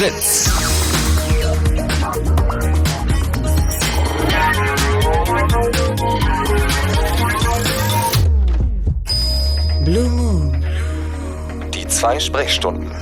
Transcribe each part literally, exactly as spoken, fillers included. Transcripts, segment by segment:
Fritz. Blue Moon. Die zwei Sprechstunden.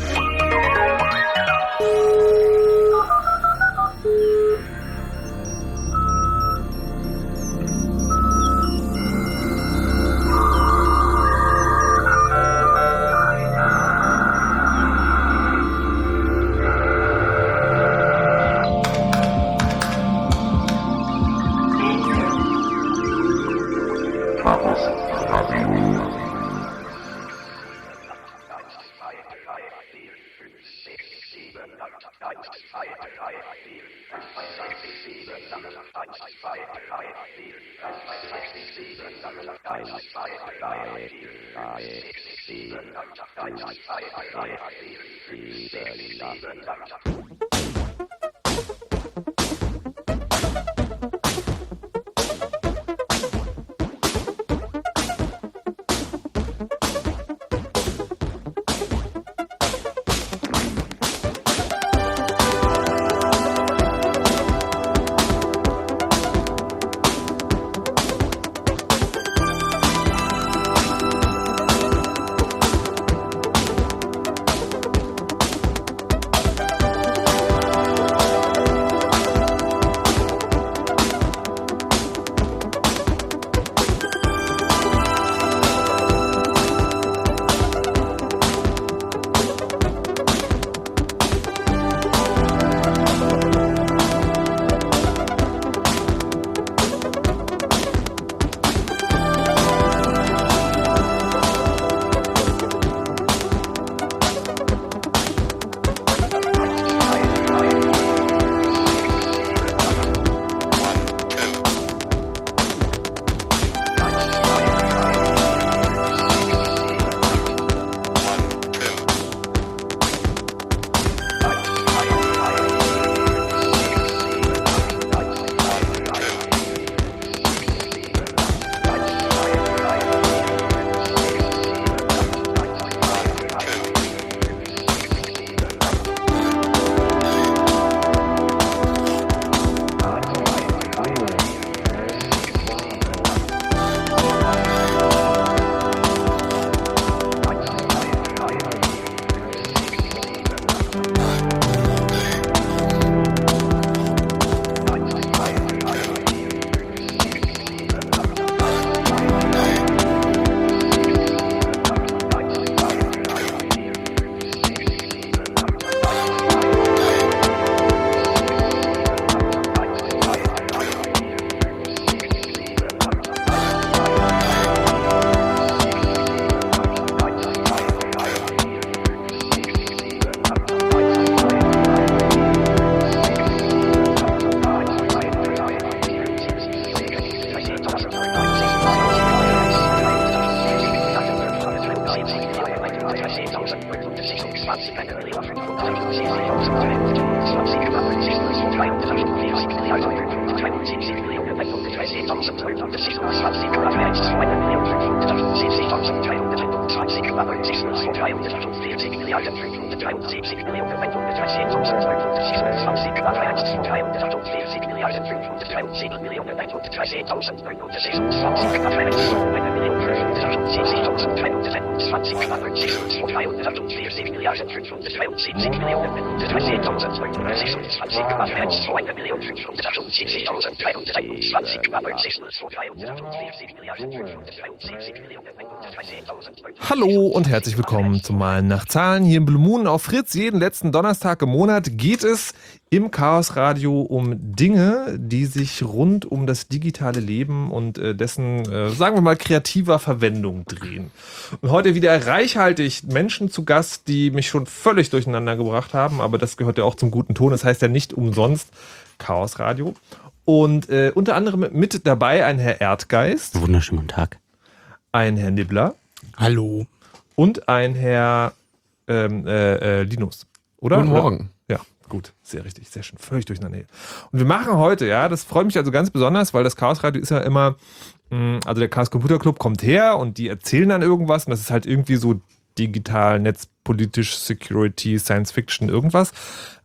Hallo und herzlich willkommen zum Malen nach Zahlen hier im Blue Moon auf Fritz. Jeden letzten Donnerstag im Monat geht es im Chaos Radio um Dinge, die sich rund um das digitale Leben und äh, dessen, äh, sagen wir mal, kreativer Verwendung drehen. Und heute wieder reichhaltig Menschen zu Gast, die mich schon völlig durcheinander gebracht haben, aber das gehört ja auch zum guten Ton. Das heißt ja nicht umsonst Chaos Radio. Und äh, unter anderem mit dabei ein Herr Erdgeist. Wunderschönen guten Tag. Ein Herr Nibbler. Hallo. Und ein Herr ähm, äh, äh, Linus. Oder? Guten Morgen. Ja, gut. Sehr richtig. Sehr schön. Völlig durcheinander. Und wir machen heute, ja, das freut mich also ganz besonders, weil das Chaos Radio ist ja immer, mh, also der Chaos Computer Club kommt her und die erzählen dann irgendwas und das ist halt irgendwie so digital, netzpolitisch, Security, Science Fiction, irgendwas.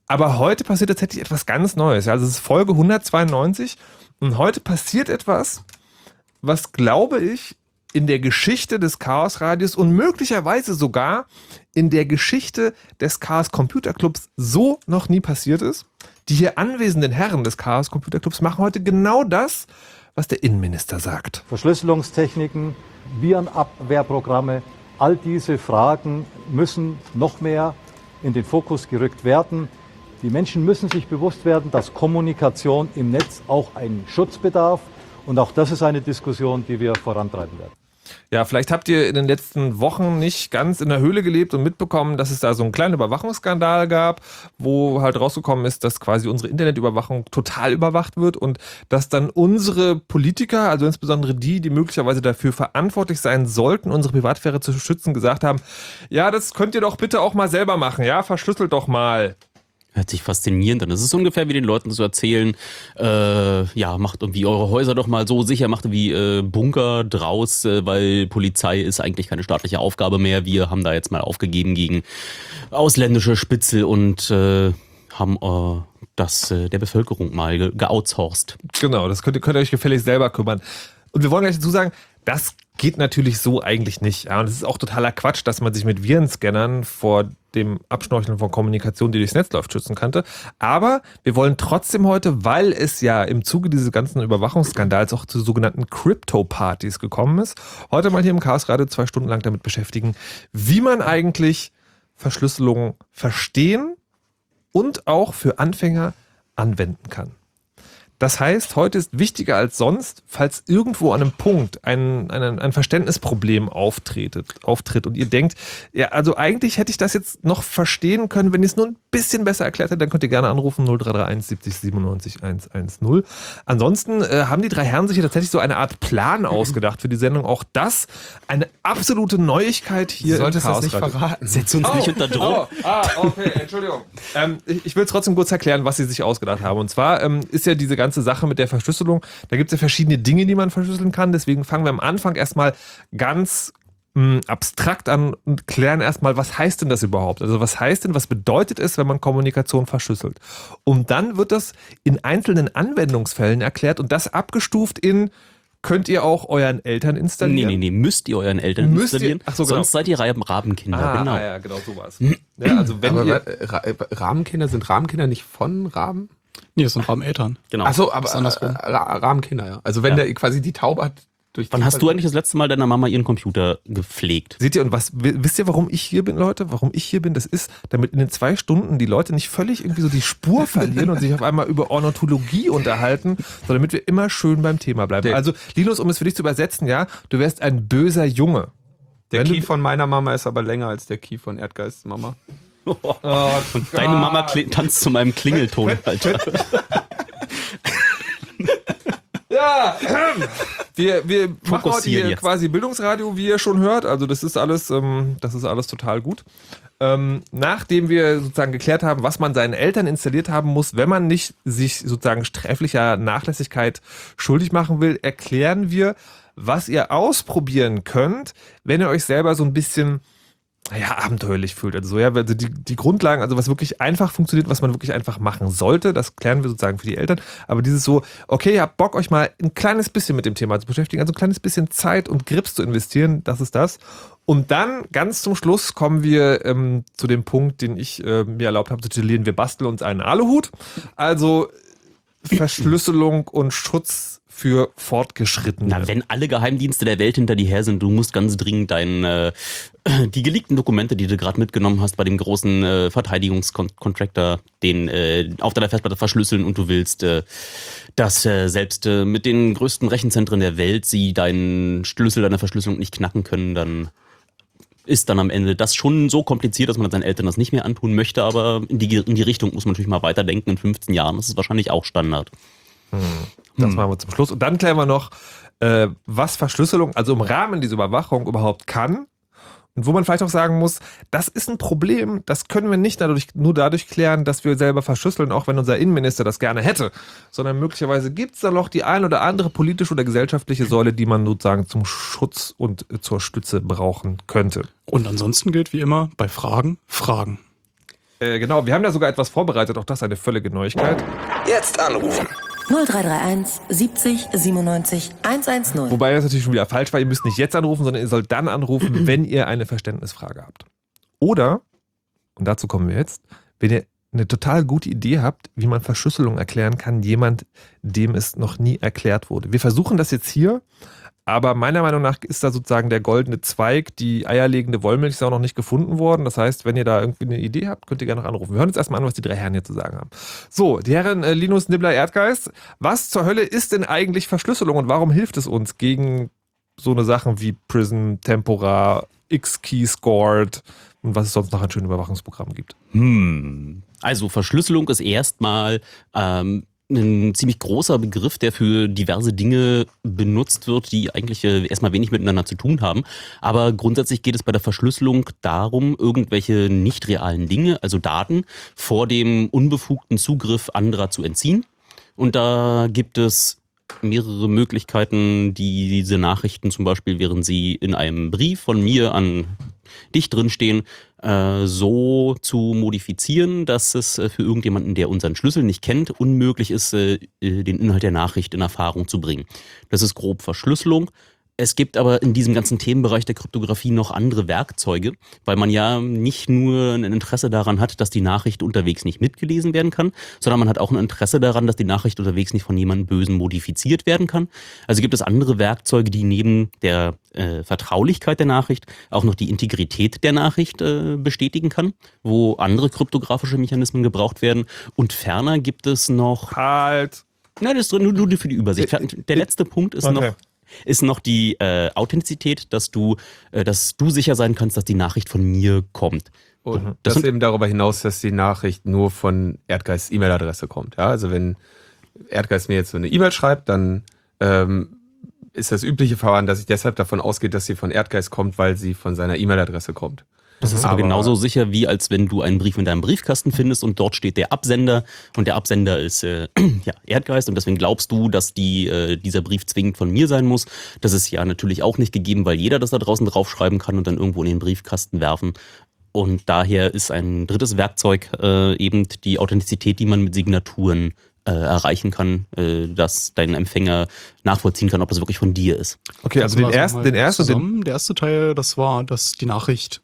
Aber heute passiert tatsächlich etwas ganz Neues. Also es ist Folge hundertzweiundneunzig und heute passiert etwas, was, glaube ich, in der Geschichte des Chaosradios und möglicherweise sogar in der Geschichte des Chaos Computer Clubs so noch nie passiert ist. Die hier anwesenden Herren des Chaos Computer Clubs machen heute genau das, was der Innenminister sagt. Verschlüsselungstechniken, Virenabwehrprogramme, all diese Fragen müssen noch mehr in den Fokus gerückt werden. Die Menschen müssen sich bewusst werden, dass Kommunikation im Netz auch einen Schutz bedarf. Und auch das ist eine Diskussion, die wir vorantreiben werden. Ja, vielleicht habt ihr in den letzten Wochen nicht ganz in der Höhle gelebt und mitbekommen, dass es da so einen kleinen Überwachungsskandal gab, wo halt rausgekommen ist, dass quasi unsere Internetüberwachung total überwacht wird und dass dann unsere Politiker, also insbesondere die, die möglicherweise dafür verantwortlich sein sollten, unsere Privatsphäre zu schützen, gesagt haben, ja, das könnt ihr doch bitte auch mal selber machen, ja, verschlüsselt doch mal. Hört sich faszinierend an. Das ist ungefähr wie den Leuten zu erzählen, äh, ja, macht irgendwie eure Häuser doch mal so sicher, macht wie äh, Bunker draus, äh, weil Polizei ist eigentlich keine staatliche Aufgabe mehr. Wir haben da jetzt mal aufgegeben gegen ausländische Spitzel und äh, haben äh, das äh, der Bevölkerung mal ge- geoutsourced. Genau, das könnt ihr, könnt ihr euch gefälligst selber kümmern. Und wir wollen gleich dazu sagen, das geht natürlich so eigentlich nicht. Ja, und es ist auch totaler Quatsch, dass man sich mit Virenscannern vor dem Abschnorcheln von Kommunikation, die durchs Netz läuft, schützen könnte. Aber wir wollen trotzdem heute, weil es ja im Zuge dieses ganzen Überwachungsskandals auch zu sogenannten Crypto-Partys gekommen ist, heute mal hier im Chaos Radio zwei Stunden lang damit beschäftigen, wie man eigentlich Verschlüsselung verstehen und auch für Anfänger anwenden kann. Das heißt, heute ist wichtiger als sonst, falls irgendwo an einem Punkt ein, ein, ein Verständnisproblem auftretet, auftritt und ihr denkt, ja, also eigentlich hätte ich das jetzt noch verstehen können, wenn ihr es nur ein bisschen besser erklärt hättet, dann könnt ihr gerne anrufen null drei drei eins siebzig siebenundneunzig hundertzehn. Ansonsten äh, haben die drei Herren sich hier tatsächlich so eine Art Plan ausgedacht für die Sendung. Auch das eine absolute Neuigkeit hier im Chaos. Das nicht verraten. Setz uns Oh, nicht unter Druck. Oh, ah, okay, Entschuldigung. ähm, ich, ich will trotzdem kurz erklären, was sie sich ausgedacht haben. Und zwar ähm, ist ja diese ganze Sache mit der Verschlüsselung, da gibt es ja verschiedene Dinge, die man verschlüsseln kann. Deswegen fangen wir am Anfang erstmal ganz mh, abstrakt an und klären erstmal, was heißt denn das überhaupt? Also was heißt denn, was bedeutet es, wenn man Kommunikation verschlüsselt? Und dann wird das in einzelnen Anwendungsfällen erklärt und das abgestuft in: Könnt ihr auch euren Eltern installieren? Nee, nee, nee, müsst ihr euren Eltern Müsst installieren. ihr? Ach so, genau. Sonst seid ihr Rabenkinder, Ah, genau. ah, ja, genau sowas. Ja, also wenn Aber ihr, Ra Rahmenkinder, sind Rahmenkinder nicht von Raben? Nee, das sind Rahmeneltern. genau. Achso, aber ist andersrum. äh, Ra Rahmenkinder, ja. Also wenn Ja. der quasi die Taube hat durch Wann die hast du eigentlich das letzte Mal deiner Mama ihren Computer gepflegt? seht ihr, und was, wisst ihr, warum ich hier bin, Leute? Warum ich hier bin? Das ist, damit in den zwei Stunden die Leute nicht völlig irgendwie so die Spur verlieren und sich auf einmal über Ornithologie unterhalten, sondern damit wir immer schön beim Thema bleiben. Der- Also, Linus, um es für dich zu übersetzen, ja, du wärst ein böser Junge. Der Wenn du- Key von meiner Mama ist aber länger als der Key von Erdgeists Mama. Und deine Mama kli- tanzt zu meinem Klingelton, Alter. Ja, wir, wir machen heute Fokussieren hier jetzt. quasi Bildungsradio, wie ihr schon hört. Also das ist alles, ähm, das ist alles total gut. Ähm, nachdem wir sozusagen geklärt haben, was man seinen Eltern installiert haben muss, wenn man nicht sich sozusagen sträflicher Nachlässigkeit schuldig machen will, erklären wir, was ihr ausprobieren könnt, wenn ihr euch selber so ein bisschen, naja, abenteuerlich fühlt. Also so, ja, also die, die Grundlagen, also was wirklich einfach funktioniert, was man wirklich einfach machen sollte, das klären wir sozusagen für die Eltern. Aber dieses so, okay, ihr habt Bock, euch mal ein kleines bisschen mit dem Thema zu beschäftigen, also ein kleines bisschen Zeit und Grips zu investieren, das ist das. Und dann, ganz zum Schluss, kommen wir ähm, zu dem Punkt, den ich äh, mir erlaubt habe zu titulieren, wir basteln uns einen Aluhut. Also Verschlüsselung und Schutz für Fortgeschrittene. Na, wenn alle Geheimdienste der Welt hinter dir her sind, du musst ganz dringend dein, äh, die geleakten Dokumente, die du gerade mitgenommen hast bei dem großen äh, Verteidigungskontractor, den äh, auf deiner Festplatte verschlüsseln und du willst, äh, dass äh, selbst äh, mit den größten Rechenzentren der Welt sie deinen Schlüssel deiner Verschlüsselung nicht knacken können, dann ist dann am Ende das schon so kompliziert, dass man seinen Eltern das nicht mehr antun möchte, aber in die, in die Richtung muss man natürlich mal weiterdenken. In fünfzehn Jahren ist es wahrscheinlich auch Standard. Das machen wir zum Schluss. Und dann klären wir noch, äh, was Verschlüsselung, also im Rahmen dieser Überwachung überhaupt kann. Und wo man vielleicht auch sagen muss, das ist ein Problem, das können wir nicht dadurch, nur dadurch klären, dass wir selber verschlüsseln, auch wenn unser Innenminister das gerne hätte. Sondern möglicherweise gibt es da noch die ein oder andere politische oder gesellschaftliche Säule, die man sozusagen zum Schutz und zur Stütze brauchen könnte. Und ansonsten gilt wie immer bei Fragen, Fragen. Äh, genau, wir haben da sogar etwas vorbereitet, auch das eine völlige Neuigkeit. Jetzt anrufen. null drei drei eins siebzig siebenundneunzig hundertzehn. Wobei das natürlich schon wieder falsch war, ihr müsst nicht jetzt anrufen, sondern ihr sollt dann anrufen, wenn ihr eine Verständnisfrage habt. Oder, und dazu kommen wir jetzt, wenn ihr eine total gute Idee habt, wie man Verschlüsselung erklären kann, jemand, dem es noch nie erklärt wurde. Wir versuchen das jetzt hier, aber meiner Meinung nach ist da sozusagen der goldene Zweig, die eierlegende Wollmilchsau noch nicht gefunden worden. Das heißt, wenn ihr da irgendwie eine Idee habt, könnt ihr gerne noch anrufen. Wir hören uns erstmal an, was die drei Herren hier zu sagen haben. So, die Herren äh, Linus, Nibbler, Erdgeist, was zur Hölle ist denn eigentlich Verschlüsselung und warum hilft es uns gegen so eine Sachen wie Prism, Tempora, X-Key-Scored und was es sonst noch an schönen Überwachungsprogrammen gibt? Hm. Also Verschlüsselung ist erstmal ähm, ein ziemlich großer Begriff, der für diverse Dinge benutzt wird, die eigentlich äh, erstmal wenig miteinander zu tun haben. Aber grundsätzlich geht es bei der Verschlüsselung darum, irgendwelche nicht realen Dinge, also Daten, vor dem unbefugten Zugriff anderer zu entziehen. Und da gibt es mehrere Möglichkeiten, die diese Nachrichten zum Beispiel, während sie in einem Brief von mir an dich drinstehen, äh, so zu modifizieren, dass es äh, für irgendjemanden, der unseren Schlüssel nicht kennt, unmöglich ist, äh, den Inhalt der Nachricht in Erfahrung zu bringen. Das ist grob Verschlüsselung. Es gibt aber in diesem ganzen Themenbereich der Kryptographie noch andere Werkzeuge, weil man ja nicht nur ein Interesse daran hat, dass die Nachricht unterwegs nicht mitgelesen werden kann, sondern man hat auch ein Interesse daran, dass die Nachricht unterwegs nicht von jemandem Bösen modifiziert werden kann. Also gibt es andere Werkzeuge, die neben der äh, Vertraulichkeit der Nachricht auch noch die Integrität der Nachricht äh, bestätigen kann, wo andere kryptografische Mechanismen gebraucht werden. Und ferner gibt es noch... Halt! Nein, das ist nur, nur für die Übersicht. Der letzte Punkt ist Okay. noch... ist noch die äh, Authentizität, dass du, äh, dass du sicher sein kannst, dass die Nachricht von mir kommt. Und Das das, sind- eben darüber hinaus, dass die Nachricht nur von Erdgeists E-Mail-Adresse kommt. Ja, also wenn Erdgeist mir jetzt so eine E-Mail schreibt, dann ähm, ist das übliche Verfahren, dass ich deshalb davon ausgehe, dass sie von Erdgeist kommt, weil sie von seiner E-Mail-Adresse kommt. Das ist aber, Aber- genauso sicher, wie als wenn du einen Brief in deinem Briefkasten findest und dort steht der Absender und der Absender ist äh, ja, Erdgeist und deswegen glaubst du, dass die, äh, dieser Brief zwingend von mir sein muss. Das ist ja natürlich auch nicht gegeben, weil jeder das da draußen draufschreiben kann und dann irgendwo in den Briefkasten werfen. Und daher ist ein drittes Werkzeug äh, eben die Authentizität, die man mit Signaturen äh, erreichen kann, äh, dass dein Empfänger nachvollziehen kann, ob das wirklich von dir ist. Okay, also den Fassen wir ersten, mal den ersten, und den, zusammen. Der erste Teil, das war, dass die Nachricht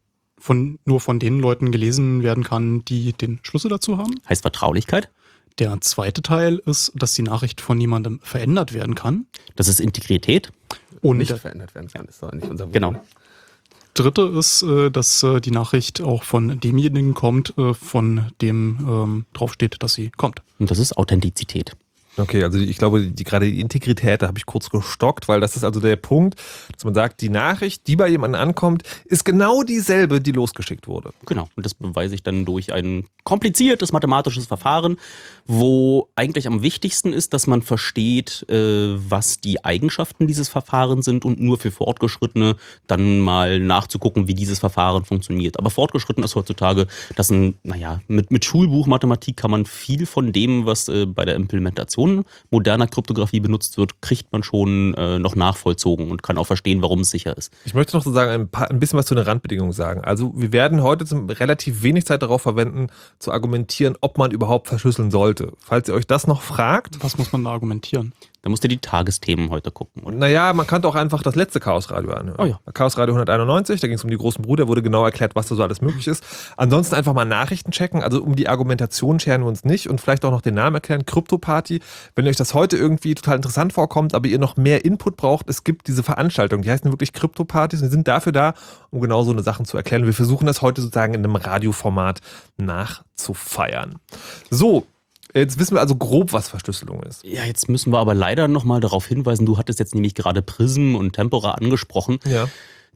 von, nur von den Leuten gelesen werden kann, die den Schlüssel dazu haben. Heißt Vertraulichkeit. Der zweite Teil ist, dass die Nachricht von jemandem verändert werden kann. Das ist Integrität. Und Nicht der verändert werden kann, ist doch nicht unser Genau. Problem. dritte ist, äh, dass äh, die Nachricht auch von demjenigen kommt, äh, von dem ähm, draufsteht, dass sie kommt. Und das ist Authentizität. Okay, also ich glaube, die, gerade die Integrität, da habe ich kurz gestockt, weil das ist also der Punkt, dass man sagt, die Nachricht, die bei jemandem ankommt, ist genau dieselbe, die losgeschickt wurde. Genau, und das beweise ich dann durch ein kompliziertes mathematisches Verfahren, wo eigentlich am wichtigsten ist, dass man versteht, äh, was die Eigenschaften dieses Verfahrens sind und nur für Fortgeschrittene dann mal nachzugucken, wie dieses Verfahren funktioniert. Aber fortgeschritten ist heutzutage, dass ein, naja, mit, mit Schulbuchmathematik kann man viel von dem, was äh, bei der Implementation moderner Kryptographie benutzt wird, kriegt man schon äh, noch nachvollzogen und kann auch verstehen, warum es sicher ist. Ich möchte noch so sagen, ein, paar, ein bisschen was zu den Randbedingungen sagen. Also wir werden heute zum, relativ wenig Zeit darauf verwenden, zu argumentieren, ob man überhaupt verschlüsseln sollte. Falls ihr euch das noch fragt, Was muss man da argumentieren? Da musst du die Tagesthemen heute gucken. Und naja, man kann doch einfach das letzte Chaosradio anhören. Oh ja. Chaosradio hunderteinundneunzig, da ging es um die großen Brüder, wurde genau erklärt, was da so alles möglich ist. Ansonsten einfach mal Nachrichten checken, also um die Argumentation scheren wir uns nicht und vielleicht auch noch den Namen erklären, Krypto-Party. Wenn euch das heute irgendwie total interessant vorkommt, aber ihr noch mehr Input braucht, es gibt diese Veranstaltungen, die heißen wirklich Krypto-Partys und die sind dafür da, um genau so eine Sachen zu erklären. Wir versuchen das heute sozusagen in einem Radioformat nachzufeiern. So, jetzt wissen wir also grob, was Verschlüsselung ist. ja, jetzt müssen wir aber leider nochmal darauf hinweisen, du hattest jetzt nämlich gerade Prism und Tempora angesprochen, Ja.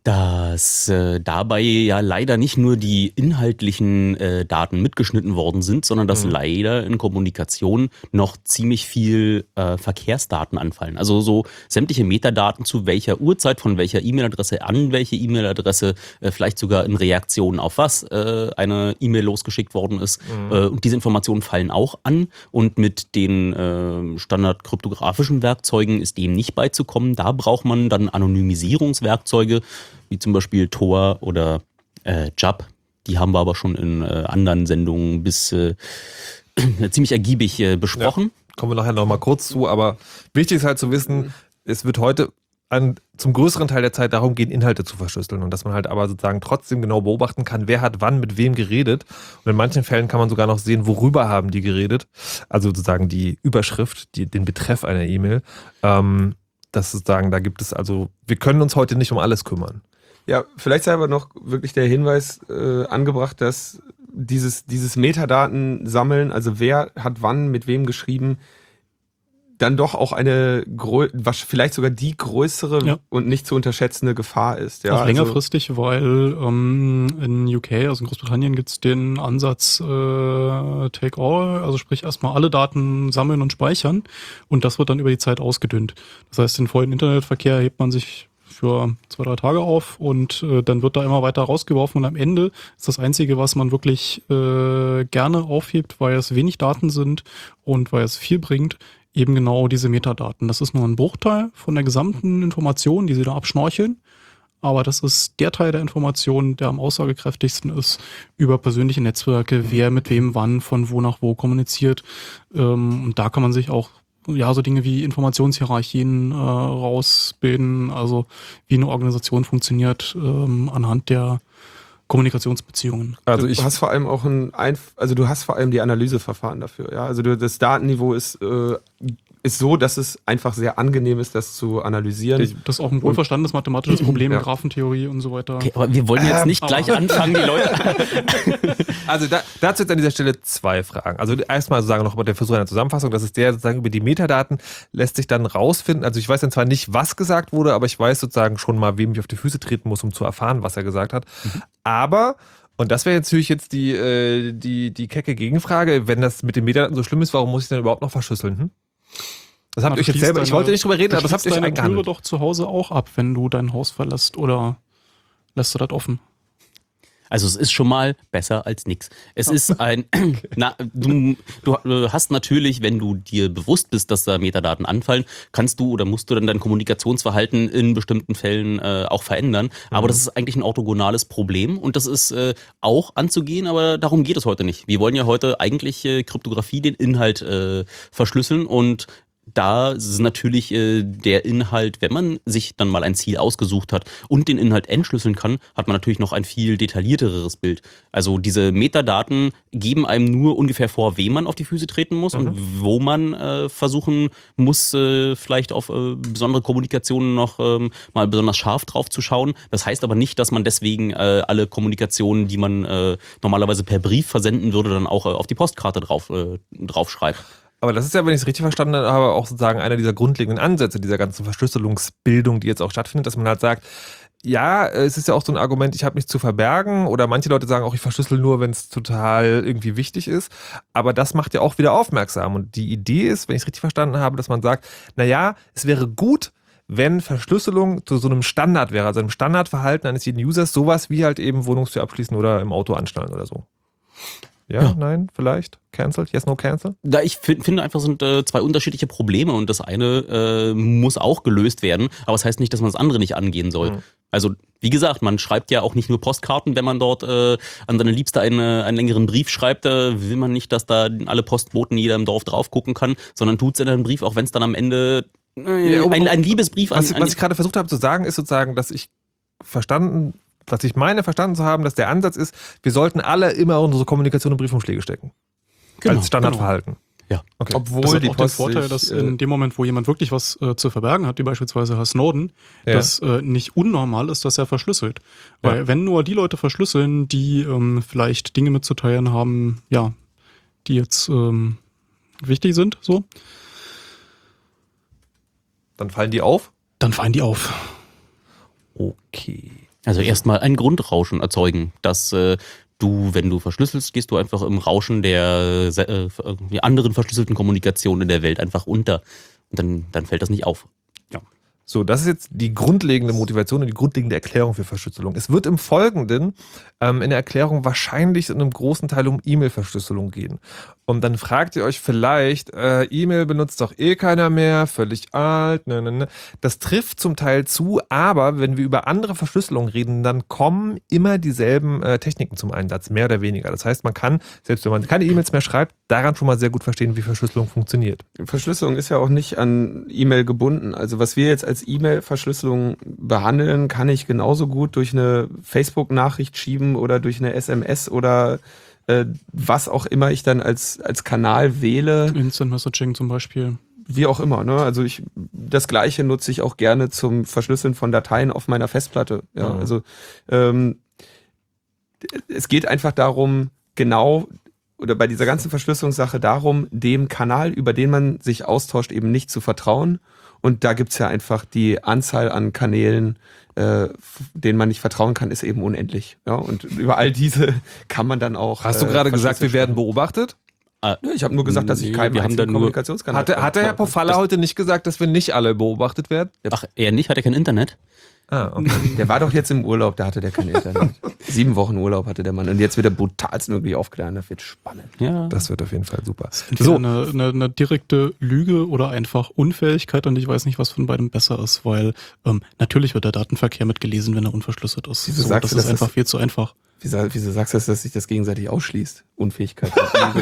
dass äh, dabei ja leider nicht nur die inhaltlichen äh, Daten mitgeschnitten worden sind, sondern dass Mhm. leider in Kommunikation noch ziemlich viel äh, Verkehrsdaten anfallen. Also so sämtliche Metadaten zu welcher Uhrzeit, von welcher E-Mail-Adresse an welche E-Mail-Adresse, äh, vielleicht sogar in Reaktion auf was äh, eine E-Mail losgeschickt worden ist. Mhm. Äh, und diese Informationen fallen auch an. Und mit den äh, standardkryptografischen Werkzeugen ist dem nicht beizukommen. Da braucht man dann Anonymisierungswerkzeuge, wie zum Beispiel Tor oder äh, J A B, Die haben wir aber schon in äh, anderen Sendungen bis äh, ziemlich ergiebig äh, besprochen. Ja, kommen wir nachher nochmal kurz zu, aber wichtig ist halt zu wissen, es wird heute an, zum größeren Teil der Zeit darum gehen, Inhalte zu verschlüsseln und dass man halt aber sozusagen trotzdem genau beobachten kann, wer hat wann mit wem geredet. Und in manchen Fällen kann man sogar noch sehen, worüber haben die geredet. Also sozusagen die Überschrift, die, den Betreff einer E-Mail. Ähm, das sozusagen, da gibt es also, wir können uns heute nicht um alles kümmern. Ja, vielleicht sei aber noch wirklich der Hinweis äh, angebracht, dass dieses, dieses Metadaten sammeln, also wer hat wann mit wem geschrieben, dann doch auch eine, was vielleicht sogar die größere ja. und nicht zu unterschätzende Gefahr ist. Ja, auch längerfristig, also, weil ähm, in U K, also in Großbritannien, gibt es den Ansatz äh, Take All, also sprich erstmal alle Daten sammeln und speichern und das wird dann über die Zeit ausgedünnt. Das heißt, den vollen Internetverkehr hebt man sich für zwei, drei Tage auf und äh, dann wird da immer weiter rausgeworfen und am Ende ist das Einzige, was man wirklich äh, gerne aufhebt, weil es wenig Daten sind und weil es viel bringt, eben genau diese Metadaten. Das ist nur ein Bruchteil von der gesamten Information, die sie da abschnorcheln. Aber das ist der Teil der Information, der am aussagekräftigsten ist über persönliche Netzwerke, wer mit wem wann, von wo nach wo kommuniziert. Ähm, und da kann man sich auch ja so Dinge wie Informationshierarchien äh, rausbilden, also wie eine Organisation funktioniert ähm, anhand der Kommunikationsbeziehungen. Also ich, du hast vor allem auch ein, Einf- also du hast vor allem die Analyseverfahren dafür, ja. Also du, das Datenniveau ist, äh, ist so, dass es einfach sehr angenehm ist, das zu analysieren. Das ist auch ein wohlverstandenes mathematisches Problem, ja. Graphentheorie und so weiter. Okay, aber wir wollen jetzt nicht ähm, gleich anfangen, die Leute. Also da, dazu jetzt an dieser Stelle zwei Fragen. Also erstmal sozusagen noch mal der Versuch einer Zusammenfassung, das ist der sozusagen über die Metadaten lässt sich dann rausfinden, also ich weiß dann zwar nicht, was gesagt wurde, aber ich weiß sozusagen schon mal, wem ich auf die Füße treten muss, um zu erfahren, was er gesagt hat. Mhm. Aber, und das wäre jetzt natürlich jetzt die, äh, die, die kecke Gegenfrage, wenn das mit den Metadaten so schlimm ist, warum muss ich denn überhaupt noch verschlüsseln? Hm? Das habt ihr euch jetzt selber, deine, ich wollte nicht drüber reden, aber das habt ihr euch eingehandelt. Du Türe doch zu Hause auch ab, wenn du dein Haus verlässt, oder lässt du das offen? Also es ist schon mal besser als nix. Es oh. ist ein, okay. na, du, du hast natürlich, wenn du dir bewusst bist, dass da Metadaten anfallen, kannst du oder musst du dann dein Kommunikationsverhalten in bestimmten Fällen äh, auch verändern. Mhm. Aber das ist eigentlich ein orthogonales Problem und das ist äh, auch anzugehen, aber darum geht es heute nicht. Wir wollen ja heute eigentlich äh, Kryptographie, den Inhalt äh, verschlüsseln und da ist natürlich äh, der Inhalt, wenn man sich dann mal ein Ziel ausgesucht hat und den Inhalt entschlüsseln kann, hat man natürlich noch ein viel detaillierteres Bild. Also diese Metadaten geben einem nur ungefähr vor, wem man auf die Füße treten muss mhm. und wo man äh, versuchen muss, äh, vielleicht auf äh, besondere Kommunikationen noch ähm, mal besonders scharf drauf zu schauen. Das heißt aber nicht, dass man deswegen äh, alle Kommunikationen, die man äh, normalerweise per Brief versenden würde, dann auch äh, auf die Postkarte drauf, äh, draufschreibt. Aber das ist ja, wenn ich es richtig verstanden habe, auch sozusagen einer dieser grundlegenden Ansätze dieser ganzen Verschlüsselungsbildung, die jetzt auch stattfindet, dass man halt sagt, ja, es ist ja auch so ein Argument, ich habe nichts zu verbergen oder manche Leute sagen auch, ich verschlüssel nur, wenn es total irgendwie wichtig ist, aber das macht ja auch wieder aufmerksam und die Idee ist, wenn ich es richtig verstanden habe, dass man sagt, naja, es wäre gut, wenn Verschlüsselung zu so einem Standard wäre, also einem Standardverhalten eines jeden Users, sowas wie halt eben Wohnungstür abschließen oder im Auto anschnallen oder so. Ja, ja, nein, vielleicht? Cancelled? Yes, no, cancel? Da ich find, finde einfach, sind äh, zwei unterschiedliche Probleme und das eine äh, muss auch gelöst werden, aber das heißt nicht, dass man das andere nicht angehen soll. Mhm. Also, wie gesagt, man schreibt ja auch nicht nur Postkarten, wenn man dort äh, an seine Liebste eine, einen längeren Brief schreibt, äh, will man nicht, dass da alle Postboten jeder im Dorf drauf gucken kann, sondern tut es in einen Brief, auch wenn es dann am Ende äh, ja, ein, ein Liebesbrief was, an, an was ich gerade versucht habe zu sagen, ist sozusagen, dass ich verstanden Was ich meine, verstanden zu haben, dass der Ansatz ist, wir sollten alle immer unsere Kommunikation in Briefumschläge stecken. Genau, als Standardverhalten. Genau. Ja. Okay. Obwohl das hat die auch Post den Vorteil, sich, dass äh, in dem Moment, wo jemand wirklich was äh, zu verbergen hat, wie beispielsweise Herr Snowden, ja. das äh, nicht unnormal ist, dass er verschlüsselt. Weil ja. wenn nur die Leute verschlüsseln, die ähm, vielleicht Dinge mitzuteilen haben, ja, die jetzt ähm, wichtig sind, so. Dann fallen die auf? Dann fallen die auf. Okay. Also erstmal ein Grundrauschen erzeugen, dass äh, du, wenn du verschlüsselst, gehst du einfach im Rauschen der äh, anderen verschlüsselten Kommunikation in der Welt einfach unter. Und dann, dann fällt das nicht auf. Ja. So, das ist jetzt die grundlegende Motivation und die grundlegende Erklärung für Verschlüsselung. Es wird im Folgenden ähm, in der Erklärung wahrscheinlich in einem großen Teil um E-Mail-Verschlüsselung gehen. Und dann fragt ihr euch vielleicht, äh, E-Mail benutzt doch eh keiner mehr, völlig alt, ne, ne, ne. Das trifft zum Teil zu, aber wenn wir über andere Verschlüsselung reden, dann kommen immer dieselben äh, Techniken zum Einsatz, mehr oder weniger. Das heißt, man kann, selbst wenn man keine E-Mails mehr schreibt, daran schon mal sehr gut verstehen, wie Verschlüsselung funktioniert. Verschlüsselung ist ja auch nicht an E-Mail gebunden. Also was wir jetzt als E-Mail-Verschlüsselung behandeln, kann ich genauso gut durch eine Facebook-Nachricht schieben oder durch eine S M S oder äh, was auch immer ich dann als, als Kanal wähle. Instant Messaging zum Beispiel. Wie auch immer, ne? Also ich, das Gleiche nutze ich auch gerne zum Verschlüsseln von Dateien auf meiner Festplatte. Ja, Mhm. also ähm, es geht einfach darum, genau, oder bei dieser ganzen Verschlüsselungssache darum, dem Kanal, über den man sich austauscht, eben nicht zu vertrauen. Und da gibt's ja einfach die Anzahl an Kanälen, äh, denen man nicht vertrauen kann, ist eben unendlich. Ja, und über all diese kann man dann auch. Hast du äh, gerade gesagt, wir werden verschlüsseln. beobachtet? Äh, Ja, ich habe nur gesagt, dass ich nee, keinen wir haben einzigen dann nur- Kommunikationskanal Hatte, hat der Herr Pofalla heute nicht gesagt, dass wir nicht alle beobachtet werden? Ach, er nicht? Hat er kein Internet? Ah, okay. Der war doch jetzt im Urlaub, da hatte der kein Internet. Sieben Wochen Urlaub hatte der Mann. Und jetzt wird er brutalst irgendwie aufklären. Das wird spannend. Ja. Das wird auf jeden Fall super. Entweder So, eine, eine, eine direkte Lüge oder einfach Unfähigkeit und ich weiß nicht, was von beidem besser ist, weil ähm, natürlich wird der Datenverkehr mitgelesen, wenn er unverschlüsselt ist. Wieso So, sagst das du, ist dass einfach das- viel zu einfach. Wieso, wieso sagst du, dass sich das gegenseitig ausschließt? Unfähigkeit.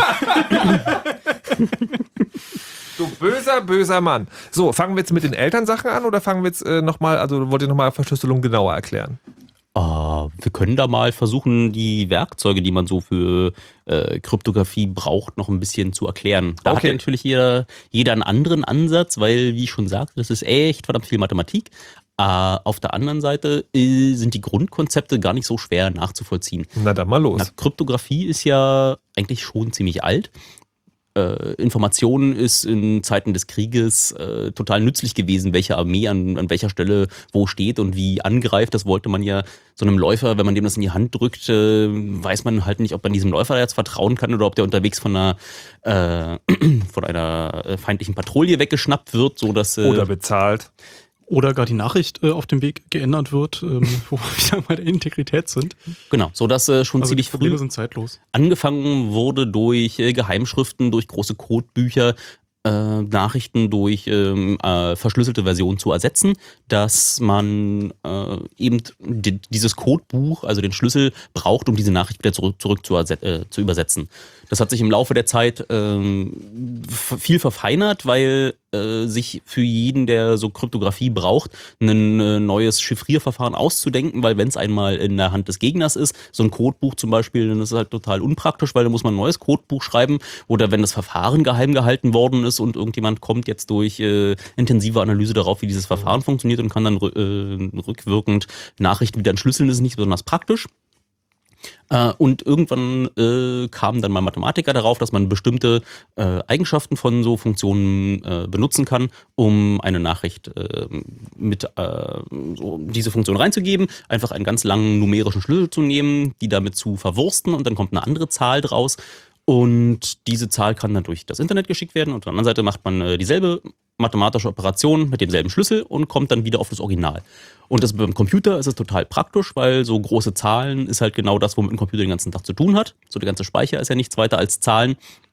du böser, böser Mann. So, fangen wir jetzt mit den Elternsachen an oder fangen wir jetzt äh, nochmal, also wollt ihr nochmal Verschlüsselung genauer erklären? Uh, wir können da mal versuchen, die Werkzeuge, die man so für äh, Kryptographie braucht, noch ein bisschen zu erklären. Da hat Okay. ja natürlich jeder, jeder einen anderen Ansatz, weil, wie ich schon sagte, das ist echt verdammt viel Mathematik. Uh, auf der anderen Seite äh, sind die Grundkonzepte gar nicht so schwer nachzuvollziehen. Na dann mal los. Na, Kryptographie ist ja eigentlich schon ziemlich alt. Äh, Information ist in Zeiten des Krieges äh, total nützlich gewesen, welche Armee an, an welcher Stelle wo steht und wie angreift. Das wollte man ja so einem Läufer, wenn man dem das in die Hand drückt, äh, weiß man halt nicht, ob man diesem Läufer jetzt vertrauen kann oder ob der unterwegs von einer, äh, von einer äh, feindlichen Patrouille weggeschnappt wird, so dass äh, Oder bezahlt. Oder gar die Nachricht äh, auf dem Weg geändert wird, ähm, wo wir wieder bei der Integrität sind. genau, so dass äh, schon Also die ziemlich Probleme früh sind zeitlos. angefangen wurde durch äh, Geheimschriften, durch große Codebücher, äh, Nachrichten durch ähm, äh, verschlüsselte Versionen zu ersetzen, dass man äh, eben di- dieses Codebuch, also den Schlüssel, braucht, um diese Nachricht wieder zurück, zurück zu, erse- äh, zu übersetzen. Das hat sich im Laufe der Zeit ähm, f- viel verfeinert, weil äh, sich für jeden, der so Kryptographie braucht, ein äh, neues Chiffrierverfahren auszudenken, weil wenn es einmal in der Hand des Gegners ist, so ein Codebuch zum Beispiel, dann ist es halt total unpraktisch, weil da muss man ein neues Codebuch schreiben oder wenn das Verfahren geheim gehalten worden ist und irgendjemand kommt jetzt durch äh, intensive Analyse darauf, wie dieses Verfahren funktioniert und kann dann rü- äh, rückwirkend Nachrichten wieder entschlüsseln, das ist nicht besonders praktisch. Äh, und irgendwann äh, kamen dann mal Mathematiker darauf, dass man bestimmte äh, Eigenschaften von so Funktionen äh, benutzen kann, um eine Nachricht äh, mit äh, so diese Funktion reinzugeben, einfach einen ganz langen numerischen Schlüssel zu nehmen, die damit zu verwursten und dann kommt eine andere Zahl draus. Und diese Zahl kann dann durch das Internet geschickt werden. Und auf der anderen Seite macht man äh, dieselbe mathematische Operation mit demselben Schlüssel und kommt dann wieder auf das Original. Und das beim Computer ist es total praktisch, weil so große Zahlen ist halt genau das, womit ein Computer den ganzen Tag zu tun hat. So der ganze Speicher ist ja nichts weiter als Zahlen.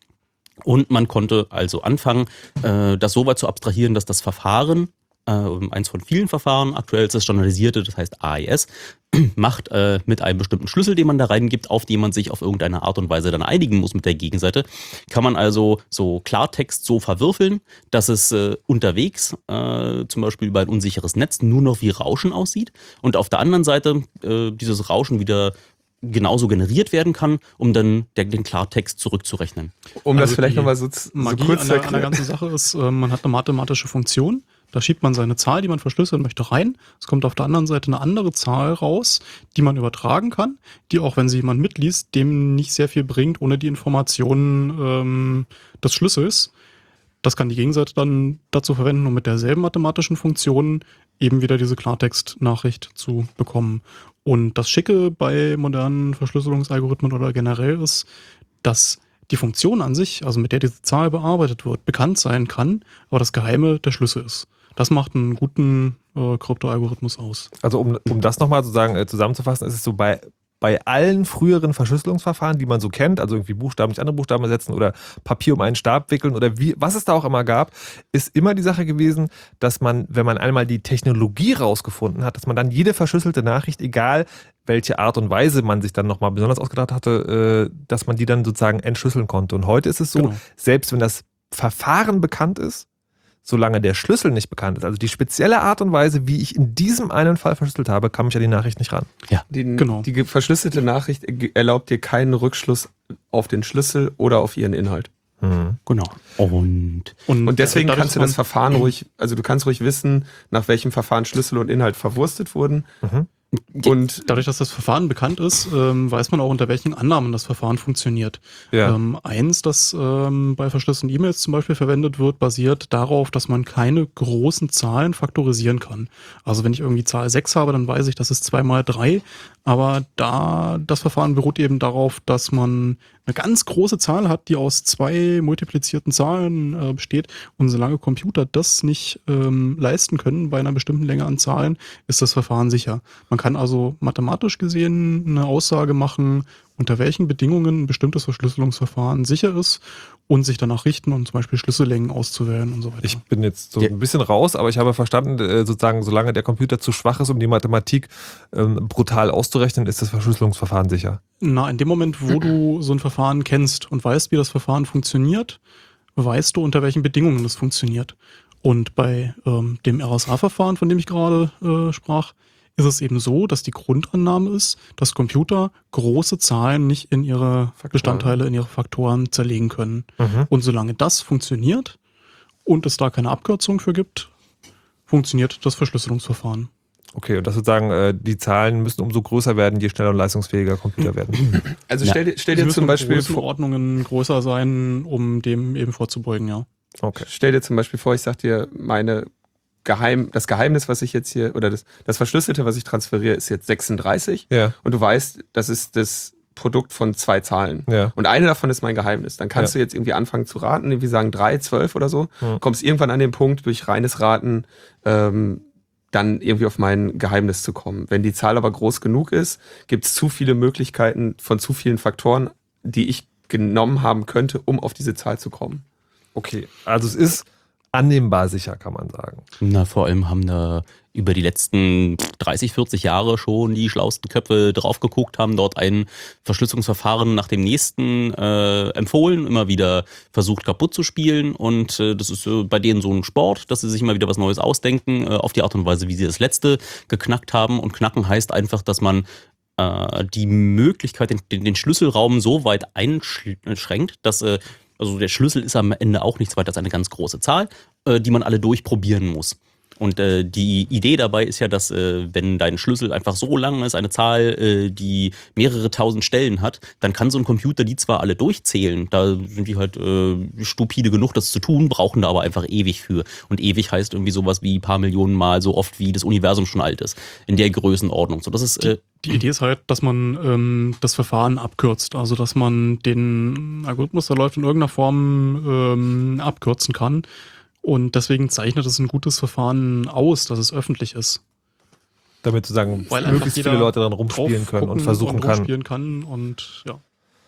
Und man konnte also anfangen, äh, das so weit zu abstrahieren, dass das Verfahren, äh, eins von vielen Verfahren, aktuell ist das standardisierte, das heißt A E S, macht äh, mit einem bestimmten Schlüssel, den man da reingibt, auf den man sich auf irgendeine Art und Weise dann einigen muss mit der Gegenseite, kann man also so Klartext so verwürfeln, dass es äh, unterwegs, äh, zum Beispiel über ein unsicheres Netz, nur noch wie Rauschen aussieht und auf der anderen Seite äh, dieses Rauschen wieder genauso generiert werden kann, um dann der, den Klartext zurückzurechnen. Um das Also vielleicht die nochmal so, so Magie kurz an zu der, an der erklären. ganzen Sache ist, äh, man hat eine mathematische Funktion, da schiebt man seine Zahl, die man verschlüsseln möchte, rein. Es kommt auf der anderen Seite eine andere Zahl raus, die man übertragen kann, die auch, wenn sie jemand mitliest, dem nicht sehr viel bringt, ohne die Informationen ähm, des Schlüssels. Das kann die Gegenseite dann dazu verwenden, um mit derselben mathematischen Funktion eben wieder diese Klartextnachricht zu bekommen. Und das Schicke bei modernen Verschlüsselungsalgorithmen oder generell ist, dass die Funktion an sich, also mit der diese Zahl bearbeitet wird, bekannt sein kann, aber das Geheime der Schlüssel ist. Das macht einen guten äh, Kryptoalgorithmus aus. Also um, um das nochmal sozusagen äh, zusammenzufassen, ist es so bei bei allen früheren Verschlüsselungsverfahren, die man so kennt, also irgendwie Buchstaben nicht andere Buchstaben ersetzen oder Papier um einen Stab wickeln oder wie, was es da auch immer gab, ist immer die Sache gewesen, dass man, wenn man einmal die Technologie rausgefunden hat, dass man dann jede verschlüsselte Nachricht, egal welche Art und Weise man sich dann nochmal besonders ausgedacht hatte, äh, dass man die dann sozusagen entschlüsseln konnte. Und heute ist es so, genau. Selbst wenn das Verfahren bekannt ist, solange der Schlüssel nicht bekannt ist, also die spezielle Art und Weise, wie ich in diesem einen Fall verschlüsselt habe, kam ich an die Nachricht nicht ran. Ja, die, genau. Die verschlüsselte Nachricht erlaubt dir keinen Rückschluss auf den Schlüssel oder auf ihren Inhalt. Mhm. Genau. Und, und, und deswegen kannst du das Verfahren ruhig, also du kannst ruhig wissen, nach welchem Verfahren Schlüssel und Inhalt verwurstet wurden. Mhm. Und dadurch, dass das Verfahren bekannt ist, ähm, weiß man auch, unter welchen Annahmen das Verfahren funktioniert. Ja. Ähm, eins, das ähm, bei verschlüsselten E-Mails zum Beispiel verwendet wird, basiert darauf, dass man keine großen Zahlen faktorisieren kann. Also wenn ich irgendwie Zahl sechs habe, dann weiß ich, das ist zwei mal drei. Aber da das Verfahren beruht eben darauf, dass man eine ganz große Zahl hat, die aus zwei multiplizierten Zahlen äh, besteht. Und solange Computer das nicht ähm, leisten können bei einer bestimmten Länge an Zahlen, ist das Verfahren sicher. Man kann also mathematisch gesehen eine Aussage machen, unter welchen Bedingungen ein bestimmtes Verschlüsselungsverfahren sicher ist und sich danach richten und zum Beispiel Schlüssellängen auszuwählen und so weiter. Ich bin jetzt so ein bisschen raus, aber ich habe verstanden, sozusagen, solange der Computer zu schwach ist, um die Mathematik ähm, brutal auszurechnen, ist das Verschlüsselungsverfahren sicher. Na, in dem Moment, wo du so ein Verfahren kennst und weißt, wie das Verfahren funktioniert, weißt du, unter welchen Bedingungen das funktioniert. Und bei ähm, dem R S A-Verfahren, von dem ich gerade äh, sprach, ist es eben so, dass die Grundannahme ist, dass Computer große Zahlen nicht in ihre Faktoren. Bestandteile, in ihre Faktoren zerlegen können. Mhm. Und solange das funktioniert und es da keine Abkürzung für gibt, funktioniert das Verschlüsselungsverfahren. Okay, und das sozusagen, die Zahlen müssen umso größer werden, je schneller und leistungsfähiger Computer werden. Also stell dir, stell dir zum Beispiel vor, Ordnungen größer sein, um dem eben vorzubeugen, ja. Okay. Stell dir zum Beispiel vor, ich sag dir, meine Geheim, das Geheimnis, was ich jetzt hier, oder das, das Verschlüsselte, was ich transferiere, ist jetzt sechsunddreißig. Ja. Und du weißt, das ist das Produkt von zwei Zahlen. Ja. Und eine davon ist mein Geheimnis. Dann kannst ja. du jetzt irgendwie anfangen zu raten, irgendwie sagen drei, zwölf oder so. Ja. Kommst irgendwann an den Punkt, durch reines Raten, ähm, dann irgendwie auf mein Geheimnis zu kommen. Wenn die Zahl aber groß genug ist, gibt es zu viele Möglichkeiten von zu vielen Faktoren, die ich genommen haben könnte, um auf diese Zahl zu kommen. Okay, also es ist annehmbar sicher, kann man sagen. Na, vor allem haben da über die letzten dreißig, vierzig Jahre schon die schlauesten Köpfe drauf geguckt, haben dort ein Verschlüsselungsverfahren nach dem nächsten äh, empfohlen, immer wieder versucht kaputt zu spielen und äh, das ist äh, bei denen so ein Sport, dass sie sich immer wieder was Neues ausdenken, äh, auf die Art und Weise, wie sie das letzte geknackt haben. Und knacken heißt einfach, dass man äh, die Möglichkeit, den, den Schlüsselraum so weit einschränkt, dass äh, also der Schlüssel ist am Ende auch nichts weiter als eine ganz große Zahl, äh, die man alle durchprobieren muss. Und äh, die Idee dabei ist ja, dass äh, wenn dein Schlüssel einfach so lang ist, eine Zahl, äh, die mehrere tausend Stellen hat, dann kann so ein Computer die zwar alle durchzählen, da sind die halt äh, stupide genug, das zu tun, brauchen da aber einfach ewig für. Und ewig heißt irgendwie sowas wie ein paar Millionen Mal so oft, wie das Universum schon alt ist. In der Größenordnung. So, das ist, äh, die Idee ist halt, dass man ähm, das Verfahren abkürzt. Also, dass man den Algorithmus, der läuft in irgendeiner Form, ähm, abkürzen kann. Und deswegen zeichnet es ein gutes Verfahren aus, dass es öffentlich ist. Damit sozusagen möglichst viele Leute daran rumspielen können und versuchen und kann. rumspielen kann und ja.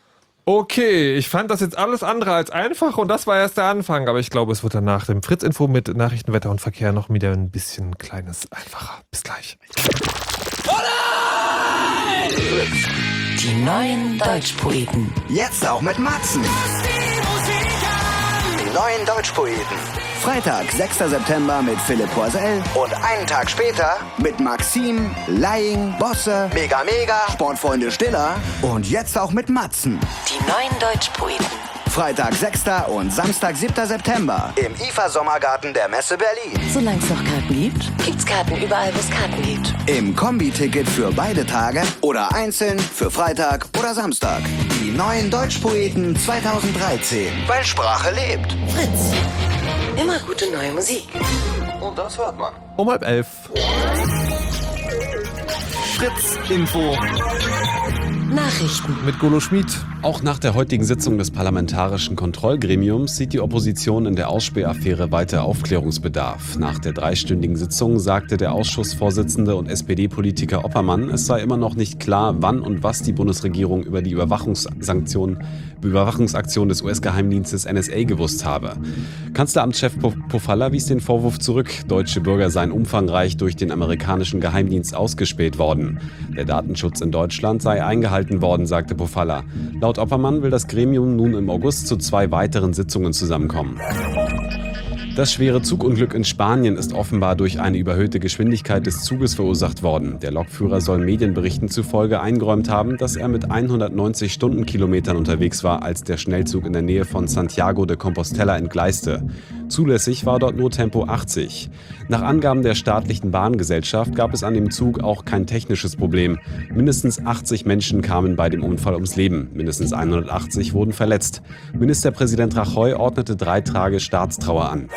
Okay, ich fand das jetzt alles andere als einfach und das war erst der Anfang, aber ich glaube, es wird dann nach dem Fritz-Info mit Nachrichten, Wetter und Verkehr noch wieder ein bisschen kleines einfacher. Bis gleich. Die neuen Deutschpoeten. Jetzt auch mit Matzen. Die neuen Deutschpoeten. Freitag, sechster September mit Philipp Poisel. Und einen Tag später mit Maxim, Laing, Bosse, Mega Mega, Sportfreunde Stiller und jetzt auch mit Matzen. Die neuen Deutschpoeten. Freitag, sechster und Samstag, siebter September im I F A Sommergarten der Messe Berlin. Solange es noch Karten gibt, gibt's Karten überall, wo es Karten gibt. Im Kombi-Ticket für beide Tage oder einzeln für Freitag oder Samstag. Die neuen Deutschpoeten zweitausenddreizehn. Weil Sprache lebt. Fritz. Immer gute neue Musik. Und das hört man. Um halb elf. Fritz Info. Nachrichten. Mit Golo Schmid. Auch nach der heutigen Sitzung des Parlamentarischen Kontrollgremiums sieht die Opposition in der Ausspähaffäre weiter Aufklärungsbedarf. Nach der dreistündigen Sitzung sagte der Ausschussvorsitzende und S P D-Politiker Oppermann, es sei immer noch nicht klar, wann und was die Bundesregierung über die Überwachungssanktionen, Überwachungsaktion des U S-Geheimdienstes N S A gewusst habe. Kanzleramtschef Pofalla wies den Vorwurf zurück, deutsche Bürger seien umfangreich durch den amerikanischen Geheimdienst ausgespäht worden. Der Datenschutz in Deutschland sei eingehalten worden, sagte Pofalla. Laut Oppermann will das Gremium nun im August zu zwei weiteren Sitzungen zusammenkommen. Das schwere Zugunglück in Spanien ist offenbar durch eine überhöhte Geschwindigkeit des Zuges verursacht worden. Der Lokführer soll Medienberichten zufolge eingeräumt haben, dass er mit hundertneunzig Stundenkilometern unterwegs war, als der Schnellzug in der Nähe von Santiago de Compostela entgleiste. Zulässig war dort nur Tempo achtzig. Nach Angaben der staatlichen Bahngesellschaft gab es an dem Zug auch kein technisches Problem. Mindestens achtzig Menschen kamen bei dem Unfall ums Leben. Mindestens hundertachtzig wurden verletzt. Ministerpräsident Rajoy ordnete drei Tage Staatstrauer an.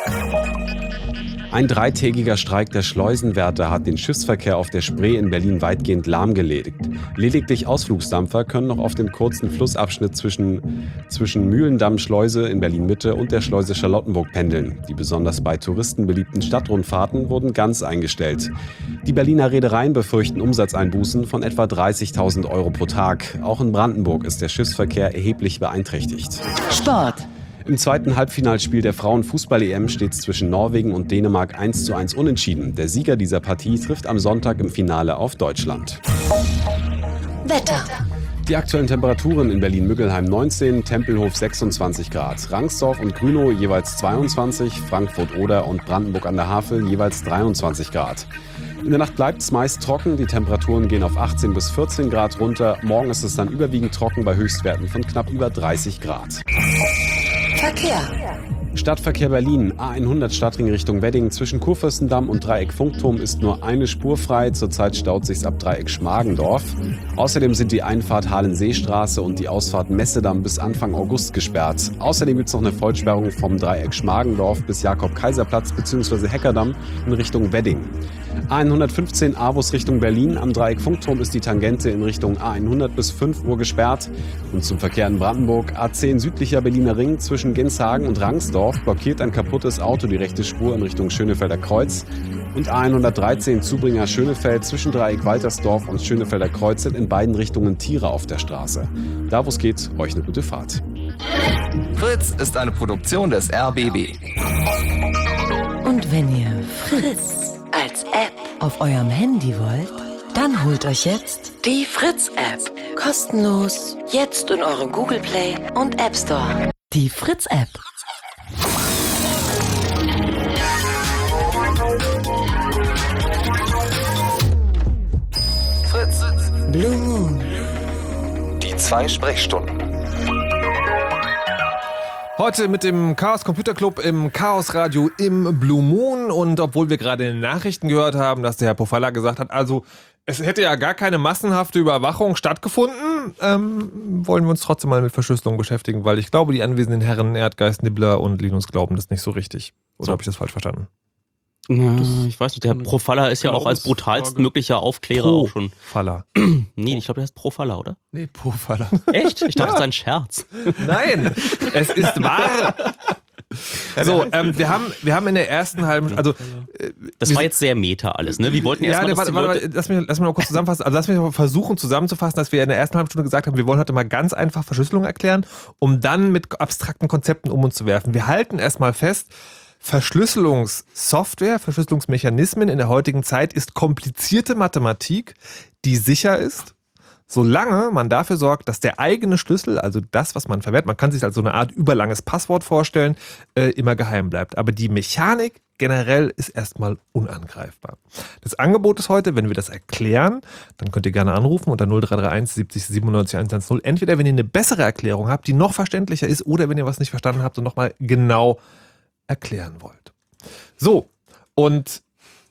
Ein dreitägiger Streik der Schleusenwärter hat den Schiffsverkehr auf der Spree in Berlin weitgehend lahmgelegt. Lediglich Ausflugsdampfer können noch auf dem kurzen Flussabschnitt zwischen, zwischen Mühlendamm-Schleuse in Berlin-Mitte und der Schleuse Charlottenburg pendeln. Die besonders bei Touristen beliebten Stadtrundfahrten wurden ganz eingestellt. Die Berliner Reedereien befürchten Umsatzeinbußen von etwa dreißigtausend Euro pro Tag. Auch in Brandenburg ist der Schiffsverkehr erheblich beeinträchtigt. Sport. Im zweiten Halbfinalspiel der Frauen-Fußball-E M steht es zwischen Norwegen und Dänemark eins zu eins unentschieden. Der Sieger dieser Partie trifft am Sonntag im Finale auf Deutschland. Wetter. Die aktuellen Temperaturen in Berlin-Müggelheim neunzehn, Tempelhof sechsundzwanzig Grad, Rangsdorf und Grünow jeweils zweiundzwanzig, Frankfurt-Oder und Brandenburg an der Havel jeweils dreiundzwanzig Grad. In der Nacht bleibt es meist trocken, die Temperaturen gehen auf achtzehn bis vierzehn Grad runter. Morgen ist es dann überwiegend trocken bei Höchstwerten von knapp über dreißig Grad. Verkehr. Stadtverkehr Berlin, A hundert Stadtring Richtung Wedding. Zwischen Kurfürstendamm und Dreieck Funkturm ist nur eine Spur frei. Zurzeit staut sich's ab Dreieck Schmargendorf. Außerdem sind die Einfahrt Halenseestraße und die Ausfahrt Messedamm bis Anfang August gesperrt. Außerdem gibt's noch eine Vollsperrung vom Dreieck Schmargendorf bis Jakob-Kaiser-Platz bzw. Heckerdamm in Richtung Wedding. A hundertfünfzehn Avus Richtung Berlin. Am Dreieck Funkturm ist die Tangente in Richtung A hundert bis fünf Uhr gesperrt. Und zum Verkehr in Brandenburg A zehn südlicher Berliner Ring zwischen Genshagen und Rangsdorf blockiert ein kaputtes Auto die rechte Spur in Richtung Schönefelder Kreuz. Und A hundertdreizehn Zubringer Schönefeld zwischen Dreieck Waltersdorf und Schönefelder Kreuz sind in beiden Richtungen Tiere auf der Straße. Da wo es geht, euch eine gute Fahrt. Fritz ist eine Produktion des R B B. Und wenn ihr Fritz als App auf eurem Handy wollt, dann holt euch jetzt die Fritz-App. Kostenlos. Jetzt in eurem Google Play und App Store. Die Fritz-App. Fritz. Blue Moon. Die zwei Sprechstunden. Heute mit dem Chaos Computer Club im Chaos Radio im Blue Moon. Und obwohl wir gerade in den Nachrichten gehört haben, dass der Herr Pofalla gesagt hat, also es hätte ja gar keine massenhafte Überwachung stattgefunden, ähm, wollen wir uns trotzdem mal mit Verschlüsselung beschäftigen, weil ich glaube, die anwesenden Herren Erdgeist, Nibbler und Linus glauben das nicht so richtig. Oder so. Habe ich das falsch verstanden? Ja, ich weiß nicht, der Herr Pofalla ist ja auch als brutalstmöglicher Aufklärer auch schon. Pofalla. Nee, ich glaube, der heißt Pofalla, oder? Nee, Pofalla. Echt? Ich dachte, das ist ein Scherz. Nein, es ist wahr. So, ähm, wir haben, wir haben in der ersten halben, also äh, das war jetzt sehr meta alles, ne? Wir wollten erstmal, ja, dass warte, die warte, Leute lass mich, lass mich mal kurz zusammenfassen. Also lass mich mal versuchen zusammenzufassen, dass wir in der ersten halben Stunde gesagt haben, wir wollen heute mal ganz einfach Verschlüsselung erklären, um dann mit abstrakten Konzepten um uns zu werfen. Wir halten erstmal fest, Verschlüsselungssoftware, Verschlüsselungsmechanismen in der heutigen Zeit ist komplizierte Mathematik, die sicher ist, solange man dafür sorgt, dass der eigene Schlüssel, also das, was man verwendet, man kann sich als so eine Art überlanges Passwort vorstellen, äh, immer geheim bleibt. Aber die Mechanik generell ist erstmal unangreifbar. Das Angebot ist heute, wenn wir das erklären, dann könnt ihr gerne anrufen unter null drei drei eins siebzig siebenundneunzig hundertzehn. Entweder wenn ihr eine bessere Erklärung habt, die noch verständlicher ist, oder wenn ihr was nicht verstanden habt und nochmal genau erklären wollt. So, und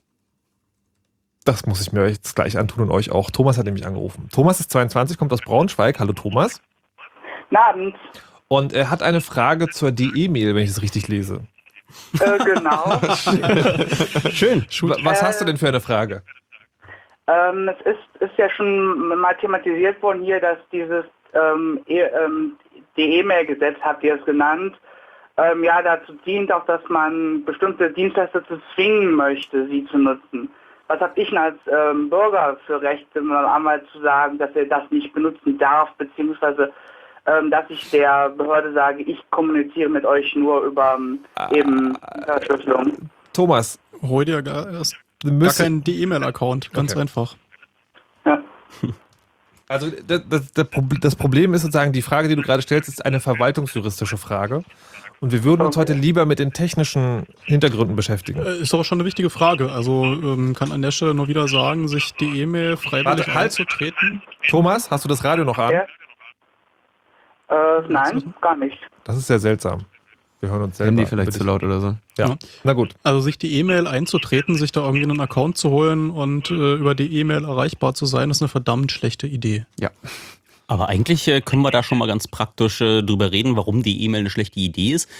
das muss ich mir jetzt gleich antun und euch auch. Thomas hat nämlich angerufen. Thomas ist zweiundzwanzig, kommt aus Braunschweig. Hallo Thomas. Guten Abend. Und er hat eine Frage zur D E-Mail, wenn ich es richtig lese. Äh, genau. Schön. Was hast du denn für eine Frage? Ähm, es ist, ist ja schon mal thematisiert worden hier, dass dieses ähm, e ähm, die E-Mail-Gesetz, habt ihr es genannt, ähm, ja dazu dient auch, dass man bestimmte Dienstleister zu zwingen möchte, sie zu nutzen. Was habe ich denn als ähm, Bürger für Rechte, einmal zu sagen, dass er das nicht benutzen darf, beziehungsweise ähm, dass ich der Behörde sage, ich kommuniziere mit euch nur über ähm, eben Verschlüsselung. Thomas. Hol dir gar, erst gar keinen E-Mail-Account, ganz okay. einfach. Ja. Also das, das, das Problem ist sozusagen, die Frage, die du gerade stellst, ist eine verwaltungsjuristische Frage. Und wir würden uns heute lieber mit den technischen Hintergründen beschäftigen. Ist aber schon eine wichtige Frage. Also ähm, kann an der Stelle nur wieder sagen, sich die E-Mail freiwillig Warte, halt. einzutreten. Thomas, hast du das Radio noch an? Ja. Äh, nein, gar nicht. Das ist sehr seltsam. Wir hören uns selber. Handy vielleicht zu laut oder so. Ja. ja, na gut. Also sich die E-Mail einzutreten, sich da irgendwie einen Account zu holen und äh, über die E-Mail erreichbar zu sein, ist eine verdammt schlechte Idee. Ja. Aber eigentlich äh, können wir da schon mal ganz praktisch äh, drüber reden, warum die E-Mail eine schlechte Idee ist,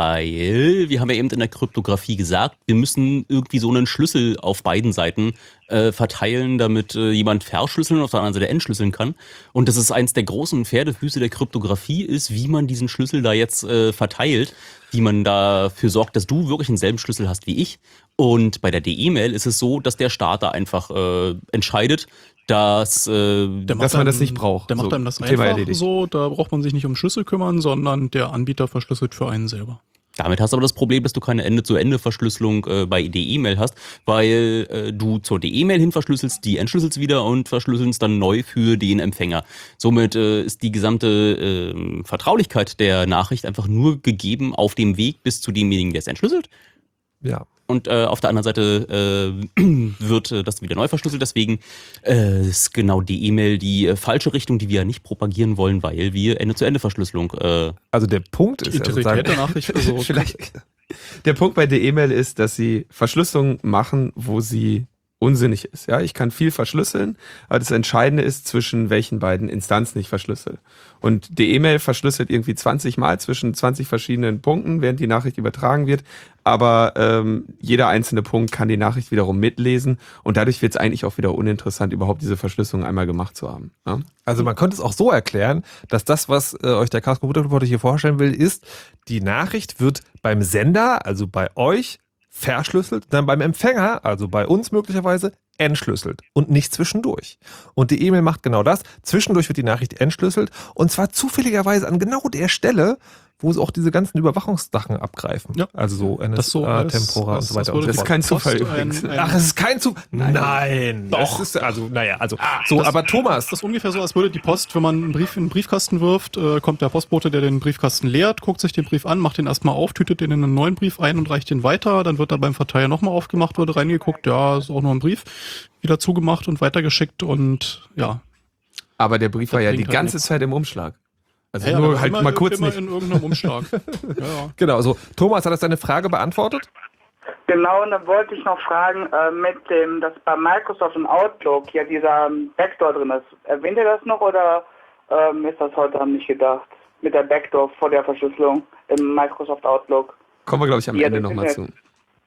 weil wir haben ja eben in der Kryptographie gesagt, wir müssen irgendwie so einen Schlüssel auf beiden Seiten äh, verteilen, damit äh, jemand verschlüsseln und auf der anderen Seite entschlüsseln kann. Und das ist eins der großen Pferdefüße der Kryptographie ist, wie man diesen Schlüssel da jetzt äh, verteilt, wie man dafür sorgt, dass du wirklich denselben Schlüssel hast wie ich. Und bei der D-E-Mail ist es so, dass der Starter einfach äh, entscheidet, dass, äh, dass man das nicht braucht. Der macht so, einem das Thema einfach erledigt. so, da braucht man sich nicht um Schlüssel kümmern, sondern der Anbieter verschlüsselt für einen selber. Damit hast du aber das Problem, dass du keine Ende-zu-Ende-Verschlüsselung äh, bei der E-Mail hast, weil äh, du zur D-E-Mail hin verschlüsselst, die entschlüsselst wieder und verschlüsselst dann neu für den Empfänger. Somit äh, ist die gesamte äh, Vertraulichkeit der Nachricht einfach nur gegeben auf dem Weg bis zu demjenigen, der es entschlüsselt. Ja. Und äh, auf der anderen Seite äh, wird äh, das wieder neu verschlüsselt. Deswegen äh, ist genau die E-Mail die äh, falsche Richtung, die wir ja nicht propagieren wollen, weil wir Ende-zu-Ende-Verschlüsselung. Äh, also der Punkt ist, Integrität der Nachricht. Also vielleicht. Der Punkt bei der E-Mail ist, dass sie Verschlüsselung machen, wo sie unsinnig ist. Ja, ich kann viel verschlüsseln, aber das Entscheidende ist, zwischen welchen beiden Instanzen ich verschlüssel. Und die E-Mail verschlüsselt irgendwie zwanzig Mal zwischen zwanzig verschiedenen Punkten, während die Nachricht übertragen wird. Aber ähm, jeder einzelne Punkt kann die Nachricht wiederum mitlesen und dadurch wird es eigentlich auch wieder uninteressant, überhaupt diese Verschlüsselung einmal gemacht zu haben. Ja? Also man könnte es auch so erklären, dass das, was äh, euch der Chaos Computer Report hier vorstellen will, ist, die Nachricht wird beim Sender, also bei euch, verschlüsselt, dann beim Empfänger, also bei uns möglicherweise, entschlüsselt und nicht zwischendurch. Und die E-Mail macht genau das. Zwischendurch wird die Nachricht entschlüsselt und zwar zufälligerweise an genau der Stelle, wo sie auch diese ganzen Überwachungssachen abgreifen. Ja. Also so N S A, so Tempora und so weiter. Das ist kein Zufall übrigens. Ein, ein Ach, es ist kein Zufall? Nein. Nein. Doch. Das ist, also, naja, also, so, das, aber Thomas. Das ist ungefähr so, als würde die Post, wenn man einen Brief in den Briefkasten wirft, äh, kommt der Postbote, der den Briefkasten leert, guckt sich den Brief an, macht den erstmal auf, tütet den in einen neuen Brief ein und reicht den weiter. Dann wird er beim Verteiler nochmal aufgemacht, wird reingeguckt, ja, ist auch noch ein Brief, wieder zugemacht und weitergeschickt und ja. Aber der Brief Das war ja die bringt halt ganze nichts. Zeit im Umschlag. Also Ja, nur ja, halt immer, mal kurz immer nicht. in irgendeinem Umschlag. ja, ja. Genau, so. Thomas, hat das deine Frage beantwortet? Genau, und dann wollte ich noch fragen, äh, mit dem, dass bei Microsoft und Outlook ja dieser ähm, Backdoor drin ist. Erwähnt ihr das noch oder ähm, ist das heute Abend nicht gedacht? Mit der Backdoor vor der Verschlüsselung im Microsoft Outlook. Kommen wir, glaube ich, am Ja, Ende das nochmal ist zu.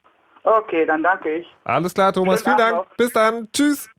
Okay, dann danke ich. Alles klar, Thomas, Schönen vielen Abend Dank. noch. Bis dann. Tschüss.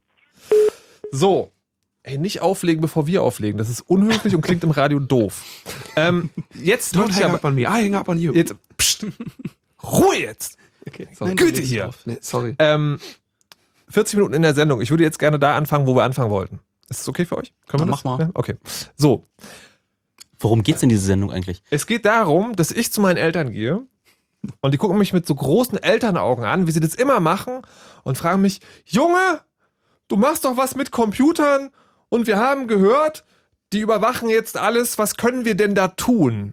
So. Ey, nicht auflegen, bevor wir auflegen. Das ist unhöflich und klingt im Radio doof. Ähm, jetzt Don't würde ich hang aber... up on me, I hang up on you. Jetzt, pst, Ruhe jetzt. Okay, sorry. Güte hier. Nee, sorry. Ähm, vierzig Minuten in der Sendung. Ich würde jetzt gerne da anfangen, wo wir anfangen wollten. Ist das okay für euch? Können wir Ja, das? mach mal. Ja? Okay. So. worum geht's in dieser Sendung eigentlich? Es geht darum, dass ich zu meinen Eltern gehe und die gucken mich mit so großen Elternaugen an, wie sie das immer machen und fragen mich, Junge, du machst doch was mit Computern und wir haben gehört, die überwachen jetzt alles, was können wir denn da tun?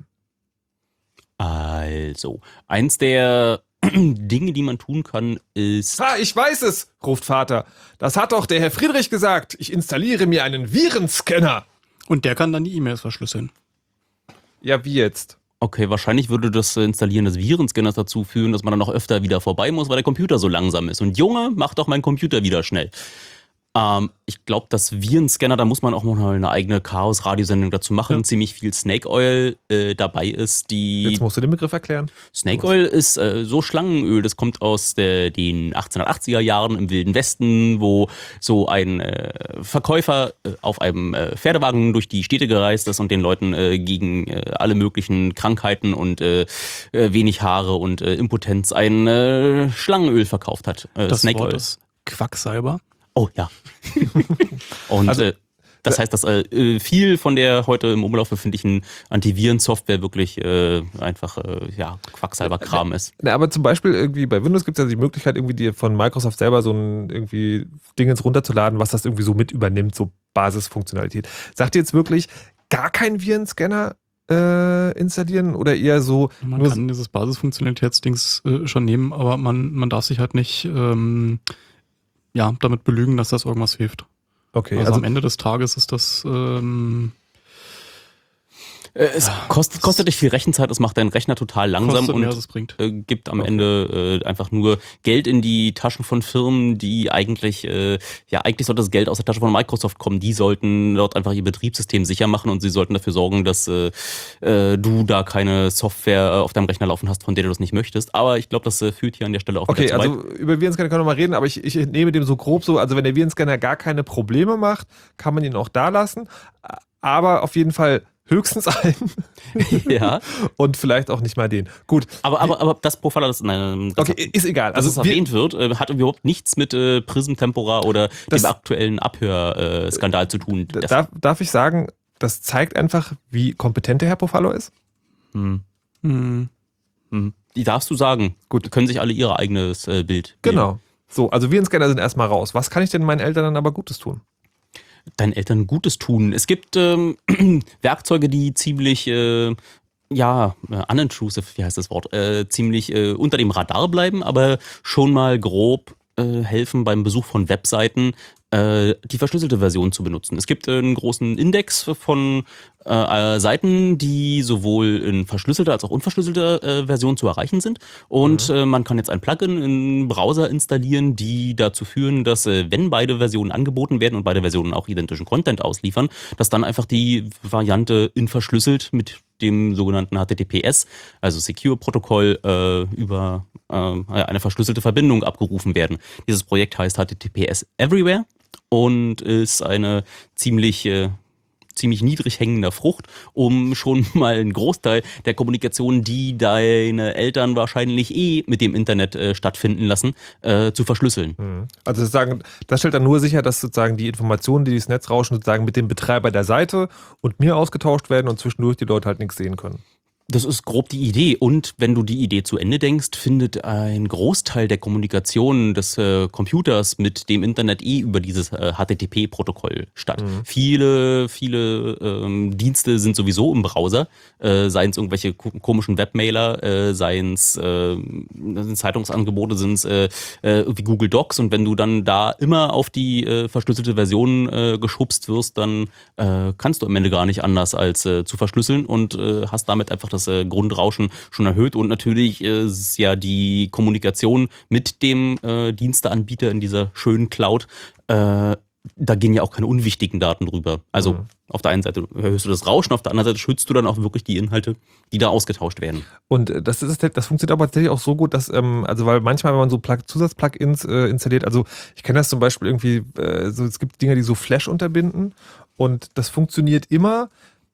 Also, eins der Dinge, die man tun kann, ist... Ha, ich weiß es, ruft Vater. Das hat doch der Herr Friedrich gesagt. Ich installiere mir einen Virenscanner. Und der kann dann die E-Mails verschlüsseln. Ja, wie jetzt? Okay, wahrscheinlich würde das Installieren des Virenscanners dazu führen, dass man dann noch öfter wieder vorbei muss, weil der Computer so langsam ist. Und Junge, mach doch meinen Computer wieder schnell. Ähm, ich glaube, dass Virenscanner, da muss man auch noch eine eigene Chaos-Radiosendung dazu machen. Ja. Ziemlich viel Snake Oil äh, dabei ist. Die Jetzt musst du den Begriff erklären. Snake Oil ist äh, so Schlangenöl, das kommt aus der, den achtzehnhundertachtziger Jahren im Wilden Westen, wo so ein äh, Verkäufer äh, auf einem äh, Pferdewagen durch die Städte gereist ist und den Leuten äh, gegen äh, alle möglichen Krankheiten und äh, äh, wenig Haare und äh, Impotenz ein äh, Schlangenöl verkauft hat. Äh, Das Snake Wort Oil. ist Quacksalber. Oh ja. Und Also- äh, das heißt, dass äh, viel von der heute im Umlauf befindlichen Antivirensoftware wirklich äh, einfach äh, ja, Quacksalber-Kram ist. Na, aber zum Beispiel irgendwie bei Windows gibt es ja die Möglichkeit, irgendwie dir von Microsoft selber so ein irgendwie Dingens runterzuladen, was das irgendwie so mit übernimmt, so Basisfunktionalität. Sagt ihr jetzt wirklich gar keinen Virenscanner äh, installieren oder eher so? Man nur kann dieses Basisfunktionalitätsdings äh, schon nehmen, aber man, man darf sich halt nicht ähm, ja, damit belügen, dass das irgendwas hilft. Okay, also, also am Ende des Tages ist das ähm, Äh, es kostet, kostet dich viel Rechenzeit, es macht deinen Rechner total langsam kostet und mehr, als es bringt. äh, gibt am Okay. Ende äh, einfach nur Geld in die Taschen von Firmen, die eigentlich, äh, ja, eigentlich sollte das Geld aus der Tasche von Microsoft kommen. Die sollten dort einfach ihr Betriebssystem sicher machen und sie sollten dafür sorgen, dass äh, äh, du da keine Software äh, auf deinem Rechner laufen hast, von der du das nicht möchtest. Aber ich glaube, das äh, führt hier an der Stelle auch Okay, wieder zu also weit. über Virenscanner können wir mal reden, aber ich, ich nehme dem so grob so, also wenn der Virenscanner gar keine Probleme macht, kann man ihn auch da lassen, aber auf jeden Fall höchstens einen Ja, und vielleicht auch nicht mal den. Gut, aber, aber, aber das Profile, das, nein, das okay, ist egal. dass Also es wir, erwähnt wird, äh, hat überhaupt nichts mit äh, Prism Tempora oder Das- dem aktuellen Abhörskandal äh, Skandal zu tun. Das, darf, darf ich sagen, das zeigt einfach, wie kompetent der Herr Pofallo ist? hm, Hm. hm. Die darfst du sagen. Gut. Können sich alle ihr eigenes äh, Bild bilden. Genau. So, also Virenscanner sind erstmal raus. Was kann ich denn meinen Eltern dann aber Gutes tun? Deinen Eltern Gutes tun. Es gibt ähm, Werkzeuge, die ziemlich, äh, ja, äh, unintrusive, wie heißt das Wort, äh, ziemlich äh, unter dem Radar bleiben, aber schon mal grob äh, helfen beim Besuch von Webseiten, äh, die verschlüsselte Version zu benutzen. Es gibt äh, einen großen Index von äh, Seiten, die sowohl in verschlüsselter als auch unverschlüsselter äh, Version zu erreichen sind. Und äh, man kann jetzt ein Plugin im Browser installieren, die dazu führen, dass äh, wenn beide Versionen angeboten werden und beide Versionen auch identischen Content ausliefern, dass dann einfach die Variante in verschlüsselt mit dem sogenannten H T T P S, also Secure-Protokoll, äh, über äh, eine verschlüsselte Verbindung abgerufen werden. Dieses Projekt heißt H T T P S Everywhere und ist eine ziemlich äh, ziemlich niedrig hängender Frucht, um schon mal einen Großteil der Kommunikation, die deine Eltern wahrscheinlich eh mit dem Internet äh, stattfinden lassen, äh, zu verschlüsseln. Also sozusagen, das stellt dann nur sicher, dass sozusagen die Informationen, die durchs Netz rauschen, sozusagen mit dem Betreiber der Seite und mir ausgetauscht werden und zwischendurch die Leute halt nichts sehen können. Das ist grob die Idee. Und wenn du die Idee zu Ende denkst, findet ein Großteil der Kommunikation des äh, Computers mit dem Internet eh über dieses äh, H T T P-Protokoll statt. Mhm. Viele, viele ähm, Dienste sind sowieso im Browser, äh, seien es irgendwelche ko komischen Webmailer, äh, seien es äh, Zeitungsangebote, sind es äh, äh, wie Google Docs. Und wenn du dann da immer auf die äh, verschlüsselte Version äh, geschubst wirst, dann äh, kannst du am Ende gar nicht anders als äh, zu verschlüsseln und äh, hast damit einfach das äh, Grundrauschen schon erhöht. Und natürlich äh, ist ja die Kommunikation mit dem äh, Diensteanbieter in dieser schönen Cloud, äh, da gehen ja auch keine unwichtigen Daten drüber. Also Mhm. auf der einen Seite erhöhst du das Rauschen, auf der anderen Seite schützt du dann auch wirklich die Inhalte, die da ausgetauscht werden. Und äh, das, ist, das funktioniert aber tatsächlich auch so gut, dass, ähm, also weil manchmal, wenn man so Plug Zusatzplugins äh, installiert, also ich kenne das zum Beispiel irgendwie, äh, so, es gibt Dinge, die so Flash unterbinden und das funktioniert immer.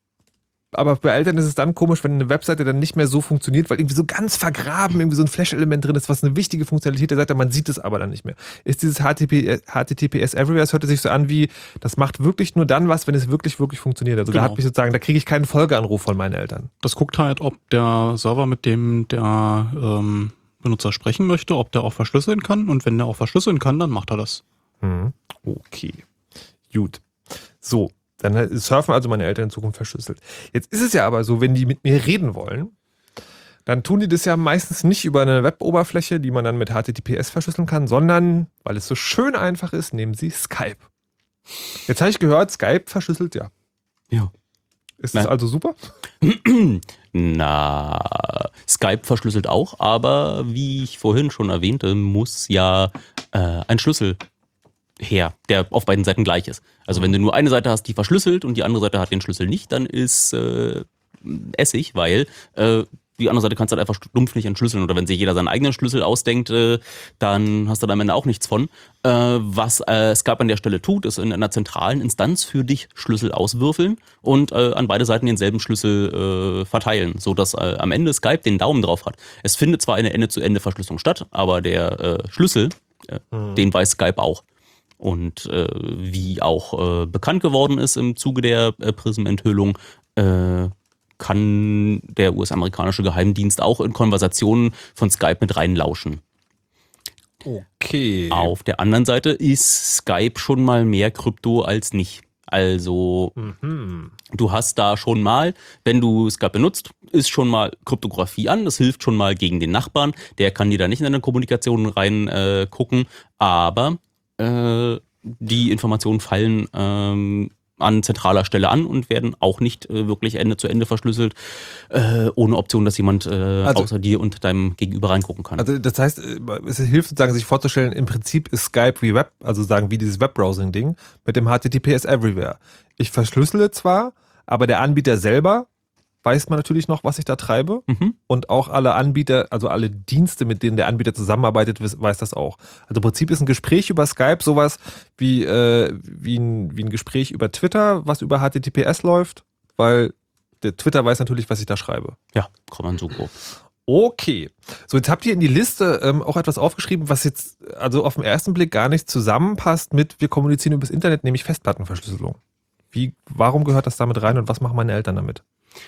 Aber bei Eltern ist es dann komisch, wenn eine Webseite dann nicht mehr so funktioniert, weil irgendwie so ganz vergraben irgendwie so ein Flash-Element drin ist, was eine wichtige Funktionalität der Seite, man sieht es aber dann nicht mehr. Ist dieses H T T P S Everywhere, es hört sich so an wie, das macht wirklich nur dann was, wenn es wirklich, wirklich funktioniert. Also da Genau. hat mich sozusagen, da kriege ich keinen Folgeanruf von meinen Eltern. Das guckt halt, ob der Server, mit dem der ähm, Benutzer sprechen möchte, ob der auch verschlüsseln kann. Und wenn der auch verschlüsseln kann, dann macht er das. Mhm. Okay. Gut. So. Dann surfen also meine Eltern in Zukunft verschlüsselt. Jetzt ist es ja aber so, wenn die mit mir reden wollen, dann tun die das ja meistens nicht über eine Web-Oberfläche, die man dann mit H T T P S verschlüsseln kann, sondern, weil es so schön einfach ist, nehmen sie Skype. Jetzt habe ich gehört, Skype verschlüsselt ja. Ja. Ist das Na. also super? Na, Skype verschlüsselt auch, aber wie ich vorhin schon erwähnte, muss ja äh, ein Schlüssel her, der auf beiden Seiten gleich ist. Also wenn du nur eine Seite hast, die verschlüsselt und die andere Seite hat den Schlüssel nicht, dann ist äh, Essig, weil äh, die andere Seite kannst du halt einfach stumpf nicht entschlüsseln. Oder wenn sich jeder seinen eigenen Schlüssel ausdenkt, äh, dann hast du da am Ende auch nichts von. Äh, was äh, Skype an der Stelle tut, ist in einer zentralen Instanz für dich Schlüssel auswürfeln und äh, an beide Seiten denselben Schlüssel äh, verteilen, sodass äh, am Ende Skype den Daumen drauf hat. Es findet zwar eine Ende-zu-Ende-Verschlüsselung statt, aber der äh, Schlüssel, äh, mhm. den weiß Skype auch. Und äh, wie auch äh, bekannt geworden ist im Zuge der äh, Prism-Enthüllung, äh, kann der U S-amerikanische Geheimdienst auch in Konversationen von Skype mit reinlauschen. Okay. Auf der anderen Seite ist Skype schon mal mehr Krypto als nicht. Also mhm. du hast da schon mal, wenn du Skype benutzt, ist schon mal Kryptographie an. Das hilft schon mal gegen den Nachbarn. Der kann dir da nicht in deine Kommunikation rein äh, gucken. Aber äh, die Informationen fallen ähm, an zentraler Stelle an und werden auch nicht äh, wirklich Ende zu Ende verschlüsselt, äh, ohne Option, dass jemand äh, also, außer dir und deinem Gegenüber reingucken kann. Also das heißt, es hilft sozusagen, sich vorzustellen, im Prinzip ist Skype wie Web, also sagen wie dieses Webbrowsing-Ding mit dem H T T P S Everywhere. Ich verschlüssele zwar, aber der Anbieter selber weiß man natürlich noch, was ich da treibe. Mhm. Und auch alle Anbieter, also alle Dienste, mit denen der Anbieter zusammenarbeitet, weiß das auch. Also im Prinzip ist ein Gespräch über Skype sowas wie, äh, wie, ein, wie ein Gespräch über Twitter, was über H T T P S läuft, weil der Twitter weiß natürlich, was ich da schreibe. Ja, kann man so grob. Okay. So, jetzt habt ihr in die Liste ähm, auch etwas aufgeschrieben, was jetzt also auf den ersten Blick gar nicht zusammenpasst mit wir kommunizieren übers Internet, nämlich Festplattenverschlüsselung. Wie, warum gehört das damit rein und was machen meine Eltern damit?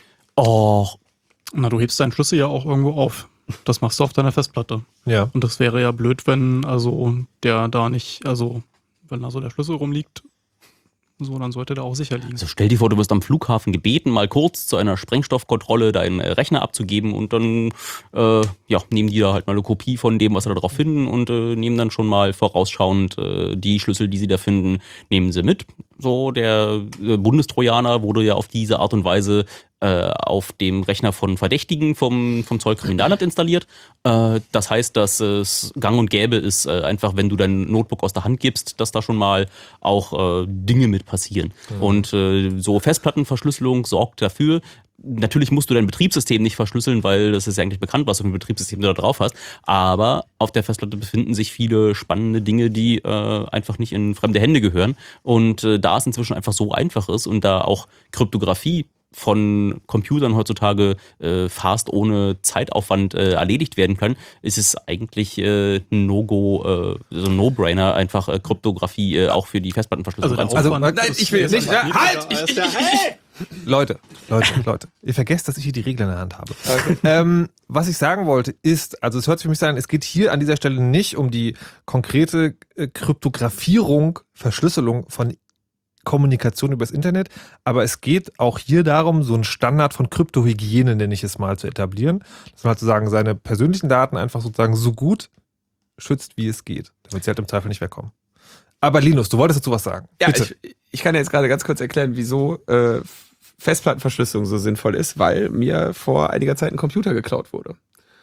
Oh, na, du hebst deinen Schlüssel ja auch irgendwo auf. Das machst du auf deiner Festplatte. Ja. Und das wäre ja blöd, wenn also der da nicht, also wenn da so der Schlüssel rumliegt, so, dann sollte der auch sicher liegen. Also stell dir vor, du wirst am Flughafen gebeten, mal kurz zu einer Sprengstoffkontrolle deinen Rechner abzugeben und dann äh, ja, nehmen die da halt mal eine Kopie von dem, was sie da drauf finden und äh, nehmen dann schon mal vorausschauend äh, die Schlüssel, die sie da finden, nehmen sie mit. So, der äh, Bundestrojaner wurde ja auf diese Art und Weise äh, auf dem Rechner von Verdächtigen vom, vom Zollkriminalamt installiert. Äh, das heißt, dass es gang und gäbe ist, äh, einfach wenn du dein Notebook aus der Hand gibst, dass da schon mal auch äh, Dinge mit passieren. Mhm. Und äh, so Festplattenverschlüsselung sorgt dafür, natürlich musst du dein Betriebssystem nicht verschlüsseln, weil das ist ja eigentlich bekannt, was für ein Betriebssystem du da drauf hast. Aber auf der Festplatte befinden sich viele spannende Dinge, die äh, einfach nicht in fremde Hände gehören. Und äh, da es inzwischen einfach so einfach ist und da auch Kryptographie von Computern heutzutage äh, fast ohne Zeitaufwand äh, erledigt werden kann, ist es eigentlich äh, ein No-Go, äh, so ein No-Brainer, einfach äh, Kryptographie äh, auch für die Festplattenverschlüsselung also, also nein, ich will nicht. Ja, halt! Ich, ich, ich, Leute, Leute, Leute, ihr vergesst, dass ich hier die Regeln in der Hand habe. Okay. Ähm, was ich sagen wollte ist, also es hört sich für mich an, es geht hier an dieser Stelle nicht um die konkrete äh, Kryptografierung, Verschlüsselung von Kommunikation übers Internet, aber es geht auch hier darum, so einen Standard von Kryptohygiene, nenne ich es mal, zu etablieren, dass man halt sozusagen seine persönlichen Daten einfach sozusagen so gut schützt, wie es geht, damit sie halt im Zweifel nicht wegkommen. Aber Linus, du wolltest dazu was sagen. Ja, ich, ich kann ja jetzt gerade ganz kurz erklären, wieso äh, Festplattenverschlüsselung so sinnvoll ist, weil mir vor einiger Zeit ein Computer geklaut wurde.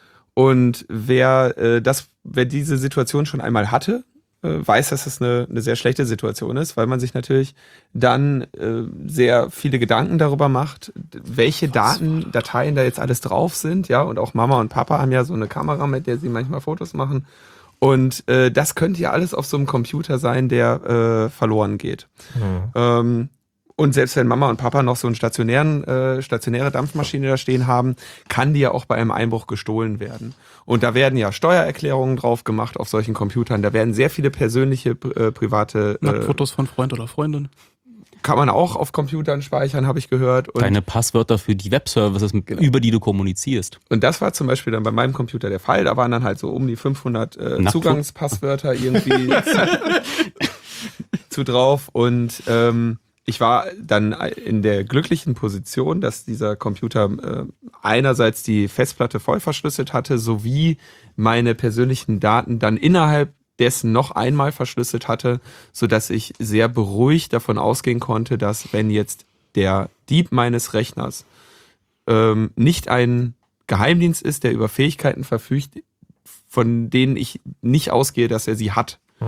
Und wer äh, das, wer diese Situation schon einmal hatte, weiß, dass das eine, eine sehr schlechte Situation ist, weil man sich natürlich dann äh, sehr viele Gedanken darüber macht, welche Daten, Dateien da jetzt alles drauf sind, ja, und auch Mama und Papa haben ja so eine Kamera, mit der sie manchmal Fotos machen und äh, das könnte ja alles auf so einem Computer sein, der äh, verloren geht. Mhm. Ähm, Und selbst wenn Mama und Papa noch so eine stationären, äh, stationäre Dampfmaschine da stehen haben, kann die ja auch bei einem Einbruch gestohlen werden. Und da werden ja Steuererklärungen drauf gemacht auf solchen Computern. Da werden sehr viele persönliche, äh, private... Äh, Fotos von Freund oder Freundin. Kann man auch auf Computern speichern, habe ich gehört. Und deine Passwörter für die Webservices, genau, über die du kommunizierst. Und das war zum Beispiel dann bei meinem Computer der Fall. Da waren dann halt so um die fünfhundert äh, Zugangspasswörter irgendwie zu, zu drauf. Und... Ähm, ich war dann in der glücklichen Position, dass dieser Computer äh, einerseits die Festplatte voll verschlüsselt hatte, sowie meine persönlichen Daten dann innerhalb dessen noch einmal verschlüsselt hatte, sodass ich sehr beruhigt davon ausgehen konnte, dass wenn jetzt der Dieb meines Rechners ähm, nicht ein Geheimdienst ist, der über Fähigkeiten verfügt, von denen ich nicht ausgehe, dass er sie hat, mhm.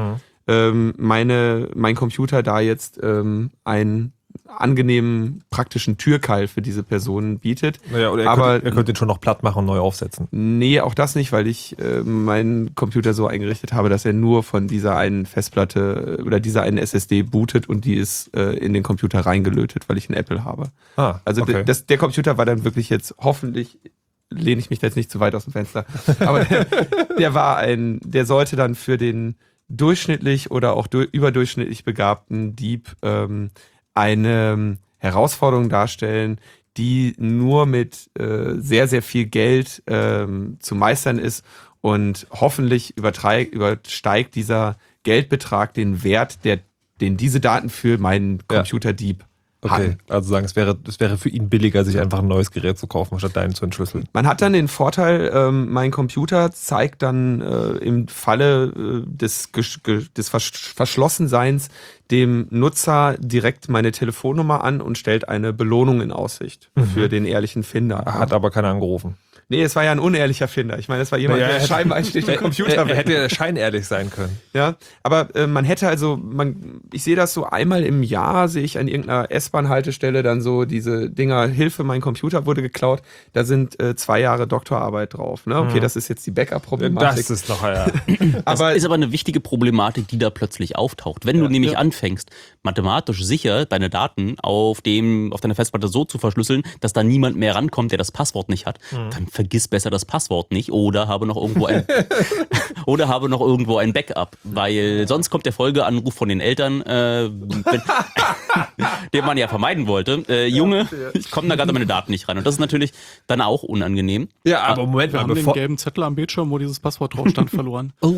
ähm, meine, mein Computer da jetzt ähm, einen angenehmen, praktischen Türkeil für diese Person bietet. Naja, oder er aber könnte, er könnte den schon noch platt machen und neu aufsetzen. Nee, auch das nicht, weil ich äh, meinen Computer so eingerichtet habe, dass er nur von dieser einen Festplatte oder dieser einen S S D bootet und die ist äh, in den Computer reingelötet, weil ich einen Apple habe. Ah, also okay. d- das, der Computer war dann wirklich jetzt, hoffentlich lehne ich mich da jetzt nicht zu weit aus dem Fenster, aber der, der war ein, der sollte dann für den durchschnittlich oder auch du- überdurchschnittlich begabten Dieb ähm, eine Herausforderung darstellen, die nur mit äh, sehr, sehr viel Geld ähm, zu meistern ist und hoffentlich übertrei- übersteigt dieser Geldbetrag den Wert, der, den diese Daten für meinen Computerdieb Okay, hatten. also sagen, es wäre, es wäre für ihn billiger, sich einfach ein neues Gerät zu kaufen, statt deinen zu entschlüsseln. Man hat dann den Vorteil, ähm, mein Computer zeigt dann äh, im Falle äh, des, ges- ge- des Versch- Verschlossenseins dem Nutzer direkt meine Telefonnummer an und stellt eine Belohnung in Aussicht Mhm. für den ehrlichen Finder. Er hat aber keiner angerufen. Nee, es war ja ein unehrlicher Finder. Ich meine, es war jemand, Naja, der er hätte- scheinbar einsteht, den Computer Er, er weg. hätte ja scheinehrlich sein können. Ja, aber äh, man hätte also, man, ich sehe das so einmal im Jahr, sehe ich an irgendeiner S-Bahn-Haltestelle dann so diese Dinger, Hilfe, mein Computer wurde geklaut, da sind äh, zwei Jahre Doktorarbeit drauf. Ne? Okay, Mhm. das ist jetzt die Backup-Problematik. Das ist noch, ja. Das Aber- ist aber eine wichtige Problematik, die da plötzlich auftaucht. Wenn du nämlich anfängst, mathematisch sicher deine Daten auf dem, auf deiner Festplatte so zu verschlüsseln, dass da niemand mehr rankommt, der das Passwort nicht hat, dann vergiss besser das Passwort nicht oder habe noch irgendwo ein oder habe noch irgendwo ein Backup, weil sonst kommt der Folgeanruf von den Eltern, äh, wenn, den man ja vermeiden wollte. Äh, Junge, ich komme da gerade an meine Daten nicht ran. Und das ist natürlich dann auch unangenehm. Ja, aber Moment Wir mal, haben den bevor, gelben Zettel am Bildschirm, wo dieses Passwort drauf stand, verloren. Oh.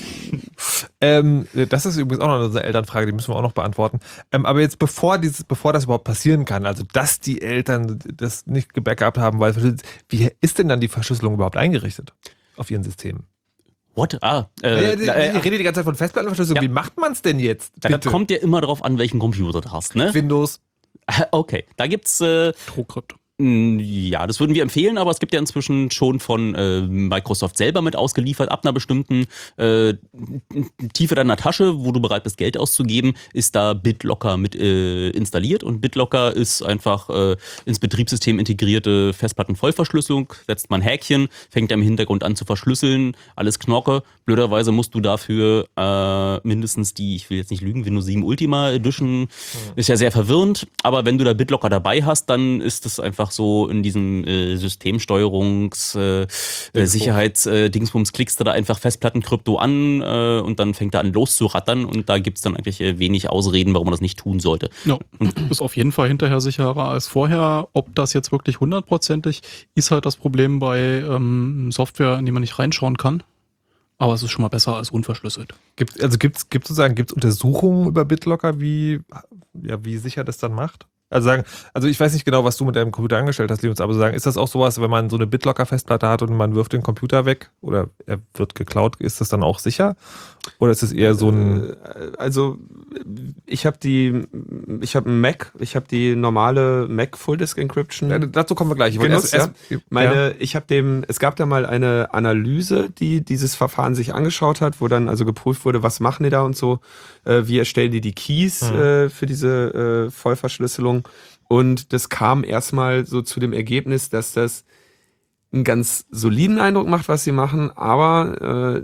Ähm, das ist übrigens auch noch eine Elternfrage, die müssen wir auch noch beantworten. Ähm, aber jetzt bevor dieses, bevor das überhaupt passieren kann, also dass die Eltern das nicht gebackupt haben, weil wie ist denn dann die Verschlüsselung überhaupt eingerichtet auf ihren Systemen? What? Ah, Äh, äh, ich äh, rede die ganze Zeit von Festplattenverschlüsselung. Ja. Wie macht man es denn jetzt? da Bitte? kommt ja immer darauf an, welchen Computer du hast, ne? Windows. Okay, da gibt's äh, TrueCrypt. mh, ja, das würden wir empfehlen, aber es gibt ja inzwischen schon von äh, Microsoft selber mit ausgeliefert, ab einer bestimmten äh, Tiefe deiner Tasche, wo du bereit bist, Geld auszugeben, ist da BitLocker mit äh, installiert und BitLocker ist einfach äh, ins Betriebssystem integrierte Festplattenvollverschlüsselung, setzt man ein Häkchen, fängt er im Hintergrund an zu verschlüsseln, alles Knorke. Blöderweise musst du dafür äh, mindestens die, ich will jetzt nicht lügen, Windows sieben Ultima Edition, ist ja sehr verwirrend, aber wenn du da BitLocker dabei hast, dann ist es einfach so in diesem äh, Systemsteuerungs äh, äh, Sicherheits äh, Dingsbums klickst du da einfach Festplattenkrypto an äh, und dann fängt er an loszurattern und da gibt's dann eigentlich äh, wenig Ausreden, warum man das nicht tun sollte. Ja, ist auf jeden Fall hinterher sicherer als vorher. Ob das jetzt wirklich hundertprozentig ist, halt das Problem bei ähm, Software, in die man nicht reinschauen kann. Aber es ist schon mal besser als unverschlüsselt. Gibt, also gibt es sozusagen gibt's Untersuchungen über BitLocker, wie, ja, wie sicher das dann macht? Also sagen, also ich weiß nicht genau, was du mit deinem Computer angestellt hast, Linus, aber sagen, ist das auch sowas, wenn man so eine BitLocker-Festplatte hat und man wirft den Computer weg oder er wird geklaut, ist das dann auch sicher? Oder ist es eher so ein... Also ich habe die, ich habe einen Mac, ich habe die normale Mac Full Disk Encryption. Ja, dazu kommen wir gleich. Ich wollte genutzt, erst, ja. erst, Meine, ja. ich habe dem, es gab da mal eine Analyse, die dieses Verfahren sich angeschaut hat, wo dann also geprüft wurde, was machen die da und so, äh, wie erstellen die die Keys Mhm. äh, für diese äh, Vollverschlüsselung. Und das kam erstmal so zu dem Ergebnis, dass das einen ganz soliden Eindruck macht, was sie machen, aber äh,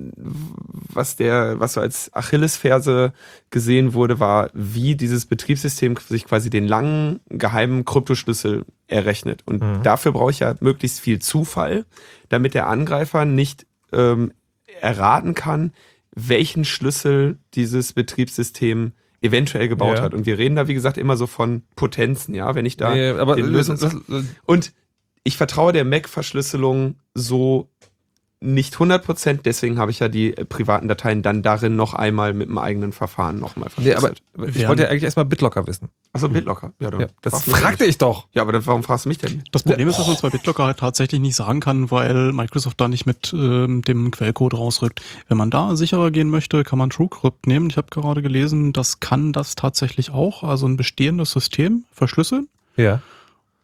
was der, was so als Achillesferse gesehen wurde, war, wie dieses Betriebssystem sich quasi den langen geheimen Kryptoschlüssel errechnet. Und Mhm. dafür brauche ich ja möglichst viel Zufall, damit der Angreifer nicht ähm, erraten kann, welchen Schlüssel dieses Betriebssystem eventuell gebaut Ja. hat. Und wir reden da, wie gesagt, immer so von Potenzen, ja, wenn ich da Nee, aber den das, Lösungs- das, das, und ich vertraue der Mac-Verschlüsselung so nicht hundert Prozent, deswegen habe ich ja die äh, privaten Dateien dann darin noch einmal mit dem eigenen Verfahren nochmal nee, aber verschlüsselt. ich wollte ja eigentlich erstmal BitLocker wissen. Achso, BitLocker. Ja, dann Ja, das fragst du mich fragte nicht. ich doch. Ja, aber dann, warum fragst du mich denn? Das Problem ist, dass man es bei BitLocker halt tatsächlich nicht sagen kann, weil Microsoft da nicht mit ähm, dem Quellcode rausrückt. Wenn man da sicherer gehen möchte, kann man TrueCrypt nehmen. Ich habe gerade gelesen, das kann das tatsächlich auch, also ein bestehendes System verschlüsseln. Ja.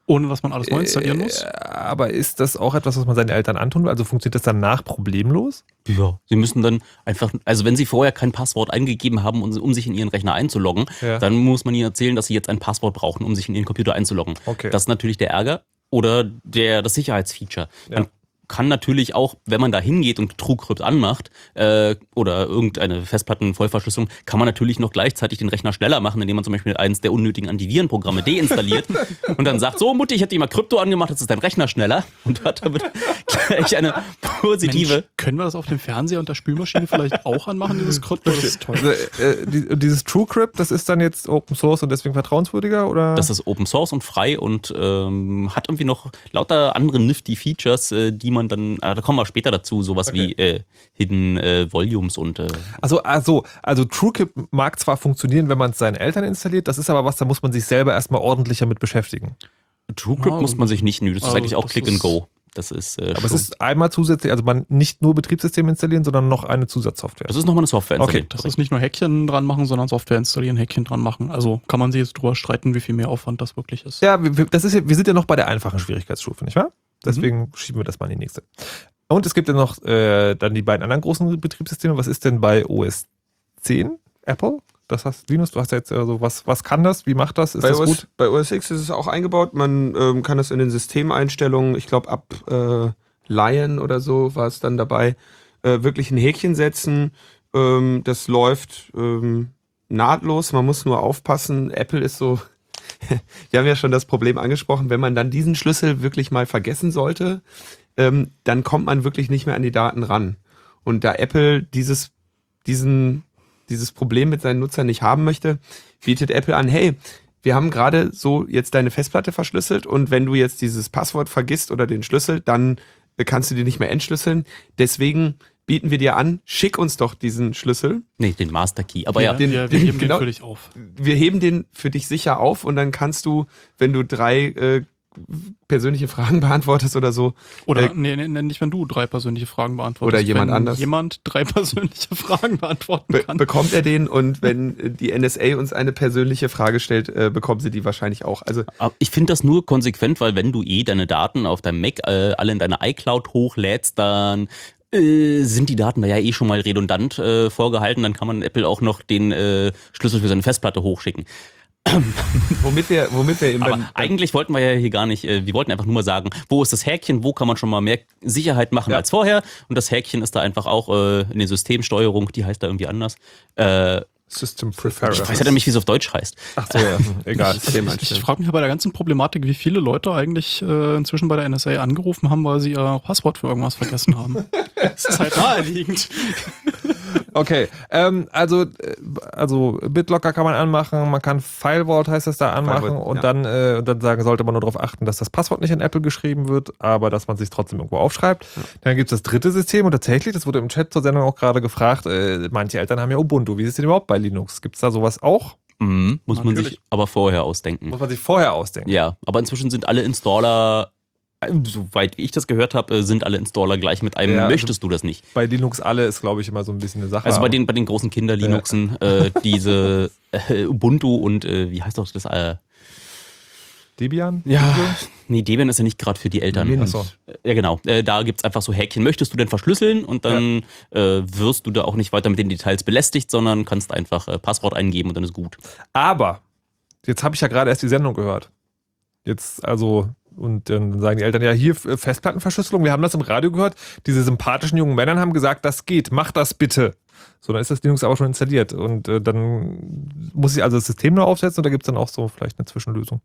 Ohne dass man alles neu installieren muss? Äh, aber ist das auch etwas, was man seinen Eltern antun will? Also funktioniert das danach problemlos? Ja, sie müssen dann einfach, also wenn sie vorher kein Passwort eingegeben haben, um, um sich in ihren Rechner einzuloggen, Ja. dann muss man ihnen erzählen, dass sie jetzt ein Passwort brauchen, um sich in ihren Computer einzuloggen. Okay. Das ist natürlich der Ärger oder der, das Sicherheitsfeature. Ja. Man kann natürlich auch, wenn man da hingeht und TrueCrypt anmacht äh, oder irgendeine Festplattenvollverschlüsselung, kann man natürlich noch gleichzeitig den Rechner schneller machen, indem man zum Beispiel eines der unnötigen Antivirenprogramme deinstalliert und dann sagt, so Mutti, ich hätte dir mal Krypto angemacht, jetzt ist dein Rechner schneller und hat damit gleich eine positive... Mensch, können wir das auf dem Fernseher und der Spülmaschine vielleicht auch anmachen, dieses Krypto? Das ist toll. Also, äh, die, dieses TrueCrypt, das ist dann jetzt Open Source und deswegen vertrauenswürdiger, oder? Das ist Open Source und frei und ähm, hat irgendwie noch lauter andere nifty Features, äh, die man dann, äh, da kommen wir später dazu, sowas Okay. wie äh, Hidden äh, Volumes und äh, Also, also, also TrueCrypt mag zwar funktionieren, wenn man es seinen Eltern installiert, das ist aber was, da muss man sich selber erstmal ordentlicher mit beschäftigen. TrueCrypt Ja, muss man sich nicht, nö, das ist also eigentlich auch das Click ist- and Go. Das ist, äh, Aber schon, es ist einmal zusätzlich, also man nicht nur Betriebssystem installieren, sondern noch eine Zusatzsoftware. das ist nochmal eine Software. Okay. Das ist nicht nur Häkchen dran machen, sondern Software installieren, Häkchen dran machen. Also kann man sich jetzt drüber streiten, wie viel mehr Aufwand das wirklich ist. Ja, wir, wir- das ist ja, wir sind ja noch bei der einfachen Schwierigkeitsstufe, nicht wahr? Deswegen schieben wir das mal in die nächste. Und es gibt ja noch äh, dann die beiden anderen großen Betriebssysteme. Was ist denn bei O S zehn Apple? Das heißt, Linus, du hast ja jetzt also was, was kann das? Wie macht das? Ist Bei, das O S, gut? bei O S X ist es auch eingebaut. Man ähm, kann das in den Systemeinstellungen, ich glaube ab äh, Lion oder so war es dann dabei, äh, wirklich ein Häkchen setzen. Ähm, das läuft ähm, nahtlos. Man muss nur aufpassen. Apple ist so, wir haben ja schon das Problem angesprochen, wenn man dann diesen Schlüssel wirklich mal vergessen sollte, ähm, dann kommt man wirklich nicht mehr an die Daten ran. Und da Apple dieses, diesen, dieses Problem mit seinen Nutzern nicht haben möchte, bietet Apple an, hey, wir haben gerade so jetzt deine Festplatte verschlüsselt und wenn du jetzt dieses Passwort vergisst oder den Schlüssel, dann kannst du die nicht mehr entschlüsseln. Deswegen bieten wir dir an, schick uns doch diesen Schlüssel. nee, den Master Key. Aber ja, den- wir, wir heben genau. den für dich auf. Wir heben den für dich sicher auf und dann kannst du, wenn du drei äh, persönliche Fragen beantwortest oder so, Oder Äh, nee, nee, nee, nicht wenn du drei persönliche Fragen beantwortest. Oder jemand wenn anders. jemand drei persönliche Fragen beantworten be kann. bekommt er den und wenn äh, die N S A uns eine persönliche Frage stellt, äh, bekommen sie die wahrscheinlich auch. Also aber ich finde das nur konsequent, weil wenn du eh deine Daten auf deinem Mac äh, alle in deine iCloud hochlädst, dann äh, sind die Daten da ja eh schon mal redundant äh, vorgehalten. Dann kann man Apple auch noch den äh, Schlüssel für seine Festplatte hochschicken. womit wir, womit wir eben Aber beim, eigentlich wollten wir ja hier gar nicht, äh, wir wollten einfach nur mal sagen, wo ist das Häkchen, wo kann man schon mal mehr Sicherheit machen Ja. als vorher. Und das Häkchen ist da einfach auch äh, in der Systemsteuerung, die heißt da irgendwie anders. Äh, System Preferences. ich weiß ja nämlich, wie es auf Deutsch heißt. Ach so, ja. Egal. Ich frage mich bei der ganzen Problematik, wie viele Leute eigentlich äh, inzwischen bei der N S A angerufen haben, weil sie ihr Passwort für irgendwas vergessen haben. Das ist halt naheliegend. Okay, ähm, also, äh, also BitLocker kann man anmachen, man kann FileVault heißt das da anmachen FileVault, und ja. dann äh, und dann sagen, sollte man nur darauf achten, dass das Passwort nicht in Apple geschrieben wird, aber dass man sich trotzdem irgendwo aufschreibt. Dann gibt es das dritte System und tatsächlich, das wurde im Chat zur Sendung auch gerade gefragt, äh, manche Eltern haben ja Ubuntu. Wie ist es denn überhaupt bei Linux? Gibt es da sowas auch? Mhm, muss man Natürlich. sich aber vorher ausdenken. Muss man sich vorher ausdenken? Ja, aber inzwischen sind alle Installer, äh, soweit wie ich das gehört habe, äh, sind alle Installer gleich mit einem, Ja, also möchtest du das nicht? Bei Linux alle ist, glaube ich, immer so ein bisschen eine Sache. Also bei aber- den, bei den großen Kinder-Linuxen, äh, diese äh, Ubuntu und äh, wie heißt doch das? Äh, Debian? ja, nee, Debian ist ja nicht gerade für die Eltern. Mint. Achso. Ja, genau. Äh, da gibt's einfach so Häkchen. Möchtest du denn verschlüsseln? Und dann äh, wirst du da auch nicht weiter mit den Details belästigt, sondern kannst einfach äh, Passwort eingeben und dann ist gut. Aber, jetzt habe ich ja gerade erst die Sendung gehört. Jetzt, also, und dann sagen die Eltern, ja, hier äh, Festplattenverschlüsselung, wir haben das im Radio gehört, diese sympathischen jungen Männer haben gesagt, das geht, mach das bitte. So, dann ist das Linux aber schon installiert. Und äh, dann muss ich also das System nur aufsetzen und da gibt es dann auch so vielleicht eine Zwischenlösung.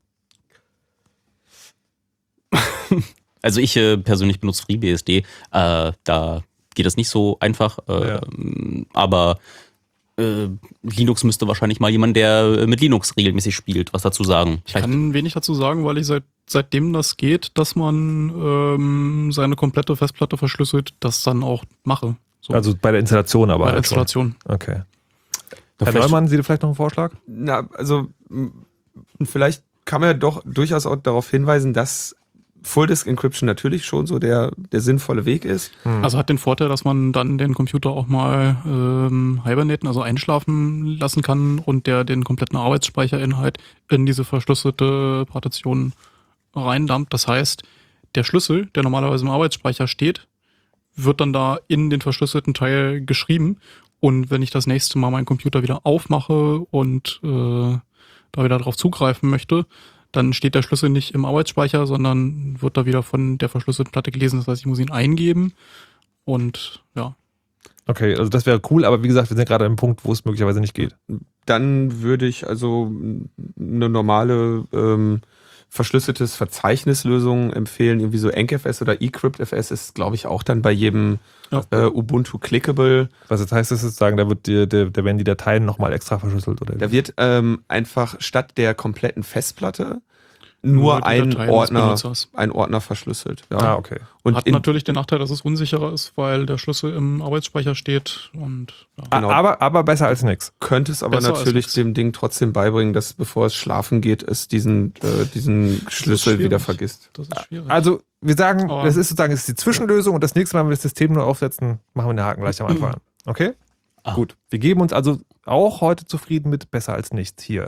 Also ich äh, persönlich benutze FreeBSD. Äh, da geht das nicht so einfach. Äh, Ja. Aber äh, Linux müsste wahrscheinlich mal jemand, der mit Linux regelmäßig spielt, was dazu sagen. Ich kann wenig dazu sagen, weil ich seit, seitdem das geht, dass man ähm, seine komplette Festplatte verschlüsselt, das dann auch mache. So, Also bei der Installation aber. bei der halt schon. Installation. Okay. Ja, Herr vielleicht- Neumann, Sie vielleicht noch einen Vorschlag? na, also m, vielleicht kann man ja doch durchaus auch darauf hinweisen, dass Full Disk Encryption natürlich schon so der, der sinnvolle Weg ist. Also hat den Vorteil, dass man dann den Computer auch mal ähm, hibernaten, also einschlafen lassen kann und der den kompletten Arbeitsspeicherinhalt in diese verschlüsselte Partition reindumpt. Das heißt, der Schlüssel, der normalerweise im Arbeitsspeicher steht, wird dann da in den verschlüsselten Teil geschrieben. Und wenn ich das nächste Mal meinen Computer wieder aufmache und äh, da wieder drauf zugreifen möchte, dann steht der Schlüssel nicht im Arbeitsspeicher, sondern wird da wieder von der verschlüsselten Platte gelesen. Das heißt, ich muss ihn eingeben und ja. Okay, also das wäre cool, aber wie gesagt, wir sind gerade am Punkt, wo es möglicherweise nicht geht. Dann würde ich also eine normale ähm, verschlüsseltes Verzeichnislösung empfehlen. Irgendwie so EncFS oder eCryptFS ist, glaube ich, auch dann bei jedem ja. äh, Ubuntu clickable. Was jetzt heißt, ist sozusagen, da wird die, der, da werden die Dateien nochmal extra verschlüsselt, oder? Da wird ähm, einfach statt der kompletten Festplatte nur, nur ein Ordner, ein Ordner verschlüsselt. Ja. Ah, okay. Und hat natürlich den Nachteil, dass es unsicherer ist, weil der Schlüssel im Arbeitsspeicher steht. Und ja. Genau. aber, aber besser als nichts. Könnte es aber besser natürlich dem Ding trotzdem beibringen, dass bevor es schlafen geht, es diesen, äh, diesen Schlüssel wieder vergisst. Das ist schwierig. Also wir sagen, aber das ist sozusagen das ist die Zwischenlösung und das nächste Mal, wenn wir das System nur aufsetzen, machen wir den Haken gleich am Anfang an. Okay? Ah. Gut. Wir geben uns also auch heute zufrieden mit besser als nichts hier.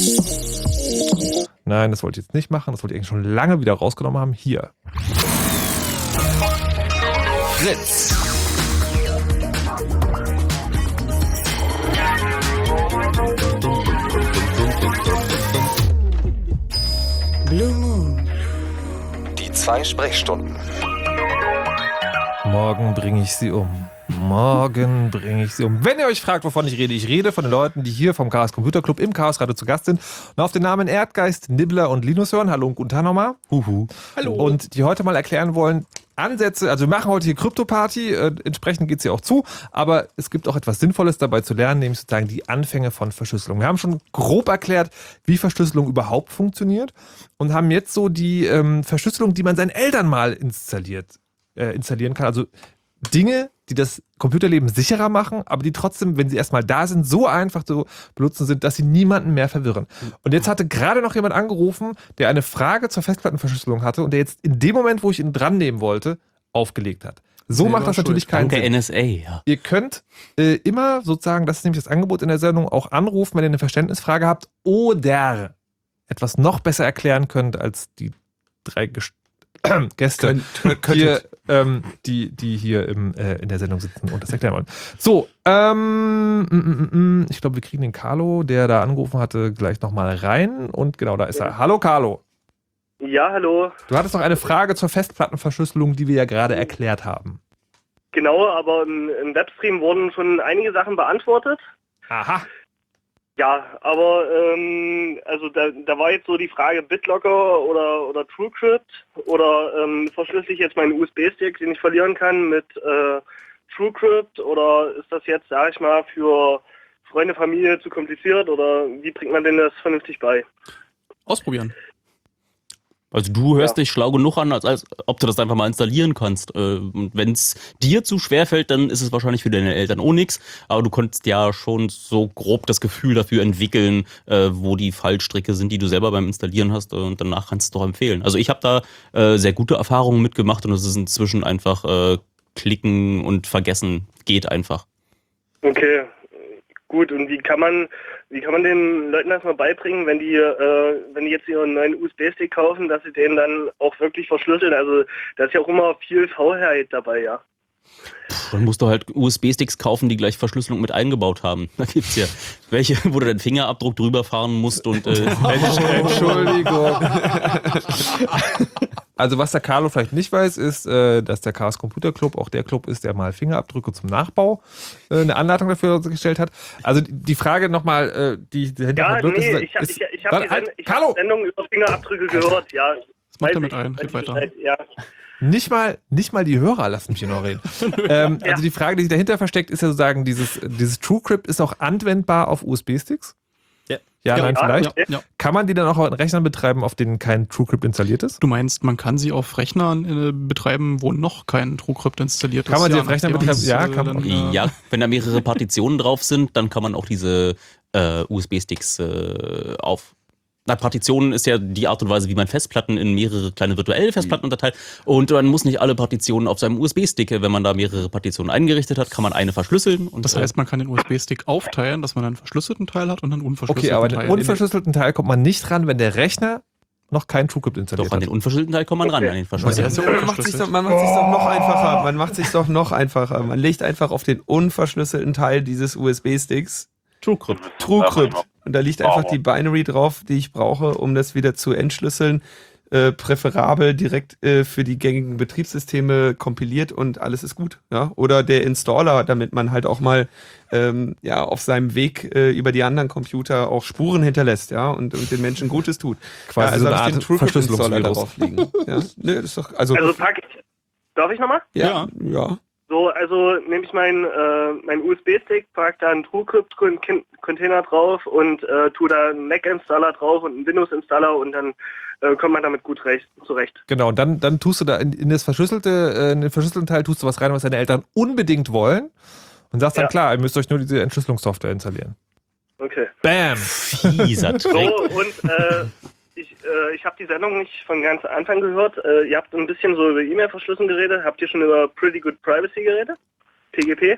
Nein, das wollte ich jetzt nicht machen. Das wollte ich eigentlich schon lange wieder rausgenommen haben. Hier. Fritz. Blue Moon. Die zwei Sprechstunden. Morgen bringe ich sie um. Morgen bringe ich sie um. Wenn ihr euch fragt, wovon ich rede, ich rede von den Leuten, die hier vom Chaos Computer Club im Chaos Radio zu Gast sind und auf den Namen Erdgeist, Nibbler und Linus hören. Hallo und guten Tag nochmal. Huhu. Hallo. Und die heute mal erklären wollen, Ansätze, also wir machen heute hier Krypto-Party, äh, entsprechend geht es hier auch zu, aber es gibt auch etwas Sinnvolles dabei zu lernen, nämlich sozusagen die Anfänge von Verschlüsselung. Wir haben schon grob erklärt, wie Verschlüsselung überhaupt funktioniert und haben jetzt so die ähm, Verschlüsselung, die man seinen Eltern mal installiert, äh, installieren kann, also Dinge, die das Computerleben sicherer machen, aber die trotzdem, wenn sie erstmal da sind, so einfach zu benutzen sind, dass sie niemanden mehr verwirren. Und jetzt hatte gerade noch jemand angerufen, der eine Frage zur Festplattenverschlüsselung hatte und der jetzt in dem Moment, wo ich ihn dran nehmen wollte, aufgelegt hat. So Selber macht das natürlich keinen Danke Sinn. N S A, ja. Ihr könnt äh, immer sozusagen, das ist nämlich das Angebot in der Sendung, auch anrufen, wenn ihr eine Verständnisfrage habt oder etwas noch besser erklären könnt als die drei Gest Gäste, Könnt, hier, ähm, die, die hier im, äh, in der Sendung sitzen und das erklären wollen. So, ähm, mm, mm, mm, ich glaube, wir kriegen den Carlo, der da angerufen hatte, gleich nochmal rein. Und genau, da ist er. Hallo, Carlo. Ja, hallo. Du hattest noch eine Frage zur Festplattenverschlüsselung, die wir ja gerade erklärt haben. Genau, aber im, im Webstream wurden schon einige Sachen beantwortet. Aha. Ja, aber ähm, also da, da war jetzt so die Frage BitLocker oder oder TrueCrypt oder ähm, verschlüssel ich jetzt meinen U S B-Stick, den ich verlieren kann, mit äh, TrueCrypt oder ist das jetzt, sag ich mal, für Freunde, Familie zu kompliziert oder wie bringt man denn das vernünftig bei? Ausprobieren. Also du hörst Ja. dich schlau genug an, als, als ob du das einfach mal installieren kannst. Äh, Und wenn es dir zu schwer fällt, dann ist es wahrscheinlich für deine Eltern auch nichts. Aber du konntest ja schon so grob das Gefühl dafür entwickeln, äh, wo die Fallstricke sind, die du selber beim Installieren hast. äh, Und danach kannst du es doch empfehlen. Also ich habe da äh, sehr gute Erfahrungen mitgemacht und es ist inzwischen einfach äh, klicken und vergessen. Geht einfach. Okay, gut. Und wie kann man wie kann man den Leuten das mal beibringen, wenn die äh, wenn die jetzt ihren neuen U S B-Stick kaufen, dass sie den dann auch wirklich verschlüsseln? Also da ist ja auch immer viel Faulheit dabei, ja. Dann musst du halt U S B-Sticks kaufen, die gleich Verschlüsselung mit eingebaut haben. Da gibt's ja welche, wo du deinen Fingerabdruck drüber fahren musst und äh, Entschuldigung. Also was der Carlo vielleicht nicht weiß, ist, äh, dass der Chaos Computer Club auch der Club ist, der mal Fingerabdrücke zum Nachbau äh, eine Anleitung dafür gestellt hat. Also die- die Frage nochmal, äh, die dahinter Ja, verbirgt nee, ist, ich habe ist, ich, ich hab die, halt, Send ich hab Carlo, die Sendung über Fingerabdrücke gehört, ja. Das macht Weiß er mit ich, ein. weiß Red ich weiter. Bescheid, ja. nicht mal, nicht mal die Hörer lassen mich hier noch reden. ähm, Ja. Also die Frage, die sich dahinter versteckt, ist ja sozusagen, dieses, dieses TrueCrypt ist auch anwendbar auf U S B-Sticks? Ja. Ja, nein, Ja, vielleicht. Ja, ja. Kann man die dann auch auf Rechnern betreiben, auf denen kein TrueCrypt installiert ist? Du meinst, man kann sie auf Rechnern äh, betreiben, wo noch kein TrueCrypt installiert ist? Kann man sie Ja, auf Rechnern nachdem betreiben? es, Ja, äh, kann man. dann, äh, ja, wenn da mehrere Partitionen drauf sind, dann kann man auch diese äh, U S B-Sticks äh, auf. Na, Partitionen ist ja die Art und Weise, wie man Festplatten in mehrere kleine virtuelle Festplatten unterteilt. Und man muss nicht alle Partitionen auf seinem U S B-Stick, wenn man da mehrere Partitionen eingerichtet hat, kann man eine verschlüsseln. Und Das heißt, man kann den U S B-Stick aufteilen, dass man einen verschlüsselten Teil hat und einen unverschlüsselten Okay, aber Teil. den unverschlüsselten Teil kommt man nicht ran, wenn der Rechner noch kein TrueCrypt installiert Doch, an hat. den unverschlüsselten Teil kommt man ran, an den verschlüsselten. Man macht sich doch, man macht sich doch noch einfacher. Man macht sich doch noch einfacher. Man legt einfach auf den unverschlüsselten Teil dieses U S B-Sticks TrueCrypt. TrueCrypt. Und da liegt einfach die Binary drauf, die ich brauche, um das wieder zu entschlüsseln. Äh, präferabel direkt äh, für die gängigen Betriebssysteme kompiliert und alles ist gut. Ja? Oder der Installer, damit man halt auch mal ähm, ja, auf seinem Weg äh, über die anderen Computer auch Spuren hinterlässt, ja, und, und den Menschen Gutes tut. Quasi ja, also so eine habe ich Art den TrueCrypt-Installer Verschlüsselungsvirus. darauf liegen. Ja? Nö, das ist doch, also, Also pack ich. Darf ich nochmal? ja, ja. So, also nehme ich meinen äh, mein U S B-Stick, pack da einen TrueCrypt-Container drauf und äh, tue da einen Mac-Installer drauf und einen Windows-Installer und dann äh, kommt man damit gut recht, zurecht. Genau, und dann, dann tust du da in, in das verschlüsselte, äh, in den verschlüsselten Teil tust du was rein, was deine Eltern unbedingt wollen und sagst dann, Ja. klar, ihr müsst euch nur diese Entschlüsselungssoftware installieren. Okay. Bam! Fieser So, Trick. und äh, ich, äh, ich habe die Sendung nicht von ganz Anfang gehört. Äh, ihr habt ein bisschen so über E-Mail-Verschlüsselung geredet. Habt ihr schon über Pretty Good Privacy geredet? P G P?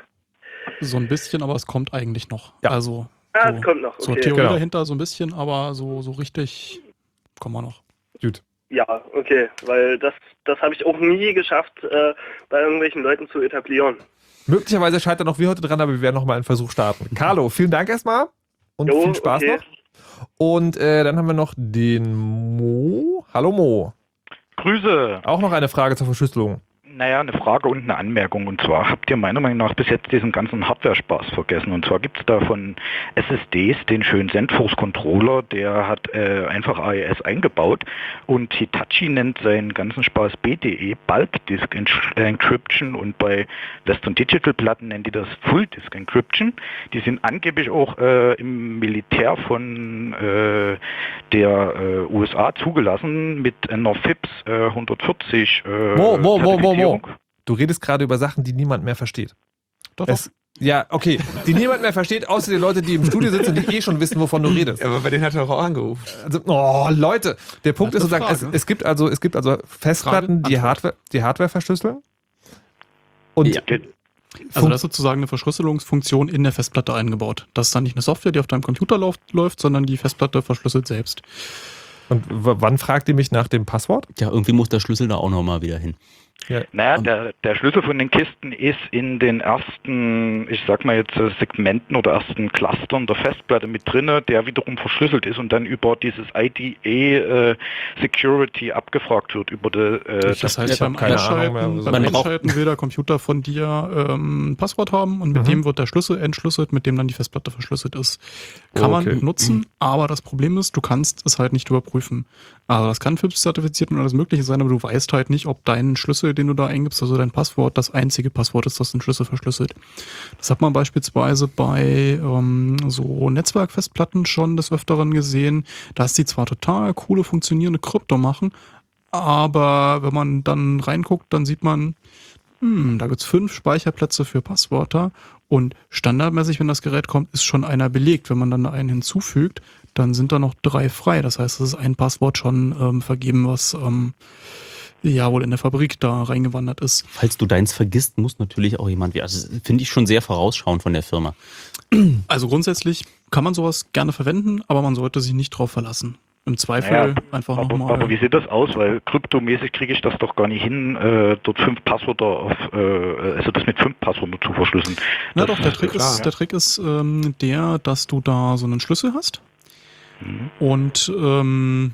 So ein bisschen, aber es kommt eigentlich noch. Ja. Also Ah, so, es kommt noch. so Okay. Theorie Genau. dahinter so ein bisschen, aber so, so richtig kommen wir noch. Gut. Ja, okay. Weil das, das habe ich auch nie geschafft, äh, bei irgendwelchen Leuten zu etablieren. Möglicherweise scheitern auch wir heute dran, aber wir werden noch mal einen Versuch starten. Carlo, vielen Dank erstmal und Jo, viel Spaß okay. noch. Und äh, dann haben wir noch den Mo. Hallo Mo. Grüße. Auch noch eine Frage zur Verschlüsselung. Naja, eine Frage und eine Anmerkung. Und zwar habt ihr meiner Meinung nach bis jetzt diesen ganzen Hardware-Spaß vergessen. Und zwar gibt es da von S S Ds den schönen ZenForce-Controller, der hat äh, einfach A E S eingebaut. Und Hitachi nennt seinen ganzen Spaß B D E, Bulk Disk Encryption. Und bei Western Digital Platten nennen die das Full Disk Encryption. Die sind angeblich auch äh, im Militär von äh, der äh, U S A zugelassen mit einer F I P S äh, hundertvierzig. Äh, Mo, Mo, Mo, Mo, Mo. Zertifizierung. Du redest gerade über Sachen, die niemand mehr versteht. Doch, Es, ja, okay. Die niemand mehr versteht, außer die Leute, die im Studio sitzen und die eh schon wissen, wovon du redest. Aber bei denen hat er auch angerufen. Also, oh, Leute, der Punkt Das ist ist eine sozusagen, es, Frage. es gibt also, es gibt also Festplatten, Frage, die Hardware, die Hardware verschlüsseln. Und Ja. Also das ist sozusagen eine Verschlüsselungsfunktion in der Festplatte eingebaut. Das ist dann nicht eine Software, die auf deinem Computer läuft, läuft sondern die Festplatte verschlüsselt selbst. Und w- wann fragt ihr mich nach dem Passwort? Ja, irgendwie muss der Schlüssel da auch nochmal wieder hin. Ja. Naja, der, der Schlüssel von den Kisten ist in den ersten, ich sag mal jetzt äh, Segmenten oder ersten Clustern der Festplatte mit drinne, der wiederum verschlüsselt ist und dann über dieses I D E äh, Security abgefragt wird über die, äh, Das heißt, ich hab beim keine Ahnung Einschalten, mehr. beim Man braucht- Einschalten will der Computer von dir ähm, ein Passwort haben und mit Mhm. dem wird der Schlüssel entschlüsselt, mit dem dann die Festplatte verschlüsselt ist. Kann Okay. man nutzen, aber das Problem ist, du kannst es halt nicht überprüfen. Also das kann F I P S-zertifiziert und alles Mögliche sein, aber du weißt halt nicht, ob dein Schlüssel, den du da eingibst, also dein Passwort, das einzige Passwort ist, das den Schlüssel verschlüsselt. Das hat man beispielsweise bei ähm, so Netzwerkfestplatten schon des Öfteren gesehen, dass die zwar total coole, funktionierende Krypto machen, aber wenn man dann reinguckt, dann sieht man, hm, da gibt's fünf Speicherplätze für Passwörter und standardmäßig, wenn das Gerät kommt, ist schon einer belegt. Wenn man dann einen hinzufügt, dann sind da noch drei frei. Das heißt, es ist ein Passwort schon ähm, vergeben, was ähm, ja wohl in der Fabrik da reingewandert ist. Falls du deins vergisst, muss natürlich auch jemand, also das finde ich schon sehr vorausschauend von der Firma. Also grundsätzlich kann man sowas gerne verwenden, aber man sollte sich nicht drauf verlassen. Im Zweifel Naja, einfach aber, nochmal. aber wie sieht das aus? Weil kryptomäßig kriege ich das doch gar nicht hin, äh, dort fünf Passwörter auf, äh, also das mit fünf Passwörtern zu verschlüsseln. Na Das doch, der ist Trick klar, ist, ja. der Trick ist ähm, der, dass du da so einen Schlüssel hast Mhm. und ähm,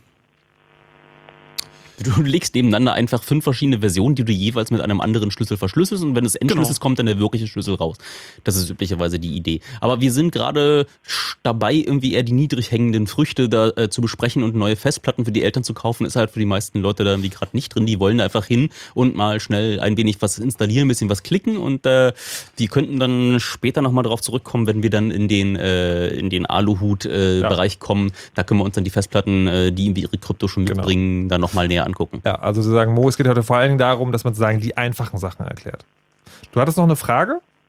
Du legst nebeneinander einfach fünf verschiedene Versionen, die du jeweils mit einem anderen Schlüssel verschlüsselst und wenn es entschlüsselst, Genau. kommt dann der wirkliche Schlüssel raus. Das ist üblicherweise die Idee. Aber wir sind gerade sch- dabei, irgendwie eher die niedrig hängenden Früchte da äh, zu besprechen und neue Festplatten für die Eltern zu kaufen, ist halt für die meisten Leute da irgendwie gerade nicht drin. Die wollen da einfach hin und mal schnell ein wenig was installieren, ein bisschen was klicken und äh, die könnten dann später nochmal drauf zurückkommen, wenn wir dann in den, äh, in den Aluhut-Bereich Ja. kommen. Da können wir uns dann die Festplatten, äh, die irgendwie ihre Krypto schon Genau. mitbringen, dann nochmal näher angucken. Ja, also sozusagen, Mo, es geht heute vor allen Dingen darum, dass man sozusagen die einfachen Sachen erklärt. Du hattest noch eine Frage?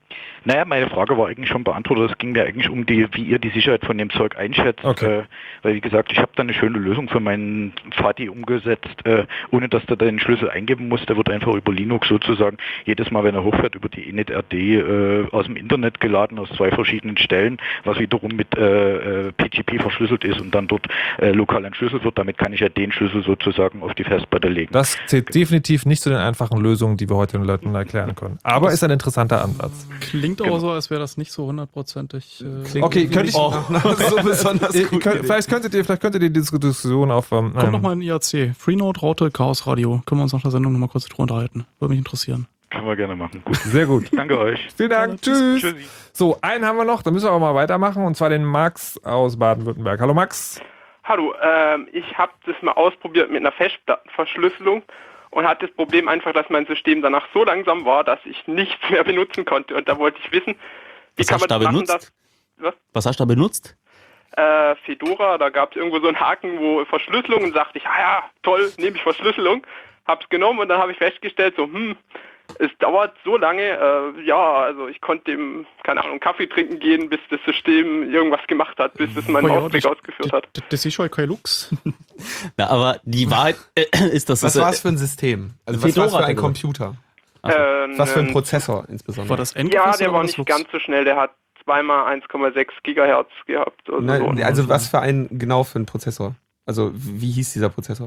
Naja, meine Frage war eigentlich schon beantwortet. Es ging mir eigentlich um die, wie ihr die Sicherheit von dem Zeug einschätzt. Okay. Äh, weil wie gesagt, ich habe da eine schöne Lösung für meinen Vati umgesetzt, äh, ohne dass der den Schlüssel eingeben muss. Der wird einfach über Linux sozusagen jedes Mal, wenn er hochfährt, über die init-rd äh, aus dem Internet geladen, aus zwei verschiedenen Stellen, was wiederum mit äh, P G P verschlüsselt ist und dann dort äh, lokal entschlüsselt wird. Damit kann ich ja den Schlüssel sozusagen auf die Festplatte legen. Das zählt definitiv nicht zu den einfachen Lösungen, die wir heute den Leuten erklären können. Aber ist ein interessanter Ansatz. Klingt aber so, als wäre das nicht so hundertprozentig. Äh okay, könnte ich. Oh, so besonders Äh, gut. könnt, vielleicht, könntet ihr, vielleicht könntet ihr die Diskussion auf. Ähm, Kommt noch mal in I A C. Freenode, Raute, Chaos Radio. Können wir uns nach der Sendung noch mal kurz drüber unterhalten. Würde mich interessieren. Können wir gerne machen. Gut. Sehr gut. Danke euch. Vielen Dank. Ja, tschüss. Tschüssi. So, einen haben wir noch. Da müssen wir aber mal weitermachen. Und zwar den Max aus Baden-Württemberg. Hallo Max. Hallo, ähm, ich habe das mal ausprobiert mit einer Festplattenverschlüsselung und hatte das Problem einfach, dass mein System danach so langsam war, dass ich nichts mehr benutzen konnte. Und da wollte ich wissen, wie Was kann hast man du da das machen, benutzt? dass... Was? Was hast du da benutzt? Äh, Fedora, da gab es irgendwo so einen Haken, wo Verschlüsselung, und sagte ich, ah ja, toll, nehme ich Verschlüsselung. Hab's genommen und dann habe ich festgestellt, so, hm, es dauert so lange, äh, ja, also ich konnte dem, keine Ahnung, Kaffee trinken gehen, bis das System irgendwas gemacht hat, bis es meinen Oh ja, Ausweg das- ausgeführt hat. Das, das ist schon kein Lux. Na, aber die Wahrheit äh, ist, dass Was das. war es für ein System? Also was war es Fedora für ein hat er Computer? Ähm, Was für ein ähm, Prozessor insbesondere? War das Ja, Endgefäß der oder war das nicht Lux? ganz so schnell, der hat zweimal eins Komma sechs Gigahertz gehabt. Also, Nein, so. also was für ein genau für ein Prozessor? Also wie hieß dieser Prozessor?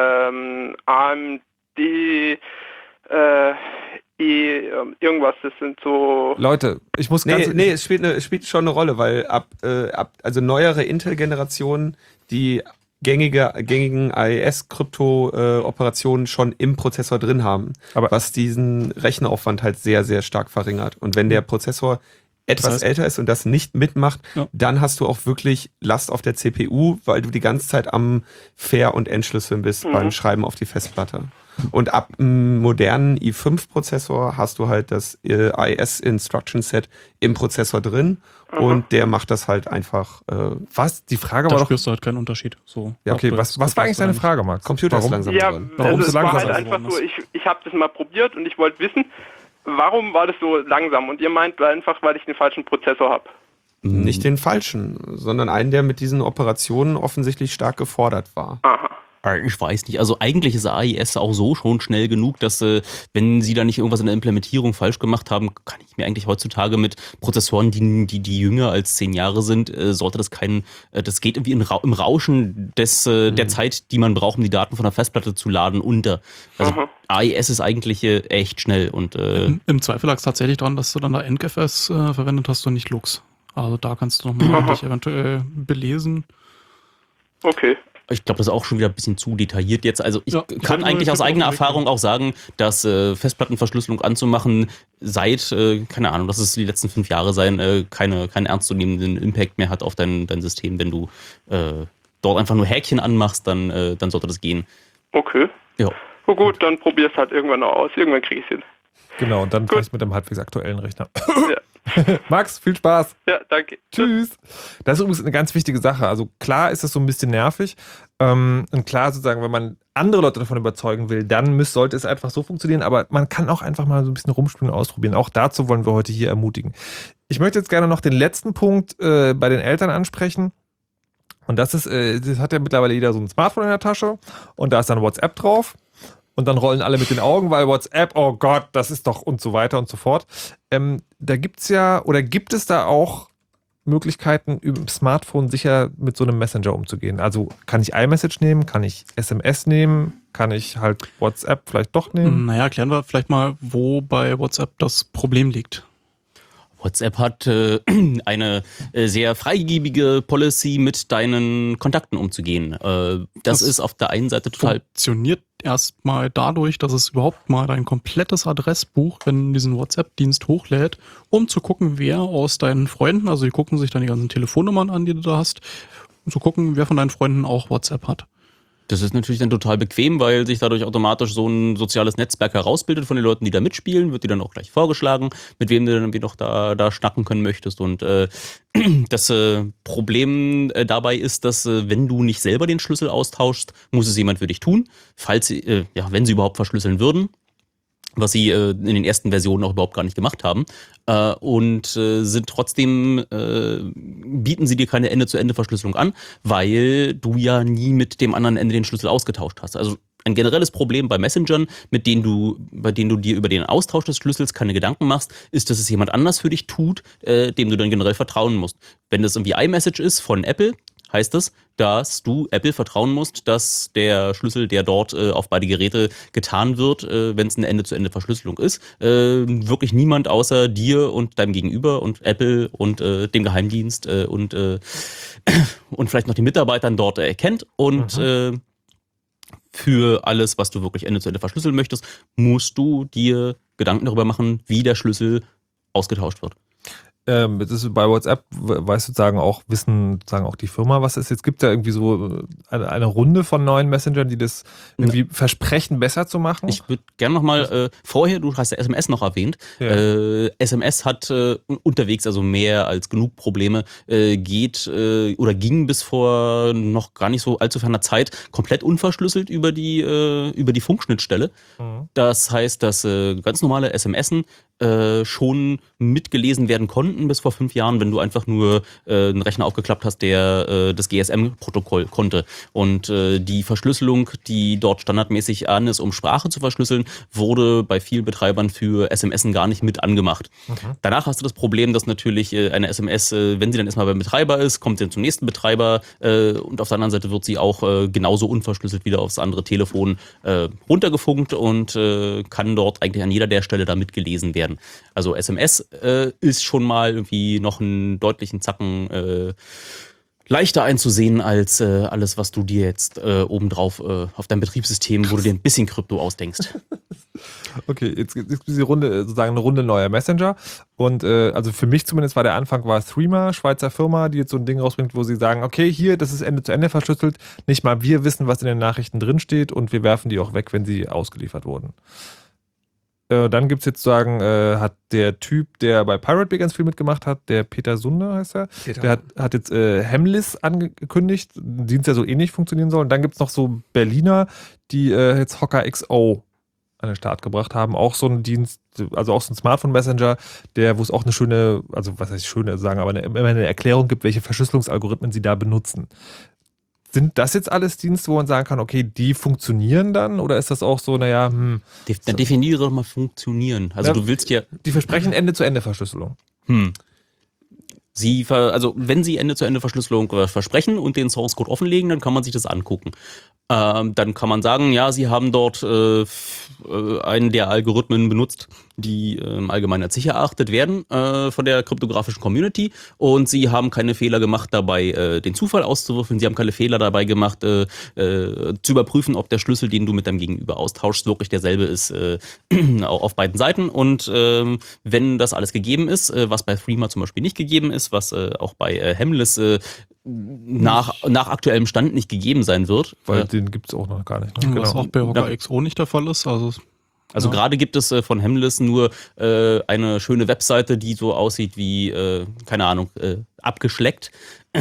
ähm, A M D, äh, E, ähm, irgendwas, das sind so... Leute, ich muss Nee, ganz. nee, es spielt, eine, es spielt schon eine Rolle, weil ab, äh, ab also neuere Intel-Generationen, die gängige, gängigen A E S-Krypto-Operationen schon im Prozessor drin haben, Aber- was diesen Rechenaufwand halt sehr, sehr stark verringert. Und wenn der Prozessor etwas Das heißt- älter ist und das nicht mitmacht, Ja. dann hast du auch wirklich Last auf der C P U, weil du die ganze Zeit am Ver- und Entschlüsseln bist Mhm. beim Schreiben auf die Festplatte. Und ab einem modernen i fünf Prozessor hast du halt das äh, I S Instruction Set im Prozessor drin und der macht das halt einfach. Äh, Was? Die Frage Da war doch. spürst du halt keinen Unterschied. So, Ja, okay, ob du was, jetzt was war eigentlich oder deine nicht. Frage, Max? Computer ist Warum? langsam Ja, geworden. Warum also so es war langsam halt geworden einfach ist? so, ich, ich habe das mal probiert und ich wollte wissen, warum war das so langsam? Und ihr meint einfach, weil ich den falschen Prozessor habe. Nicht den falschen, sondern einen, der mit diesen Operationen offensichtlich stark gefordert war. Aha. Äh, Ich weiß nicht. Also eigentlich ist A I S auch so schon schnell genug, dass äh, wenn sie da nicht irgendwas in der Implementierung falsch gemacht haben, kann ich mir eigentlich heutzutage mit Prozessoren, die, die, die jünger als zehn Jahre sind, äh, sollte das kein, äh, das geht irgendwie in Ra im Rauschen des, äh, der Zeit, die man braucht, um die Daten von der Festplatte zu laden, unter. Also Aha. A I S ist eigentlich äh, echt schnell und äh, Im, Im Zweifel lag es tatsächlich daran, dass du dann da Endgefäß äh, verwendet hast und nicht Lux. Also da kannst du nochmal dich eventuell belesen. Okay. ich glaube, das ist auch schon wieder ein bisschen zu detailliert jetzt. Also ich Ja, ich kann hätte eigentlich nur- aus ich hätte eigener auch Erfahrung auch sagen, dass äh, Festplattenverschlüsselung anzumachen seit, äh, keine Ahnung, lass es die letzten fünf Jahre sein, äh, keine, keinen ernstzunehmenden Impact mehr hat auf dein, dein System. Wenn du äh, dort einfach nur Häkchen anmachst, dann, äh, dann sollte das gehen. Okay. Ja. Na gut, dann probier's halt irgendwann noch aus. Irgendwann krieg ich's hin. Genau, und dann vielleicht mit einem halbwegs aktuellen Rechner. Ja. Max, viel Spaß. Ja, danke. Tschüss. Das ist übrigens eine ganz wichtige Sache. Also klar ist das so ein bisschen nervig. Ähm, und klar sozusagen, wenn man andere Leute davon überzeugen will, dann müß, sollte es einfach so funktionieren. Aber man kann auch einfach mal so ein bisschen rumspielen und ausprobieren. Auch dazu wollen wir heute hier ermutigen. Ich möchte jetzt gerne noch den letzten Punkt äh, bei den Eltern ansprechen. Und das ist, äh, das hat ja mittlerweile jeder so ein Smartphone in der Tasche. Und da ist dann WhatsApp drauf. Und dann rollen alle mit den Augen, weil WhatsApp, oh Gott, das ist doch und so weiter und so fort. Ähm, da gibt's ja, oder gibt es da auch Möglichkeiten, über dem Smartphone sicher mit so einem Messenger umzugehen? Also kann ich iMessage nehmen, kann ich S M S nehmen, kann ich halt WhatsApp vielleicht doch nehmen? Naja, klären wir vielleicht mal, wo bei WhatsApp das Problem liegt. WhatsApp hat äh, eine äh, sehr freigebige Policy, mit deinen Kontakten umzugehen. Äh, das, das ist auf der einen Seite total... Funktioniert erstmal dadurch, dass es überhaupt mal dein komplettes Adressbuch in diesen WhatsApp-Dienst hochlädt, um zu gucken, wer aus deinen Freunden, also die gucken sich dann die ganzen Telefonnummern an, die du da hast, um zu gucken, wer von deinen Freunden auch WhatsApp hat. Das ist natürlich dann total bequem, weil sich dadurch automatisch so ein soziales Netzwerk herausbildet von den Leuten, die da mitspielen, wird dir dann auch gleich vorgeschlagen, mit wem du dann irgendwie noch da, da schnacken können möchtest. Und äh, das äh, Problem äh, dabei ist, dass äh, wenn du nicht selber den Schlüssel austauschst, muss es jemand für dich tun, falls sie, äh, ja, wenn sie überhaupt verschlüsseln würden. was sie äh, in den ersten Versionen auch überhaupt gar nicht gemacht haben. Äh, und äh, sind trotzdem, äh, bieten sie dir keine Ende-zu-Ende-Verschlüsselung an, weil du ja nie mit dem anderen Ende den Schlüssel ausgetauscht hast. Also ein generelles Problem bei Messengern, mit denen du, bei denen du dir über den Austausch des Schlüssels keine Gedanken machst, ist, dass es jemand anders für dich tut, äh, dem du dann generell vertrauen musst. Wenn das irgendwie iMessage ist von Apple, heißt das, dass du Apple vertrauen musst, dass der Schlüssel, der dort äh, auf beide Geräte getan wird, äh, wenn es eine Ende-zu-Ende-Verschlüsselung ist, äh, wirklich niemand außer dir und deinem Gegenüber und Apple und äh, dem Geheimdienst äh, und, äh, und vielleicht noch den Mitarbeitern dort äh, erkennt. Und mhm. äh, für alles, was du wirklich Ende-zu-Ende verschlüsseln möchtest, musst du dir Gedanken darüber machen, wie der Schlüssel ausgetauscht wird. Ähm, das ist bei WhatsApp, weiß sozusagen auch, wissen sozusagen auch die Firma, was es jetzt gibt, da irgendwie so eine, eine Runde von neuen Messengern, die das irgendwie ja. versprechen, besser zu machen. Ich würde gerne nochmal, äh, vorher, du hast ja S M S noch erwähnt, ja. äh, S M S hat äh, unterwegs also mehr als genug Probleme, äh, geht äh, oder ging bis vor noch gar nicht so allzu ferner Zeit komplett unverschlüsselt über die, äh, über die Funkschnittstelle. Mhm. Das heißt, dass äh, ganz normale S M Sen äh, schon mitgelesen werden konnten bis vor fünf Jahren, wenn du einfach nur äh, einen Rechner aufgeklappt hast, der äh, das G S M-Protokoll konnte. Und äh, die Verschlüsselung, die dort standardmäßig an ist, um Sprache zu verschlüsseln, wurde bei vielen Betreibern für S M S gar nicht mit angemacht. Okay. Danach hast du das Problem, dass natürlich äh, eine S M S, äh, wenn sie dann erstmal beim Betreiber ist, kommt sie dann zum nächsten Betreiber äh, und auf der anderen Seite wird sie auch äh, genauso unverschlüsselt wieder aufs andere Telefon äh, runtergefunkt und äh, kann dort eigentlich an jeder der Stelle da mitgelesen werden. Also S M S äh, ist schon mal irgendwie noch einen deutlichen Zacken äh, leichter einzusehen als äh, alles, was du dir jetzt äh, obendrauf äh, auf deinem Betriebssystem, wo du dir ein bisschen Krypto ausdenkst. Okay, jetzt ist diese Runde sozusagen eine Runde neuer Messenger und äh, also für mich zumindest war der Anfang war Threema, Schweizer Firma, die jetzt so ein Ding rausbringt, wo sie sagen, okay, hier, das ist Ende zu Ende verschlüsselt, nicht mal wir wissen, was in den Nachrichten drinsteht und wir werfen die auch weg, wenn sie ausgeliefert wurden. Dann gibt es jetzt sagen, äh, hat der Typ, der bei Pirate Bay ganz viel mitgemacht hat, der Peter Sunde heißt er, Peter. der hat, hat jetzt äh, Hemlis angekündigt, ein Dienst, der so ähnlich funktionieren soll. Und dann gibt es noch so Berliner, die äh, jetzt Hocker X O an den Start gebracht haben. Auch so ein Dienst, also auch so ein Smartphone-Messenger, der, wo es auch eine schöne, also was heißt schöne sagen, aber eine, immer eine Erklärung gibt, welche Verschlüsselungsalgorithmen sie da benutzen. Sind das jetzt alles Dienste, wo man sagen kann, okay, die funktionieren dann? Oder ist das auch so, naja, hm. De- dann definiere doch mal funktionieren. Also ja, du willst ja... Die versprechen Ende-zu-Ende-Verschlüsselung. Hm. Sie, ver- also wenn sie Ende-zu-Ende-Verschlüsselung versprechen und den Source-Code offenlegen, dann kann man sich das angucken. Ähm, dann kann man sagen, ja, sie haben dort äh, einen der Algorithmen benutzt, die äh, allgemein als sicher erachtet werden äh, von der kryptografischen Community und sie haben keine Fehler gemacht dabei, äh, den Zufall auszuwürfeln, sie haben keine Fehler dabei gemacht, äh, äh, zu überprüfen, ob der Schlüssel, den du mit deinem Gegenüber austauschst, wirklich derselbe ist äh, auf beiden Seiten und äh, wenn das alles gegeben ist, äh, was bei Threema zum Beispiel nicht gegeben ist, was äh, auch bei äh, Hemlis äh, nach, nach aktuellem Stand nicht gegeben sein wird. Weil den gibt es auch noch gar nicht. Ne? Was genau. auch bei Hocker X O nicht der Fall ist. Also, also ja. Gerade gibt es äh, von Hemlis nur äh, eine schöne Webseite, die so aussieht wie, äh, keine Ahnung, äh, abgeschleckt,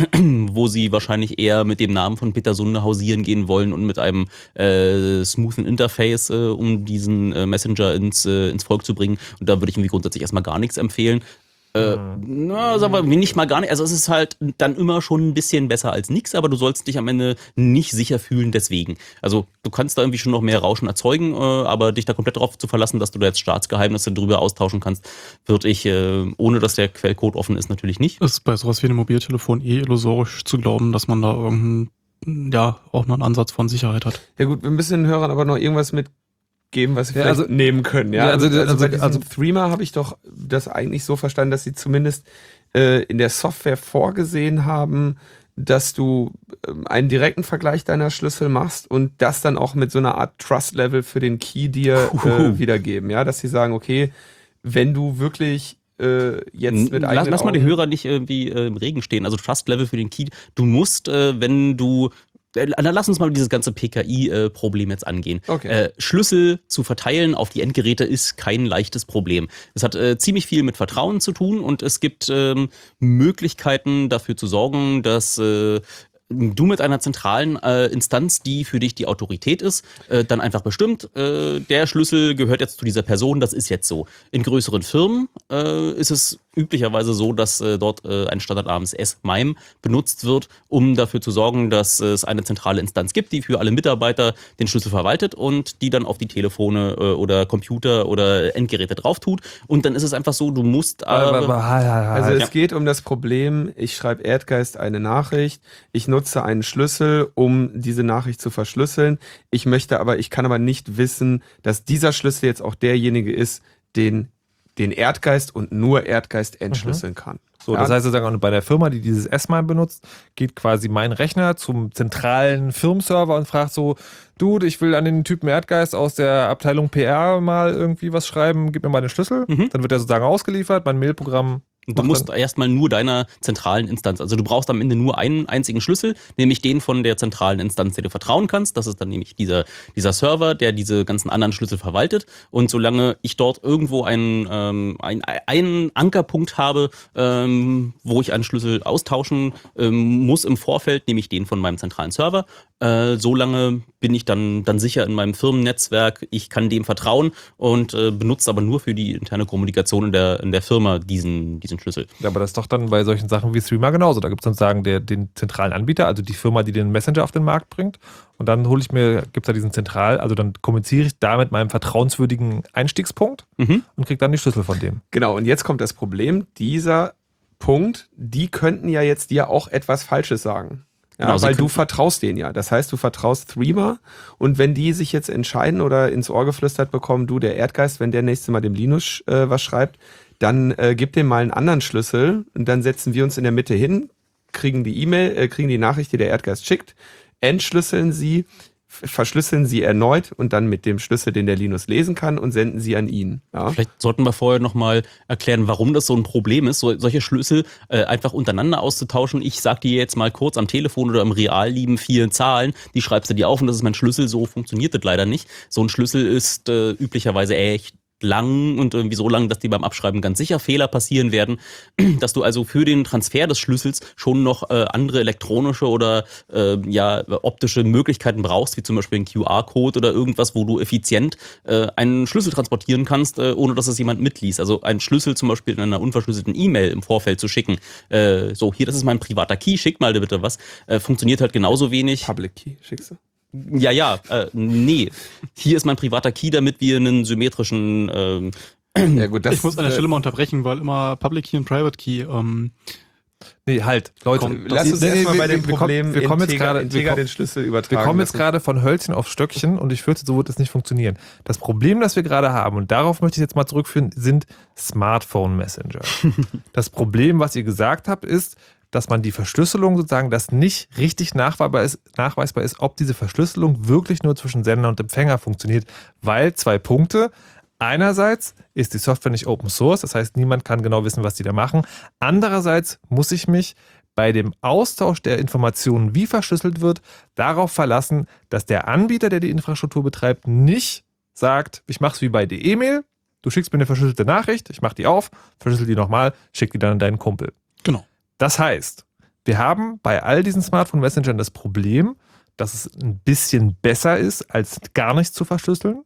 wo sie wahrscheinlich eher mit dem Namen von Peter Sunde hausieren gehen wollen und mit einem äh, smoothen Interface, äh, um diesen äh, Messenger ins, äh, ins Volk zu bringen. Und da würde ich irgendwie grundsätzlich erstmal gar nichts empfehlen. Äh, na, sagen wir nicht mal gar nicht. Also es ist halt dann immer schon ein bisschen besser als nichts, aber du sollst dich am Ende nicht sicher fühlen deswegen. Also du kannst da irgendwie schon noch mehr Rauschen erzeugen, äh, aber dich da komplett darauf zu verlassen, dass du da jetzt Staatsgeheimnisse drüber austauschen kannst, würde ich, äh, ohne dass der Quellcode offen ist, natürlich nicht. Es ist bei sowas wie einem Mobiltelefon eh illusorisch zu glauben, dass man da irgendeinen, ja, auch noch einen Ansatz von Sicherheit hat. Ja gut, wir müssen den Hörern aber noch irgendwas mit geben, was sie ja, vielleicht also, nehmen können. Ja, ja also, also, also, also bei diesem also Threema habe ich doch das eigentlich so verstanden, dass sie zumindest äh, in der Software vorgesehen haben, dass du äh, einen direkten Vergleich deiner Schlüssel machst und das dann auch mit so einer Art Trust-Level für den Key dir äh, wiedergeben. Ja, dass sie sagen, okay, wenn du wirklich äh, jetzt mit Lass, lass mal die Hörer nicht irgendwie äh, im Regen stehen. Also Trust-Level für den Key. Du musst, äh, wenn du Dann lass uns mal dieses ganze P K I-Problem jetzt angehen. Okay. Äh, Schlüssel zu verteilen auf die Endgeräte ist kein leichtes Problem. Es hat äh, ziemlich viel mit Vertrauen zu tun und es gibt ähm, Möglichkeiten dafür zu sorgen, dass äh, du mit einer zentralen äh, Instanz, die für dich die Autorität ist, äh, dann einfach bestimmt, äh, der Schlüssel gehört jetzt zu dieser Person, das ist jetzt so. In größeren Firmen äh, ist es üblicherweise so, dass äh, dort äh, ein Standard namens S M I M E benutzt wird, um dafür zu sorgen, dass es eine zentrale Instanz gibt, die für alle Mitarbeiter den Schlüssel verwaltet und die dann auf die Telefone äh, oder Computer oder Endgeräte drauf tut. Und dann ist es einfach so, du musst... Äh, also es ja. geht um das Problem, ich schreibe Erdgeist eine Nachricht, ich nutze einen Schlüssel, um diese Nachricht zu verschlüsseln. Ich möchte aber, ich kann aber nicht wissen, dass dieser Schlüssel jetzt auch derjenige ist, den den Erdgeist und nur Erdgeist entschlüsseln mhm. kann. So, ja? Das heißt sozusagen, bei der Firma, die dieses S M I M E benutzt, geht quasi mein Rechner zum zentralen Firmenserver und fragt so, Dude, ich will an den Typen Erdgeist aus der Abteilung P R mal irgendwie was schreiben, gib mir mal den Schlüssel. Mhm. Dann wird er sozusagen ausgeliefert, mein Mailprogramm. Du musst erstmal nur deiner zentralen Instanz, also du brauchst am Ende nur einen einzigen Schlüssel, nämlich den von der zentralen Instanz, der du vertrauen kannst. Das ist dann nämlich dieser, dieser Server, der diese ganzen anderen Schlüssel verwaltet. Und solange ich dort irgendwo einen, ähm, einen, einen Ankerpunkt habe, ähm, wo ich einen Schlüssel austauschen ähm, muss im Vorfeld, nämlich den von meinem zentralen Server, äh, solange bin ich dann, dann sicher in meinem Firmennetzwerk. Ich kann dem vertrauen und äh, benutze aber nur für die interne Kommunikation in der, in der Firma diesen, diesen Schlüssel. Ja, aber das ist doch dann bei solchen Sachen wie Threema genauso. Da gibt es sozusagen der, den zentralen Anbieter, also die Firma, die den Messenger auf den Markt bringt. Und dann hole ich mir, gibt es da diesen Zentral, also dann kommuniziere ich da mit meinem vertrauenswürdigen Einstiegspunkt mhm. und kriege dann die Schlüssel von dem. Genau, und jetzt kommt das Problem, dieser Punkt, die könnten ja jetzt dir auch etwas Falsches sagen. Ja, genau, weil du vertraust denen ja. Das heißt, du vertraust Threema und wenn die sich jetzt entscheiden oder ins Ohr geflüstert bekommen, du, der Erdgeist, wenn der nächste Mal dem Linus äh, was schreibt, dann äh, gib dem mal einen anderen Schlüssel und dann setzen wir uns in der Mitte hin, kriegen die E-Mail, äh, kriegen die Nachricht, die der Erdgeist schickt, entschlüsseln sie, verschlüsseln sie erneut und dann mit dem Schlüssel, den der Linus lesen kann und senden sie an ihn. Ja. Vielleicht sollten wir vorher nochmal erklären, warum das so ein Problem ist, so, solche Schlüssel äh, einfach untereinander auszutauschen. Ich sag dir jetzt mal kurz am Telefon oder im Realleben vier Zahlen, die schreibst du dir auf und das ist mein Schlüssel, so funktioniert das leider nicht. So ein Schlüssel ist äh, üblicherweise echt lang und irgendwie so lang, dass dir beim Abschreiben ganz sicher Fehler passieren werden, dass du also für den Transfer des Schlüssels schon noch äh, andere elektronische oder äh, ja optische Möglichkeiten brauchst, wie zum Beispiel ein Q R-Code oder irgendwas, wo du effizient äh, einen Schlüssel transportieren kannst, äh, ohne dass es jemand mitliest. Also einen Schlüssel zum Beispiel in einer unverschlüsselten E-Mail im Vorfeld zu schicken. Äh, so, hier, das ist mein privater Key, schick mal bitte was. Äh, funktioniert halt genauso wenig. Public Key, schickst du? Ja, ja, äh, nee. Hier ist mein privater Key, damit wir einen symmetrischen... Ähm, ja, gut, das ich muss an der Stelle mal unterbrechen, weil immer Public Key und Private Key... Ähm, nee, halt, Leute. Komm, lass uns nee, erstmal nee, bei dem Problem wir kommen, wir kommen Integer, jetzt grade, Integer wir kommen, den Schlüssel übertragen. Wir kommen jetzt lassen. gerade von Hölzchen auf Stöckchen und ich fürchte, so wird es nicht funktionieren. Das Problem, das wir gerade haben, und darauf möchte ich jetzt mal zurückführen, sind Smartphone-Messenger. Das Problem, was ihr gesagt habt, ist, dass man die Verschlüsselung sozusagen, dass nicht richtig nachweisbar ist, nachweisbar ist, ob diese Verschlüsselung wirklich nur zwischen Sender und Empfänger funktioniert, weil zwei Punkte. Einerseits ist die Software nicht Open Source, das heißt, niemand kann genau wissen, was die da machen. Andererseits muss ich mich bei dem Austausch der Informationen, wie verschlüsselt wird, darauf verlassen, dass der Anbieter, der die Infrastruktur betreibt, nicht sagt, ich mache es wie bei der E-Mail, du schickst mir eine verschlüsselte Nachricht, ich mache die auf, verschlüssel die nochmal, schick die dann an deinen Kumpel. Genau. Das heißt, wir haben bei all diesen Smartphone-Messengern das Problem, dass es ein bisschen besser ist, als gar nichts zu verschlüsseln.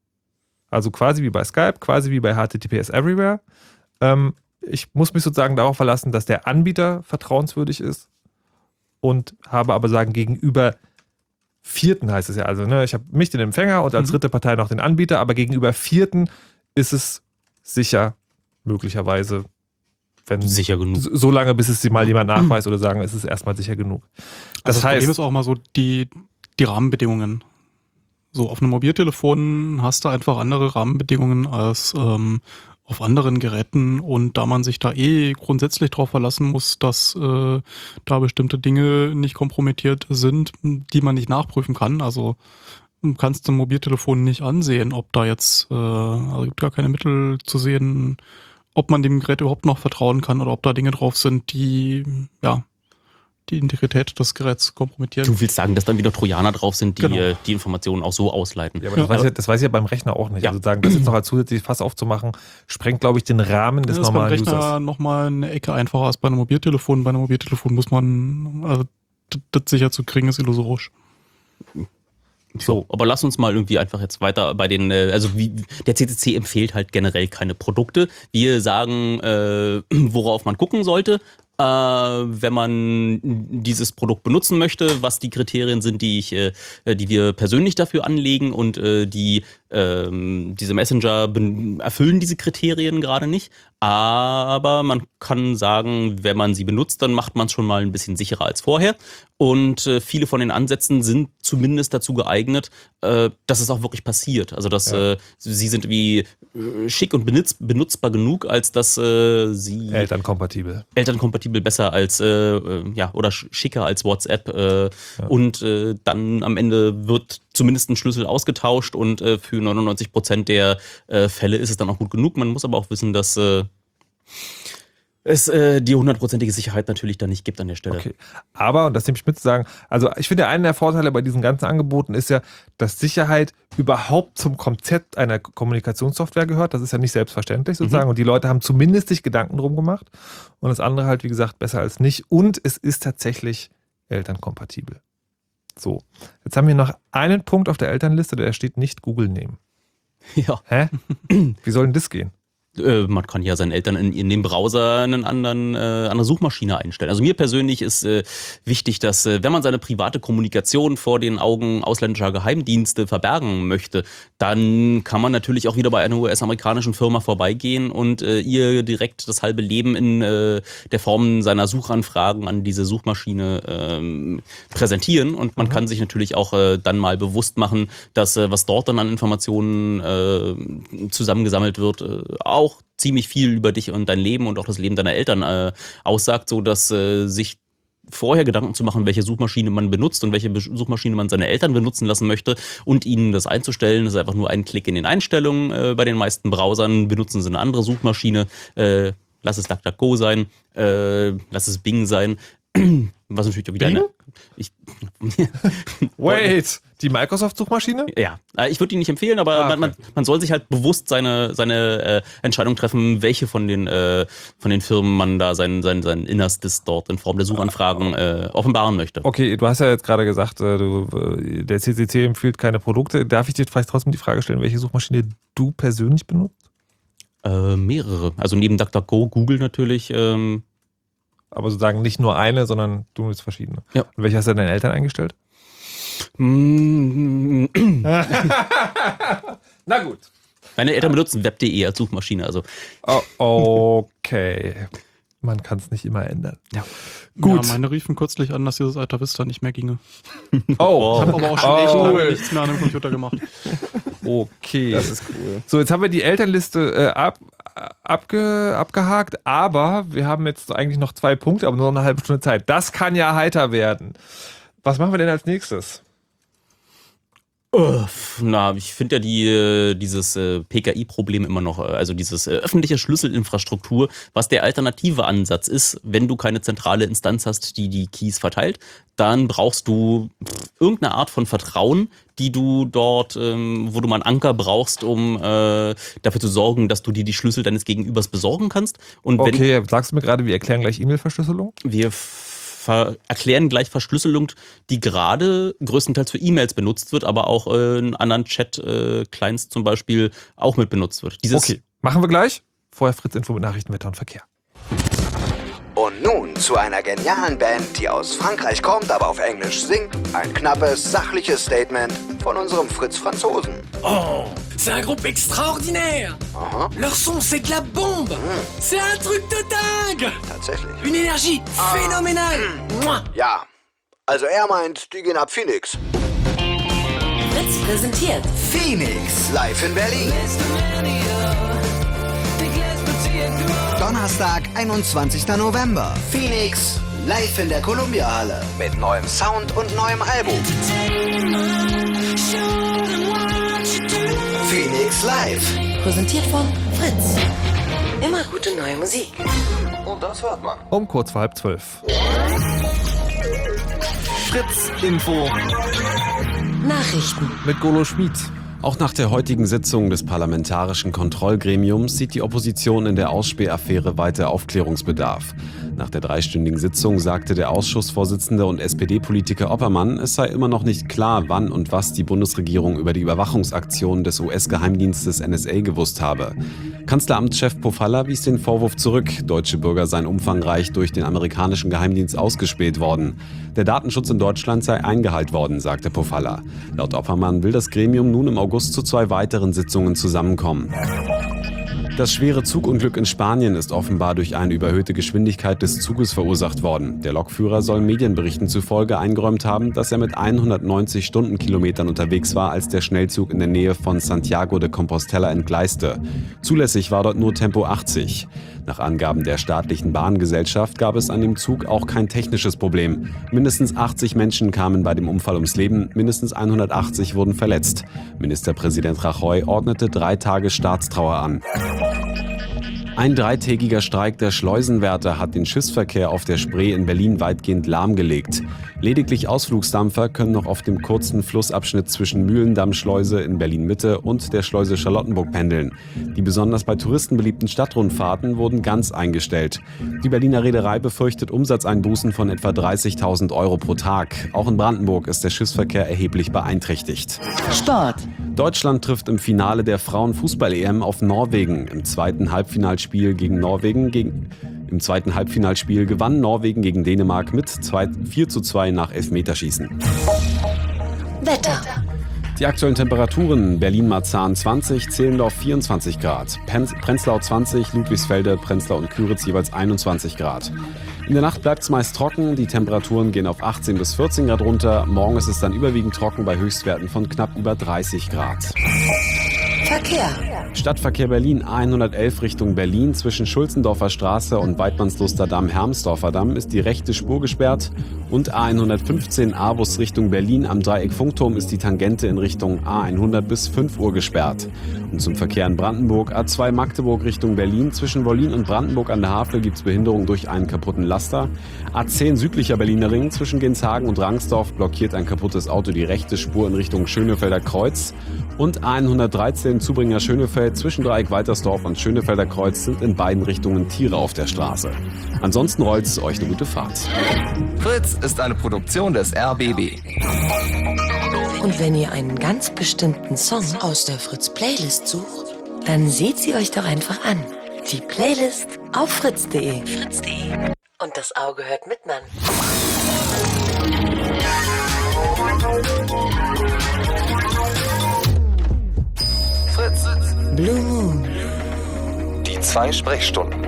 Also quasi wie bei Skype, quasi wie bei H T T P S Everywhere. Ähm, ich muss mich sozusagen darauf verlassen, dass der Anbieter vertrauenswürdig ist und habe aber sagen, gegenüber Vierten heißt es ja, also ne, ich habe mich den Empfänger und als dritte Partei noch den Anbieter, aber gegenüber Vierten ist es sicher, möglicherweise Wenn, sicher genug. So, so lange, bis es sie mal jemand nachweist oder sagen, es ist erstmal sicher genug. Das, also das heißt, Problem ist auch mal so die, die Rahmenbedingungen. So, auf einem Mobiltelefon hast du einfach andere Rahmenbedingungen als ähm, auf anderen Geräten und da man sich da eh grundsätzlich darauf verlassen muss, dass äh, da bestimmte Dinge nicht kompromittiert sind, die man nicht nachprüfen kann, also kannst du ein Mobiltelefon nicht ansehen, ob da jetzt, äh, also gibt gar keine Mittel zu sehen, ob man dem Gerät überhaupt noch vertrauen kann oder ob da Dinge drauf sind, die, ja, die Integrität des Geräts kompromittieren. Du willst sagen, dass dann wieder Trojaner drauf sind, die genau. die Informationen auch so ausleiten. Ja, aber das, ja. Weiß ich, das weiß ich ja beim Rechner auch nicht. Ja. Also sagen, das jetzt noch als zusätzliches Fass aufzumachen, sprengt, glaube ich, den Rahmen des ja, das normalen ist beim Rechner Users. Nochmal eine Ecke einfacher als bei einem Mobiltelefon. Bei einem Mobiltelefon muss man, also das sicher zu kriegen, ist illusorisch. So, aber lass uns mal irgendwie einfach jetzt weiter bei den, äh, also wie, der C C C empfiehlt halt generell keine Produkte. Wir sagen, äh, worauf man gucken sollte, äh, wenn man dieses Produkt benutzen möchte, was die Kriterien sind, die ich, äh, die wir persönlich dafür anlegen, und äh, die ähm, diese Messenger erfüllen diese Kriterien gerade nicht. Aber man kann sagen, wenn man sie benutzt, dann macht man es schon mal ein bisschen sicherer als vorher. Und äh, viele von den Ansätzen sind zumindest dazu geeignet, äh, dass es auch wirklich passiert. Also dass ja. äh, sie sind wie äh, schick und benutz, benutzbar genug, als dass äh, sie elternkompatibel. Elternkompatibel besser als äh, äh, ja oder schicker als WhatsApp. Äh, ja. Und äh, dann am Ende wird zumindest ein Schlüssel ausgetauscht, und äh, für neunundneunzig Prozent der äh, Fälle ist es dann auch gut genug. Man muss aber auch wissen, dass äh, es äh, die hundertprozentige Sicherheit natürlich da nicht gibt an der Stelle. Okay. Aber, und das nehme ich mit zu sagen, also ich finde, einer der Vorteile bei diesen ganzen Angeboten ist ja, dass Sicherheit überhaupt zum Konzept einer Kommunikationssoftware gehört. Das ist ja nicht selbstverständlich sozusagen. Mhm. Und die Leute haben zumindest sich Gedanken drum gemacht. Und das andere halt, wie gesagt, besser als nicht. Und es ist tatsächlich elternkompatibel. So, jetzt haben wir noch einen Punkt auf der Elternliste, der steht nicht Google nehmen. Ja. Hä? Wie soll denn das gehen? Äh, man kann ja seinen Eltern in, in dem Browser einen anderen, äh, andere Suchmaschine einstellen. Also mir persönlich ist äh, wichtig, dass äh, wenn man seine private Kommunikation vor den Augen ausländischer Geheimdienste verbergen möchte, dann kann man natürlich auch wieder bei einer U S-amerikanischen Firma vorbeigehen und äh, ihr direkt das halbe Leben in äh, der Form seiner Suchanfragen an diese Suchmaschine ähm, präsentieren. Und man mhm. kann sich natürlich auch äh, dann mal bewusst machen, dass äh, was dort dann an Informationen äh, zusammengesammelt wird, äh, auch ziemlich viel über dich und dein Leben und auch das Leben deiner Eltern äh, aussagt, so dass äh, sich vorher Gedanken zu machen, welche Suchmaschine man benutzt und welche Suchmaschine man seine Eltern benutzen lassen möchte und ihnen das einzustellen. Das ist einfach nur ein Klick in den Einstellungen. Äh, bei den meisten Browsern benutzen sie eine andere Suchmaschine. Äh, lass es DuckDuckGo sein, äh, lass es Bing sein. Was natürlich auch wieder eine... Ich, Wait, die Microsoft-Suchmaschine? Ja, ich würde die nicht empfehlen, aber ah, okay. man, man soll sich halt bewusst seine, seine äh, Entscheidung treffen, welche von den, äh, von den Firmen man da sein, sein, sein Innerstes dort in Form der Suchanfragen äh, offenbaren möchte. Okay, du hast ja jetzt gerade gesagt, äh, du, äh, der C C C empfiehlt keine Produkte. Darf ich dir vielleicht trotzdem die Frage stellen, welche Suchmaschine du persönlich benutzt? Äh, mehrere. Also neben DuckDuckGo, Google natürlich. Ähm, Aber sozusagen nicht nur eine, sondern du nutzt verschiedene. Ja. Und welche hast du deinen Eltern eingestellt? Na gut. Meine Eltern benutzen web punkt de als Suchmaschine. Also. Oh, okay. Man kann es nicht immer ändern. Ja. Gut. Ja, meine riefen kürzlich an, dass dieses Alta Vista nicht mehr ginge. Oh. Ich habe aber auch schon oh. echt lange nichts mehr an dem Computer gemacht. Okay. Das ist cool. So, jetzt haben wir die Elternliste äh, ab, abge, abgehakt, aber wir haben jetzt eigentlich noch zwei Punkte, aber nur noch eine halbe Stunde Zeit. Das kann ja heiter werden. Was machen wir denn als nächstes? Na, ich finde ja die, dieses äh, P K I-Problem immer noch, äh, also dieses äh, öffentliche Schlüsselinfrastruktur, was der alternative Ansatz ist, wenn du keine zentrale Instanz hast, die die Keys verteilt, dann brauchst du pff, irgendeine Art von Vertrauen, die du dort, ähm, wo du mal einen Anker brauchst, um äh, dafür zu sorgen, dass du dir die Schlüssel deines Gegenübers besorgen kannst. Und wenn, okay, sagst du mir gerade, wir erklären gleich E-Mail-Verschlüsselung? Wir erklären gleich Verschlüsselung, die gerade größtenteils für E-Mails benutzt wird, aber auch äh, in anderen Chat-Clients äh, zum Beispiel auch mit benutzt wird. Dieses okay, machen wir gleich. Vorher Fritz Info mit Nachrichten, Wetter und Verkehr. Und nun zu einer genialen Band, die aus Frankreich kommt, aber auf Englisch singt. Ein knappes, sachliches Statement von unserem Fritz Franzosen. Oh, c'est un groupe extraordinaire. Aha. Leur son, c'est de la bombe. Mmh. C'est un truc de dingue. Tatsächlich. Une énergie ah. phénoménale. Mmh. Ja, also er meint, die gehen ab Phoenix. Fritz präsentiert Phoenix, live in Berlin. Donnerstag, einundzwanzigster November. Phoenix, live in der Columbia-Halle. Mit neuem Sound und neuem Album. Phoenix Live. Präsentiert von Fritz. Immer gute neue Musik. Und das hört man. Um kurz vor halb zwölf. Fritz Info. Nachrichten Mit Golo Schmid. Auch nach der heutigen Sitzung des Parlamentarischen Kontrollgremiums sieht die Opposition in der Ausspähaffäre weiter Aufklärungsbedarf. Nach der dreistündigen Sitzung sagte der Ausschussvorsitzende und S P D-Politiker Oppermann, es sei immer noch nicht klar, wann und was die Bundesregierung über die Überwachungsaktionen des U S-Geheimdienstes N S A gewusst habe. Kanzleramtschef Pofalla wies den Vorwurf zurück, deutsche Bürger seien umfangreich durch den amerikanischen Geheimdienst ausgespäht worden. Der Datenschutz in Deutschland sei eingehalten worden, sagte Pofalla. Laut Oppermann will das Gremium nun im August zu zwei weiteren Sitzungen zusammenkommen. Das schwere Zugunglück in Spanien ist offenbar durch eine überhöhte Geschwindigkeit des Zuges verursacht worden. Der Lokführer soll Medienberichten zufolge eingeräumt haben, dass er mit hundertneunzig Stundenkilometern unterwegs war, als der Schnellzug in der Nähe von Santiago de Compostela entgleiste. Zulässig war dort nur Tempo achtzig. Nach Angaben der staatlichen Bahngesellschaft gab es an dem Zug auch kein technisches Problem. Mindestens achtzig Menschen kamen bei dem Unfall ums Leben, mindestens hundertachtzig wurden verletzt. Ministerpräsident Rajoy ordnete drei Tage Staatstrauer an. Ein dreitägiger Streik der Schleusenwärter hat den Schiffsverkehr auf der Spree in Berlin weitgehend lahmgelegt. Lediglich Ausflugsdampfer können noch auf dem kurzen Flussabschnitt zwischen Mühlendamm-Schleuse in Berlin-Mitte und der Schleuse Charlottenburg pendeln. Die besonders bei Touristen beliebten Stadtrundfahrten wurden ganz eingestellt. Die Berliner Reederei befürchtet Umsatzeinbußen von etwa dreißigtausend Euro pro Tag. Auch in Brandenburg ist der Schiffsverkehr erheblich beeinträchtigt. Sport. Deutschland trifft im Finale der Frauenfußball-E M auf Norwegen. Im zweiten Halbfinalspiel gegen Norwegen gegen Im zweiten Halbfinalspiel gewann Norwegen gegen Dänemark mit vier zu zwei nach Elfmeterschießen. Wetter. Die aktuellen Temperaturen: Berlin-Marzahn zwanzig, Zehlendorf vierundzwanzig Grad, Prenzlau zwanzig, Ludwigsfelde, Prenzlau und Küritz jeweils einundzwanzig Grad. In der Nacht bleibt es meist trocken, die Temperaturen gehen auf achtzehn bis vierzehn Grad runter. Morgen ist es dann überwiegend trocken bei Höchstwerten von knapp über dreißig Grad. Verkehr. Stadtverkehr Berlin A hundertelf Richtung Berlin. Zwischen Schulzendorfer Straße und Weidmannsluster Damm-Hermsdorfer Damm ist die rechte Spur gesperrt. Und A hundertfünfzehn A-Bus Richtung Berlin am Dreieck Funkturm ist die Tangente in Richtung A hundert bis fünf Uhr gesperrt. Und zum Verkehr in Brandenburg: A zwei Magdeburg Richtung Berlin. Zwischen Wollin und Brandenburg an der Havel gibt es Behinderung durch einen kaputten Laster. A zehn südlicher Berliner Ring. Zwischen Genshagen und Rangsdorf blockiert ein kaputtes Auto die rechte Spur in Richtung Schönefelder Kreuz. Und A hundertdreizehn Zubringer Schönefeld zwischen Dreieck Waltersdorf und Schönefelder Kreuz sind in beiden Richtungen Tiere auf der Straße. Ansonsten rollt's euch eine gute Fahrt. Fritz ist eine Produktion des R B B. Und wenn ihr einen ganz bestimmten Song aus der Fritz-Playlist sucht, dann seht sie euch doch einfach an. Die Playlist auf fritz punkt de. fritz punkt de. Und das Auge hört mit, Mann. Fritz. Blue Moon. Die zwei Sprechstunden.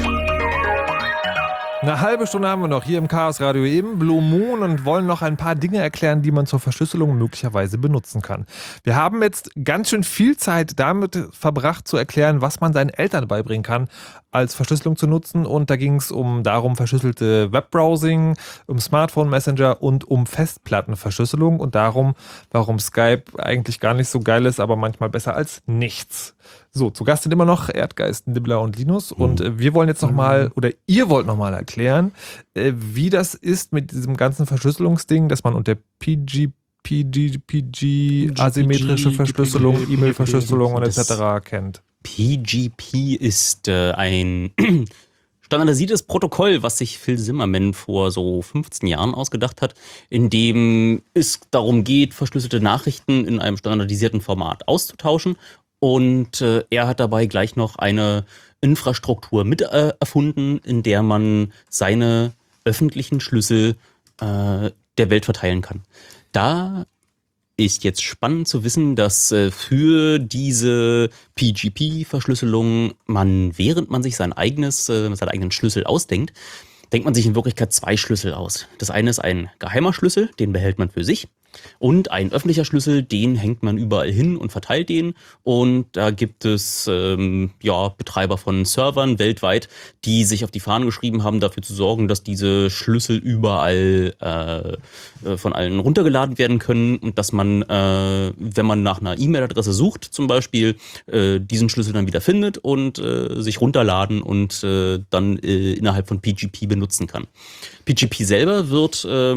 Eine halbe Stunde haben wir noch hier im Chaos Radio eben, Blue Moon, und wollen noch ein paar Dinge erklären, die man zur Verschlüsselung möglicherweise benutzen kann. Wir haben jetzt ganz schön viel Zeit damit verbracht zu erklären, was man seinen Eltern beibringen kann, als Verschlüsselung zu nutzen, und da ging es um darum verschlüsselte Webbrowsing, um Smartphone-Messenger und um Festplattenverschlüsselung und darum, warum Skype eigentlich gar nicht so geil ist, aber manchmal besser als nichts. So, zu Gast sind immer noch Erdgeist, Nibbler und Linus, und äh, wir wollen jetzt nochmal, oder ihr wollt nochmal erklären, äh, wie das ist mit diesem ganzen Verschlüsselungsding, dass man unter P G P, G P G, asymmetrische Verschlüsselung, E-Mail-Verschlüsselung und et cetera kennt. P G P ist äh, ein standardisiertes Protokoll, was sich Phil Zimmermann vor so fünfzehn Jahren ausgedacht hat, in dem es darum geht, verschlüsselte Nachrichten in einem standardisierten Format auszutauschen. Und äh, er hat dabei gleich noch eine Infrastruktur mit äh, erfunden, in der man seine öffentlichen Schlüssel äh, der Welt verteilen kann. Da ist jetzt spannend zu wissen, dass äh, für diese P G P-Verschlüsselung man, während man sich sein eigenes, äh, seinen eigenen Schlüssel ausdenkt, denkt man sich in Wirklichkeit zwei Schlüssel aus. Das eine ist ein geheimer Schlüssel, den behält man für sich. Und ein öffentlicher Schlüssel, den hängt man überall hin und verteilt den. Und da gibt es ähm, ja, Betreiber von Servern weltweit, die sich auf die Fahnen geschrieben haben, dafür zu sorgen, dass diese Schlüssel überall äh, von allen runtergeladen werden können und dass man, äh, wenn man nach einer E-Mail-Adresse sucht zum Beispiel, äh, diesen Schlüssel dann wieder findet und äh, sich runterladen und äh, dann äh, innerhalb von P G P benutzen kann. P G P selber wird ähm,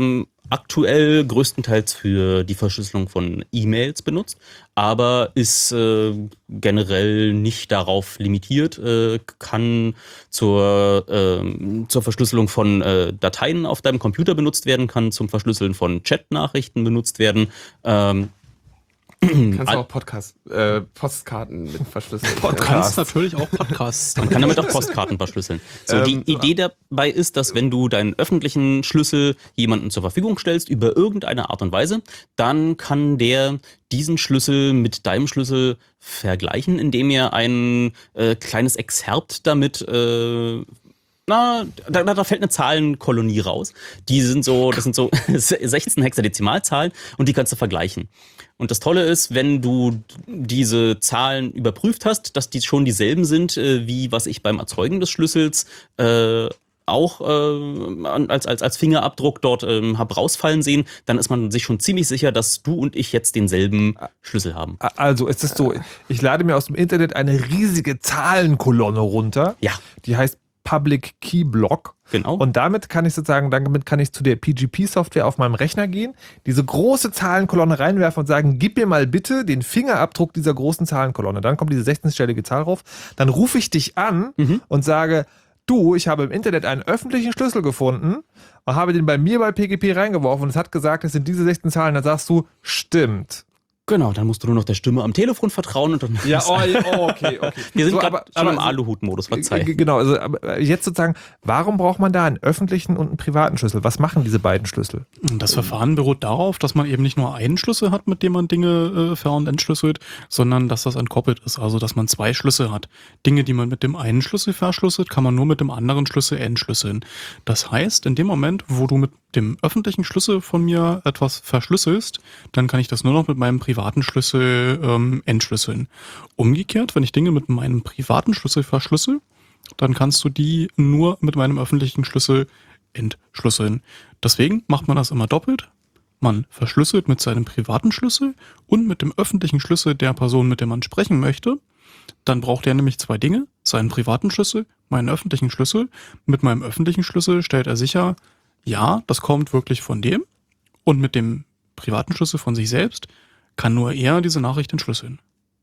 aktuell größtenteils für die Verschlüsselung von E-Mails benutzt, aber ist äh, generell nicht darauf limitiert, äh, kann zur, äh, zur Verschlüsselung von äh, Dateien auf deinem Computer benutzt werden, kann zum Verschlüsseln von Chat-Nachrichten benutzt werden. Ähm, Kannst du auch Podcast, äh, Postkarten mit verschlüsseln. Du kannst natürlich auch Podcasts. Man kann damit auch Postkarten verschlüsseln. So, die Ähm, Idee dabei ist, dass wenn du deinen öffentlichen Schlüssel jemandem zur Verfügung stellst, über irgendeine Art und Weise, dann kann der diesen Schlüssel mit deinem Schlüssel vergleichen, indem er ein äh, kleines Exerpt damit äh, Na, da, da fällt eine Zahlenkolonie raus. Die sind so, das sind so sechzehn Hexadezimalzahlen und die kannst du vergleichen. Und das Tolle ist, wenn du diese Zahlen überprüft hast, dass die schon dieselben sind, äh, wie was ich beim Erzeugen des Schlüssels äh, auch äh, als, als, als Fingerabdruck dort ähm, hab rausfallen sehen, dann ist man sich schon ziemlich sicher, dass du und ich jetzt denselben Schlüssel haben. Also es ist so, ich lade mir aus dem Internet eine riesige Zahlenkolonne runter. Ja. Die heißt Public Key Block. Genau. Und damit kann ich sozusagen, damit kann ich zu der P G P-Software auf meinem Rechner gehen, diese große Zahlenkolonne reinwerfen und sagen, gib mir mal bitte den Fingerabdruck dieser großen Zahlenkolonne. Dann kommt diese sechzehn-stellige Zahl rauf. Dann rufe ich dich an mhm. und sage, du, ich habe im Internet einen öffentlichen Schlüssel gefunden und habe den bei mir bei P G P reingeworfen und es hat gesagt, es sind diese sechzehn Zahlen. Dann sagst du, stimmt. Genau, dann musst du nur noch der Stimme am Telefon vertrauen und dann. Ja, oh, oh okay, okay. Wir sind so, gerade schon aber, im Aluhut-Modus, verzeih. Genau, also aber jetzt sozusagen, warum braucht man da einen öffentlichen und einen privaten Schlüssel? Was machen diese beiden Schlüssel? Das Verfahren beruht darauf, dass man eben nicht nur einen Schlüssel hat, mit dem man Dinge äh, ver- und entschlüsselt, sondern dass das entkoppelt ist. Also, dass man zwei Schlüssel hat. Dinge, die man mit dem einen Schlüssel verschlüsselt, kann man nur mit dem anderen Schlüssel entschlüsseln. Das heißt, in dem Moment, wo du mit dem öffentlichen Schlüssel von mir etwas verschlüsselst, dann kann ich das nur noch mit meinem privaten Schlüssel ähm, entschlüsseln. Umgekehrt, wenn ich Dinge mit meinem privaten Schlüssel verschlüssel, dann kannst du die nur mit meinem öffentlichen Schlüssel entschlüsseln. Deswegen macht man das immer doppelt. Man verschlüsselt mit seinem privaten Schlüssel und mit dem öffentlichen Schlüssel der Person, mit der man sprechen möchte. Dann braucht er nämlich zwei Dinge, seinen privaten Schlüssel, meinen öffentlichen Schlüssel. Mit meinem öffentlichen Schlüssel stellt er sicher, ja, das kommt wirklich von dem. Und mit dem privaten Schlüssel von sich selbst kann nur er diese Nachricht entschlüsseln.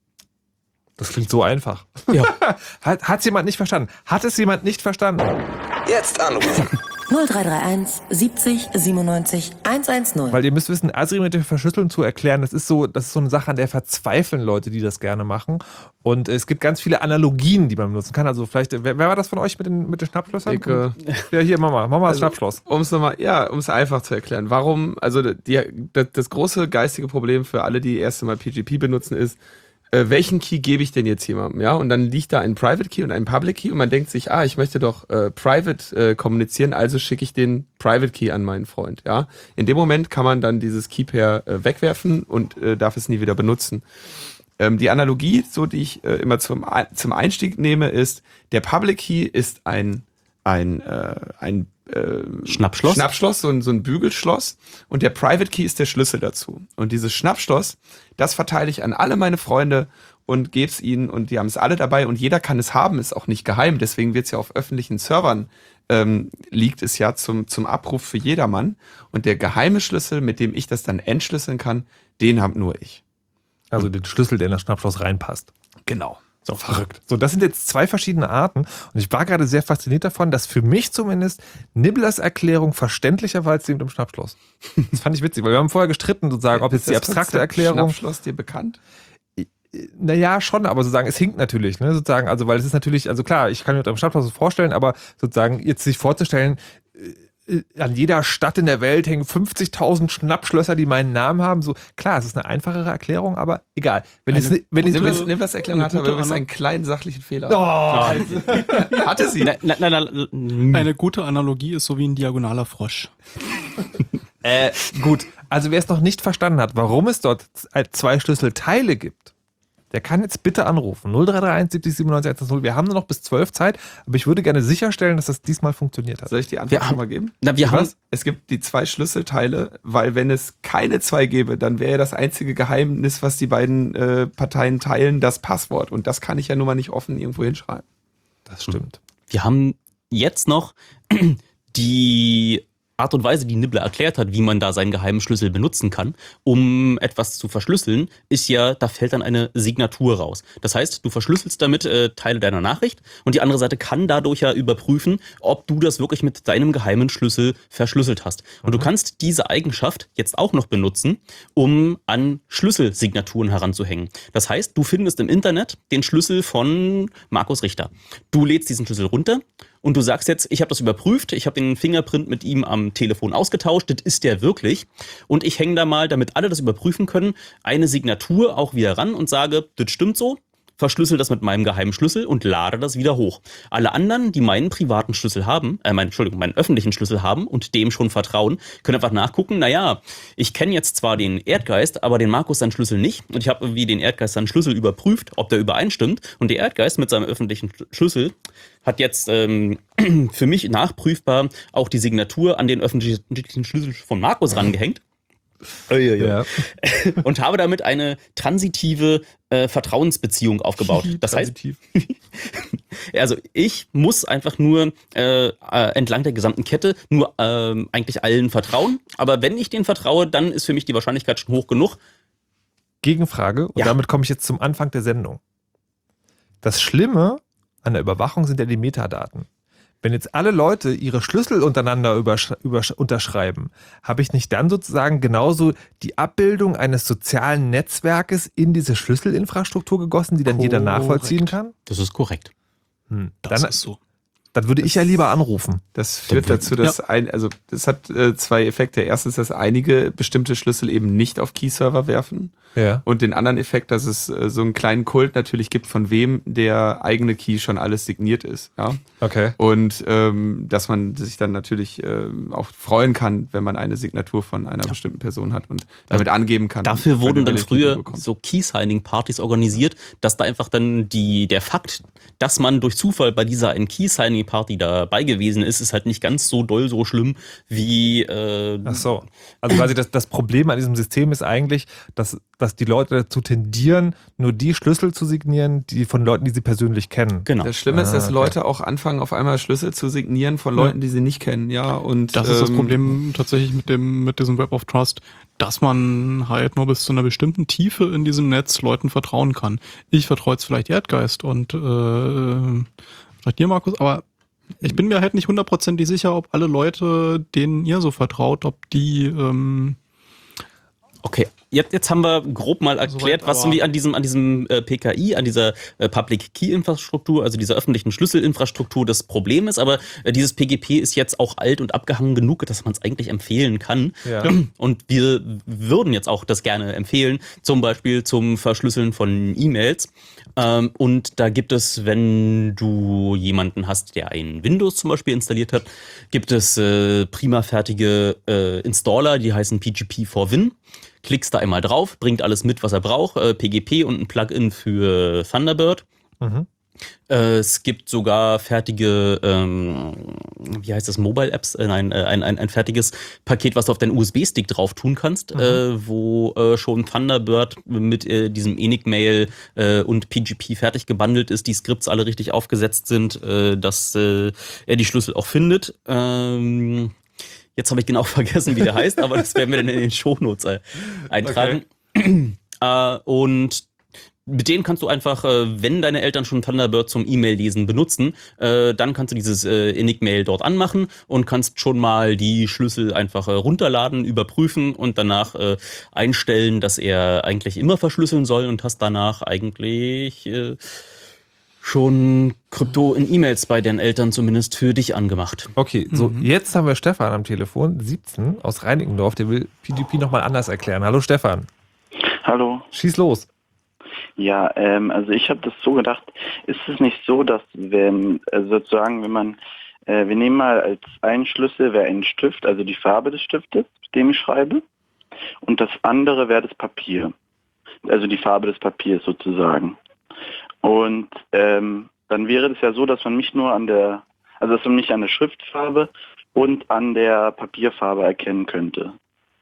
Das klingt so einfach. Ja. Hat es jemand nicht verstanden? Hat es jemand nicht verstanden? Jetzt anrufen. null drei drei eins siebzig siebenundneunzig hundertzehn. Weil ihr müsst wissen, asymmetrische Verschlüsselung zu erklären, das ist so, das ist so eine Sache, an der verzweifeln Leute, die das gerne machen. Und es gibt ganz viele Analogien, die man benutzen kann. Also vielleicht, wer, wer war das von euch mit den, mit den Schnappschlössern? Ich, äh, ja, hier, Mama, Mama das also, Schnappschloss. Um es nochmal, ja, um es einfach zu erklären. Warum, also die, das, das große geistige Problem für alle, die erste Mal P G P benutzen, ist, äh, welchen Key gebe ich denn jetzt jemandem? Ja, und dann liegt da ein Private Key und ein Public Key und man denkt sich, ah, ich möchte doch äh, Private äh, kommunizieren, also schicke ich den Private Key an meinen Freund. Ja, in dem Moment kann man dann dieses Key Pair äh, wegwerfen und äh, darf es nie wieder benutzen. Ähm, die Analogie, so die ich äh, immer zum zum Einstieg nehme, ist: Der Public Key ist ein ein äh, ein äh, Schnappschloss, Schnappschloss, so ein, so ein Bügelschloss, und der Private Key ist der Schlüssel dazu. Und dieses Schnappschloss, das verteile ich an alle meine Freunde und gebe es ihnen und die haben es alle dabei und jeder kann es haben, ist auch nicht geheim. Deswegen wird es ja auf öffentlichen Servern ähm, liegt es ja zum zum Abruf für jedermann. Und der geheime Schlüssel, mit dem ich das dann entschlüsseln kann, den habe nur ich. Also den Schlüssel, der in das Schnappschloss reinpasst. Genau. So verrückt. So, das sind jetzt zwei verschiedene Arten. Und ich war gerade sehr fasziniert davon, dass für mich zumindest Nibblers Erklärung verständlicher war als die mit dem Schnappschloss. Das fand ich witzig, weil wir haben vorher gestritten, sozusagen, ob jetzt die abstrakte Erklärung. Schnappschloss dir bekannt? Naja, schon, aber sozusagen, es hinkt natürlich, ne, sozusagen, also, weil es ist natürlich, also klar, ich kann mir mit einem Schnappschloss vorstellen, aber sozusagen jetzt sich vorzustellen, an jeder Stadt in der Welt hängen fünfzigtausend Schnappschlösser, die meinen Namen haben. So, klar, es ist eine einfachere Erklärung, aber egal. Wenn Eine, es, wenn nimm, es, das, nimm das Erklärung hatte, aber es einen kleinen sachlichen Fehler. Oh, hatte sie. Na, na, na, na, Eine gute Analogie ist so wie ein diagonaler Frosch. äh, gut, also wer es noch nicht verstanden hat, warum es dort zwei Schlüsselteile gibt, der kann jetzt bitte anrufen. null drei drei eins siebzig siebenundneunzig hundertzehn. Wir haben nur noch bis zwölf Zeit, aber ich würde gerne sicherstellen, dass das diesmal funktioniert hat. Soll ich die Antwort Wir schon haben- mal geben? Na, wir haben- Was? Es gibt die zwei Schlüsselteile, weil wenn es keine zwei gäbe, dann wäre das einzige Geheimnis, was die beiden äh, Parteien teilen, das Passwort. Und das kann ich ja nun mal nicht offen irgendwo hinschreiben. Das stimmt. Wir haben jetzt noch die Art und Weise, die Nibbler erklärt hat, wie man da seinen geheimen Schlüssel benutzen kann, um etwas zu verschlüsseln, ist ja, da fällt dann eine Signatur raus. Das heißt, du verschlüsselst damit äh, Teile deiner Nachricht und die andere Seite kann dadurch ja überprüfen, ob du das wirklich mit deinem geheimen Schlüssel verschlüsselt hast. Und mhm. du kannst diese Eigenschaft jetzt auch noch benutzen, um an Schlüsselsignaturen heranzuhängen. Das heißt, du findest im Internet den Schlüssel von Markus Richter. Du lädst diesen Schlüssel runter und du sagst jetzt, ich habe das überprüft, ich habe den Fingerprint mit ihm am Telefon ausgetauscht, das ist der wirklich. Und ich hänge da mal, damit alle das überprüfen können, eine Signatur auch wieder ran und sage, das stimmt so, verschlüssel das mit meinem geheimen Schlüssel und lade das wieder hoch. Alle anderen, die meinen privaten Schlüssel haben, äh, mein, Entschuldigung, meinen öffentlichen Schlüssel haben und dem schon vertrauen, können einfach nachgucken, naja, ich kenne jetzt zwar den Erdgeist, aber den Markus seinen Schlüssel nicht und ich habe wie den Erdgeist seinen Schlüssel überprüft, ob der übereinstimmt und der Erdgeist mit seinem öffentlichen Schlüssel hat jetzt ähm, für mich nachprüfbar auch die Signatur an den öffentlichen Schlüssel von Markus rangehängt. Ja. Und habe damit eine transitive äh, Vertrauensbeziehung aufgebaut. Das heißt, also ich muss einfach nur äh, äh, entlang der gesamten Kette nur äh, eigentlich allen vertrauen. Aber wenn ich denen vertraue, dann ist für mich die Wahrscheinlichkeit schon hoch genug. Gegenfrage, und ja. damit komme ich jetzt zum Anfang der Sendung. Das Schlimme an der Überwachung sind ja die Metadaten. Wenn jetzt alle Leute ihre Schlüssel untereinander übersch- übersch- unterschreiben, habe ich nicht dann sozusagen genauso die Abbildung eines sozialen Netzwerkes in diese Schlüsselinfrastruktur gegossen, die dann korrekt. Jeder nachvollziehen kann? Das ist korrekt. Hm. Das dann, ist so. Dann würde ich ja lieber anrufen. Das führt dazu, dass ja. ein, also das hat äh, zwei Effekte. Erstens, dass einige bestimmte Schlüssel eben nicht auf Key-Server werfen. Ja. Und den anderen Effekt, dass es äh, so einen kleinen Kult natürlich gibt, von wem der eigene Key schon alles signiert ist. Ja. Okay. Und ähm, dass man sich dann natürlich äh, auch freuen kann, wenn man eine Signatur von einer ja. bestimmten Person hat und damit ja. angeben kann. Dafür wurden dann früher so Key-Signing-Partys organisiert, dass da einfach dann die der Fakt, dass man durch Zufall bei dieser einen Key-Signing-Party dabei gewesen ist, ist halt nicht ganz so doll, so schlimm wie... Äh, Ach so. Also quasi das, das Problem an diesem System ist eigentlich, dass dass die Leute dazu tendieren, nur die Schlüssel zu signieren, die von Leuten, die sie persönlich kennen. Genau. Das Schlimme ah, ist, dass okay. Leute auch anfangen, auf einmal Schlüssel zu signieren von Leuten, ja. die sie nicht kennen. Ja, und das ähm, ist das Problem tatsächlich mit dem mit diesem Web of Trust, dass man halt nur bis zu einer bestimmten Tiefe in diesem Netz Leuten vertrauen kann. Ich vertraue jetzt vielleicht Erdgeist und äh, vielleicht dir, Markus, aber ich bin mir halt nicht hundertprozentig sicher, ob alle Leute, denen ihr so vertraut, ob die ähm, Okay, jetzt, jetzt haben wir grob mal erklärt, was irgendwie an diesem, an diesem äh, P K I, an dieser äh, Public Key Infrastruktur, also dieser öffentlichen Schlüsselinfrastruktur das Problem ist, aber äh, dieses P G P ist jetzt auch alt und abgehangen genug, dass man es eigentlich empfehlen kann. Ja. Und wir würden jetzt auch das gerne empfehlen, zum Beispiel zum Verschlüsseln von E-Mails. Ähm, und da gibt es, wenn du jemanden hast, der ein Windows zum Beispiel installiert hat, gibt es äh, prima fertige äh, Installer, die heißen P G P for Win. Klickst da einmal drauf, bringt alles mit, was er braucht, äh, P G P und ein Plugin für Thunderbird. Mhm. Äh, es gibt sogar fertige, ähm, wie heißt das, Mobile-Apps, äh, nein, äh, ein, ein, ein fertiges Paket, was du auf deinen U S B-Stick drauf tun kannst, mhm. äh, wo äh, schon Thunderbird mit äh, diesem Enigmail äh, und P G P fertig gebundelt ist, die Skripts alle richtig aufgesetzt sind, äh, dass äh, er die Schlüssel auch findet. Ähm, Jetzt habe ich genau vergessen, wie der heißt, aber das werden wir dann in den Shownotes äh, eintragen. Okay. Äh, und mit denen kannst du einfach, äh, wenn deine Eltern schon Thunderbird zum E-Mail-Lesen benutzen, äh, dann kannst du dieses äh, Enigmail dort anmachen und kannst schon mal die Schlüssel einfach äh, runterladen, überprüfen und danach äh, einstellen, dass er eigentlich immer verschlüsseln soll und hast danach eigentlich... Äh, schon Krypto in E-Mails bei deinen Eltern zumindest für dich angemacht. Okay, so mhm. jetzt haben wir Stefan am Telefon, siebzehn, aus Reinickendorf, der will P G P nochmal anders erklären. Hallo Stefan. Hallo. Schieß los. Ja, ähm, also ich habe das so gedacht, ist es nicht so, dass wenn, also sozusagen, wenn man, äh, wir nehmen mal als einen Schlüssel wäre ein Stift, also die Farbe des Stiftes, mit dem ich schreibe, und das andere wäre das Papier, also die Farbe des Papiers sozusagen. Und ähm, dann wäre es ja so, dass man mich nur an der, also dass man mich an der Schriftfarbe und an der Papierfarbe erkennen könnte.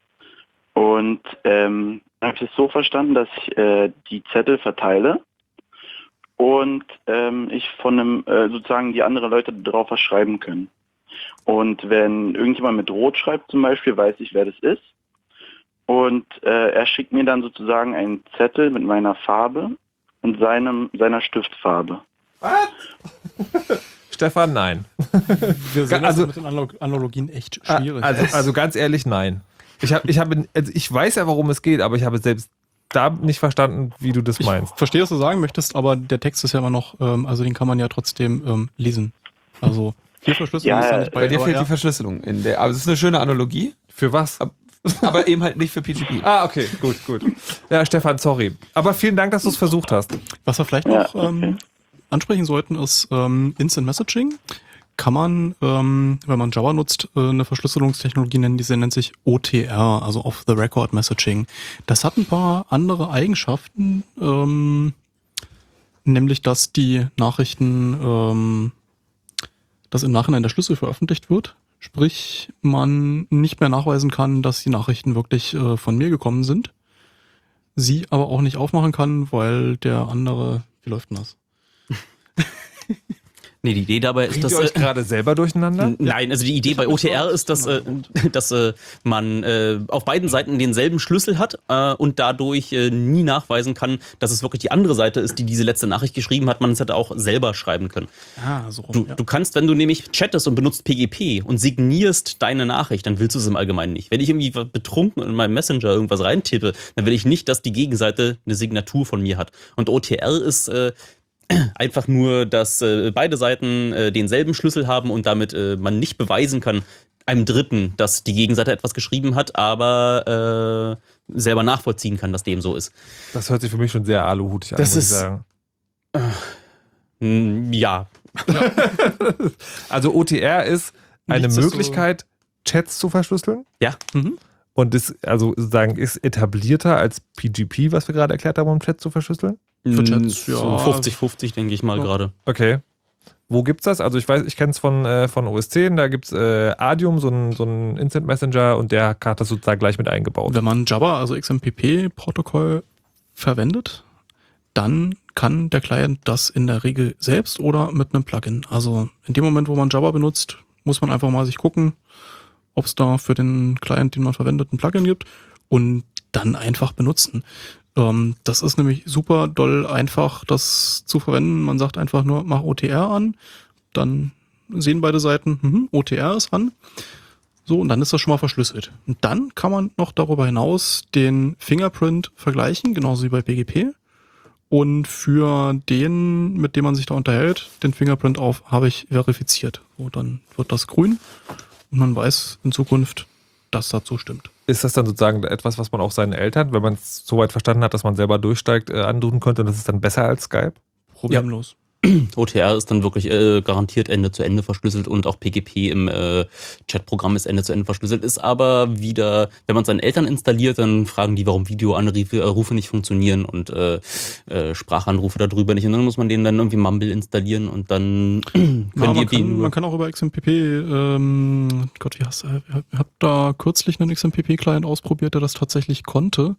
Und ähm, dann habe ich es so verstanden, dass ich äh, die Zettel verteile und ähm, ich von einem äh, sozusagen die anderen Leute darauf was schreiben können. Und wenn irgendjemand mit Rot schreibt zum Beispiel, weiß ich, wer das ist. Und äh, er schickt mir dann sozusagen einen Zettel mit meiner Farbe und seinem, seiner Stiftfarbe. Was? Stefan, nein. Wir sehen also, das mit den Analog- Analogien echt schwierig. Also, also ganz ehrlich, nein. Ich, hab, ich, hab, also ich weiß ja, worum es geht, aber ich habe selbst da nicht verstanden, wie du das meinst. Ich verstehe, was du sagen möchtest, aber der Text ist ja immer noch, ähm, also den kann man ja trotzdem ähm, lesen. Also hier Verschlüsselung Ja, ist ja nicht bei, bei dir fehlt ja. die Verschlüsselung. In der, aber es ist eine schöne Analogie. Für was? Aber eben halt nicht für P G P. Ah, okay, gut, gut. Ja, Stefan, sorry. Aber vielen Dank, dass du es versucht hast. Was wir vielleicht noch ähm, ansprechen sollten, ist ähm, Instant Messaging. Kann man, ähm, wenn man Java nutzt, äh, eine Verschlüsselungstechnologie nennen, die nennt sich O T R, also Off-the-Record Messaging. Das hat ein paar andere Eigenschaften, ähm, nämlich, dass die Nachrichten, ähm, dass im Nachhinein der Schlüssel veröffentlicht wird. Sprich, man nicht mehr nachweisen kann, dass die Nachrichten wirklich äh, von mir gekommen sind. Sie aber auch nicht aufmachen kann, weil der andere, wie läuft denn das? Nee, die Idee dabei ist, Bringt dass... ihr euch gerade selber durcheinander? Nein, also die Idee bei O T R ist, dass, äh, dass äh, man äh, auf beiden Seiten denselben Schlüssel hat äh, und dadurch äh, nie nachweisen kann, dass es wirklich die andere Seite ist, die diese letzte Nachricht geschrieben hat. Man es hätte auch selber schreiben können. Ah, so rum, Du, ja. du kannst, wenn du nämlich chattest und benutzt P G P und signierst deine Nachricht, dann willst du es im Allgemeinen nicht. Wenn ich irgendwie betrunken in meinem Messenger irgendwas reintippe, dann will ich nicht, dass die Gegenseite eine Signatur von mir hat. Und O T R ist... Äh, einfach nur, dass äh, beide Seiten äh, denselben Schlüssel haben und damit äh, man nicht beweisen kann, einem Dritten, dass die Gegenseite etwas geschrieben hat, aber äh, selber nachvollziehen kann, dass dem so ist. Das hört sich für mich schon sehr aluhutig an, Das muss ist- ich sagen. Äh, ja. Also O T R ist eine Nichts ist so- Möglichkeit, Chats zu verschlüsseln. Ja. Mhm. Und das also sozusagen ist etablierter als P G P, was wir gerade erklärt haben, um Chat zu verschlüsseln. Für Chats, so ja. fünfzig fünfzig, denke ich mal Ja. gerade. Okay. Wo gibt's das? Also ich weiß, ich kenne es von, äh, von O S zehn, da gibt's äh, Adium, so ein, so ein Instant Messenger und der hat das sozusagen gleich mit eingebaut. Wenn man Java, also X M P P-Protokoll verwendet, dann kann der Client das in der Regel selbst oder mit einem Plugin. Also in dem Moment, wo man Java benutzt, muss man einfach mal sich gucken, ob es da für den Client, den man verwendet, ein Plugin gibt und dann einfach benutzen. Ähm, das ist nämlich super doll einfach, das zu verwenden. Man sagt einfach nur, mach O T R an, dann sehen beide Seiten, mhm, O T R ist an. So, und dann ist das schon mal verschlüsselt. Und dann kann man noch darüber hinaus den Fingerprint vergleichen, genauso wie bei P G P. Und für den, mit dem man sich da unterhält, den Fingerprint auf, habe ich verifiziert. So, dann wird das grün und man weiß in Zukunft, dass das so stimmt. Ist das dann sozusagen etwas, was man auch seinen Eltern, wenn man es so weit verstanden hat, dass man selber durchsteigt, äh, antun könnte und das ist dann besser als Skype? Problemlos. O T R ist dann wirklich äh, garantiert Ende zu Ende verschlüsselt und auch P G P im äh, Chatprogramm ist Ende zu Ende verschlüsselt. Ist aber wieder, wenn man seinen Eltern installiert, dann fragen die, warum Videoanrufe äh, Rufe nicht funktionieren und äh, äh, Sprachanrufe darüber nicht. Und dann muss man denen dann irgendwie Mumble installieren und dann können Ja, die man, kann, nur man kann auch über X M P P, ähm, Gott, wie heißt er? Ich habe da kürzlich einen X M P P-Client ausprobiert, der das tatsächlich konnte.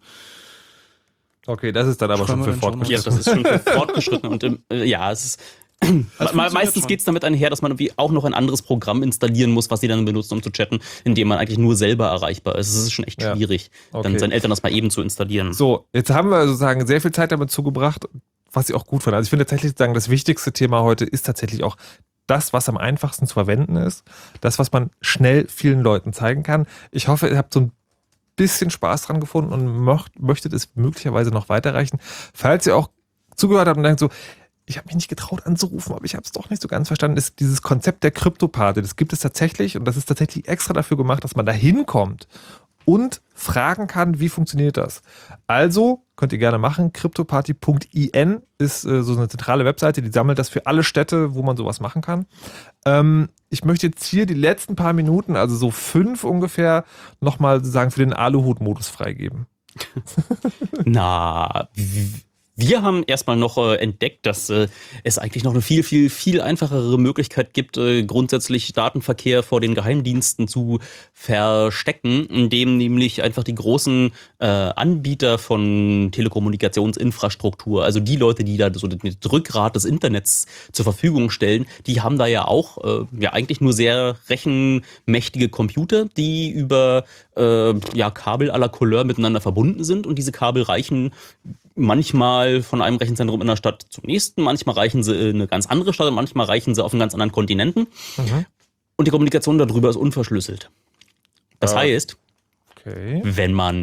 Okay, das ist dann aber Schreiben schon wir für in den Shownotes. Ja, das ist schon für fortgeschritten und im, äh, ja, es ist Das Me- funktioniert meistens schon. geht es damit einher, dass man irgendwie auch noch ein anderes Programm installieren muss, was sie dann benutzen, um zu chatten, in dem man eigentlich nur selber erreichbar ist. Es ist schon echt Ja. schwierig, Okay. dann seinen Eltern das mal eben zu installieren. So, jetzt haben wir sozusagen sehr viel Zeit damit zugebracht, was ich auch gut fand. Also ich finde tatsächlich sozusagen, das wichtigste Thema heute ist tatsächlich auch das, was am einfachsten zu verwenden ist. Das, was man schnell vielen Leuten zeigen kann. Ich hoffe, ihr habt so ein bisschen Spaß dran gefunden und möcht, möchtet es möglicherweise noch weiterreichen. Falls ihr auch zugehört habt und denkt so, ich habe mich nicht getraut anzurufen, aber ich habe es doch nicht so ganz verstanden, ist dieses Konzept der Kryptopate. Das gibt es tatsächlich und das ist tatsächlich extra dafür gemacht, dass man da hinkommt und fragen kann, wie funktioniert das. Also könnt ihr gerne machen. Cryptoparty Punkt I N ist äh, so eine zentrale Webseite, die sammelt das für alle Städte, wo man sowas machen kann. Ähm, ich möchte jetzt hier die letzten paar Minuten, also so fünf ungefähr, nochmal sozusagen für den Aluhut-Modus freigeben. Na, wie, Wir haben erstmal noch äh, entdeckt, dass äh, es eigentlich noch eine viel, viel, viel einfachere Möglichkeit gibt, äh, grundsätzlich Datenverkehr vor den Geheimdiensten zu verstecken, indem nämlich einfach die großen äh, Anbieter von Telekommunikationsinfrastruktur, also die Leute, die da so das Rückgrat des Internets zur Verfügung stellen, die haben da ja auch äh, ja eigentlich nur sehr rechenmächtige Computer, die über äh, ja, Kabel à la Couleur miteinander verbunden sind, und diese Kabel reichen manchmal von einem Rechenzentrum in der Stadt zum nächsten, manchmal reichen sie in eine ganz andere Stadt und manchmal reichen sie auf einen ganz anderen Kontinenten. Mhm. Und die Kommunikation darüber ist unverschlüsselt. Das ja. heißt, okay. wenn man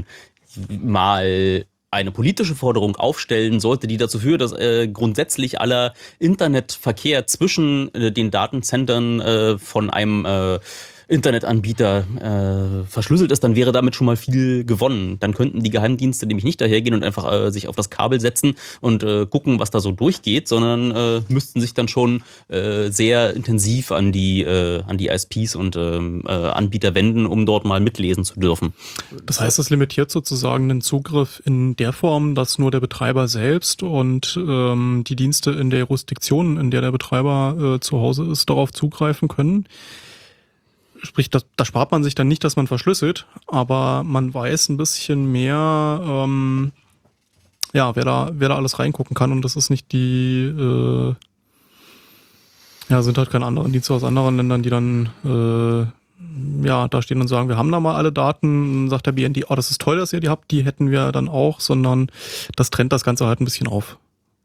mal eine politische Forderung aufstellen sollte, die dazu führt, dass äh, grundsätzlich aller Internetverkehr zwischen äh, den Datenzentren äh, von einem äh, Internetanbieter äh, verschlüsselt ist, dann wäre damit schon mal viel gewonnen. Dann könnten die Geheimdienste nämlich nicht dahergehen und einfach äh, sich auf das Kabel setzen und äh, gucken, was da so durchgeht, sondern äh, müssten sich dann schon äh, sehr intensiv an die, äh, an die I S Ps und äh, äh, Anbieter wenden, um dort mal mitlesen zu dürfen. Das heißt, das limitiert sozusagen den Zugriff in der Form, dass nur der Betreiber selbst und ähm, die Dienste in der Jurisdiktion, in der der Betreiber äh, zu Hause ist, darauf zugreifen können. Sprich, da, da spart man sich dann nicht, dass man verschlüsselt, aber man weiß ein bisschen mehr, ähm, ja, wer da, wer da alles reingucken kann, und das ist nicht die, äh, ja, sind halt keine anderen Dienste aus anderen Ländern, die dann, äh, ja, da stehen und sagen, wir haben da mal alle Daten, dann sagt der B N D, oh, das ist toll, dass ihr die habt, die hätten wir dann auch, sondern das trennt das Ganze halt ein bisschen auf.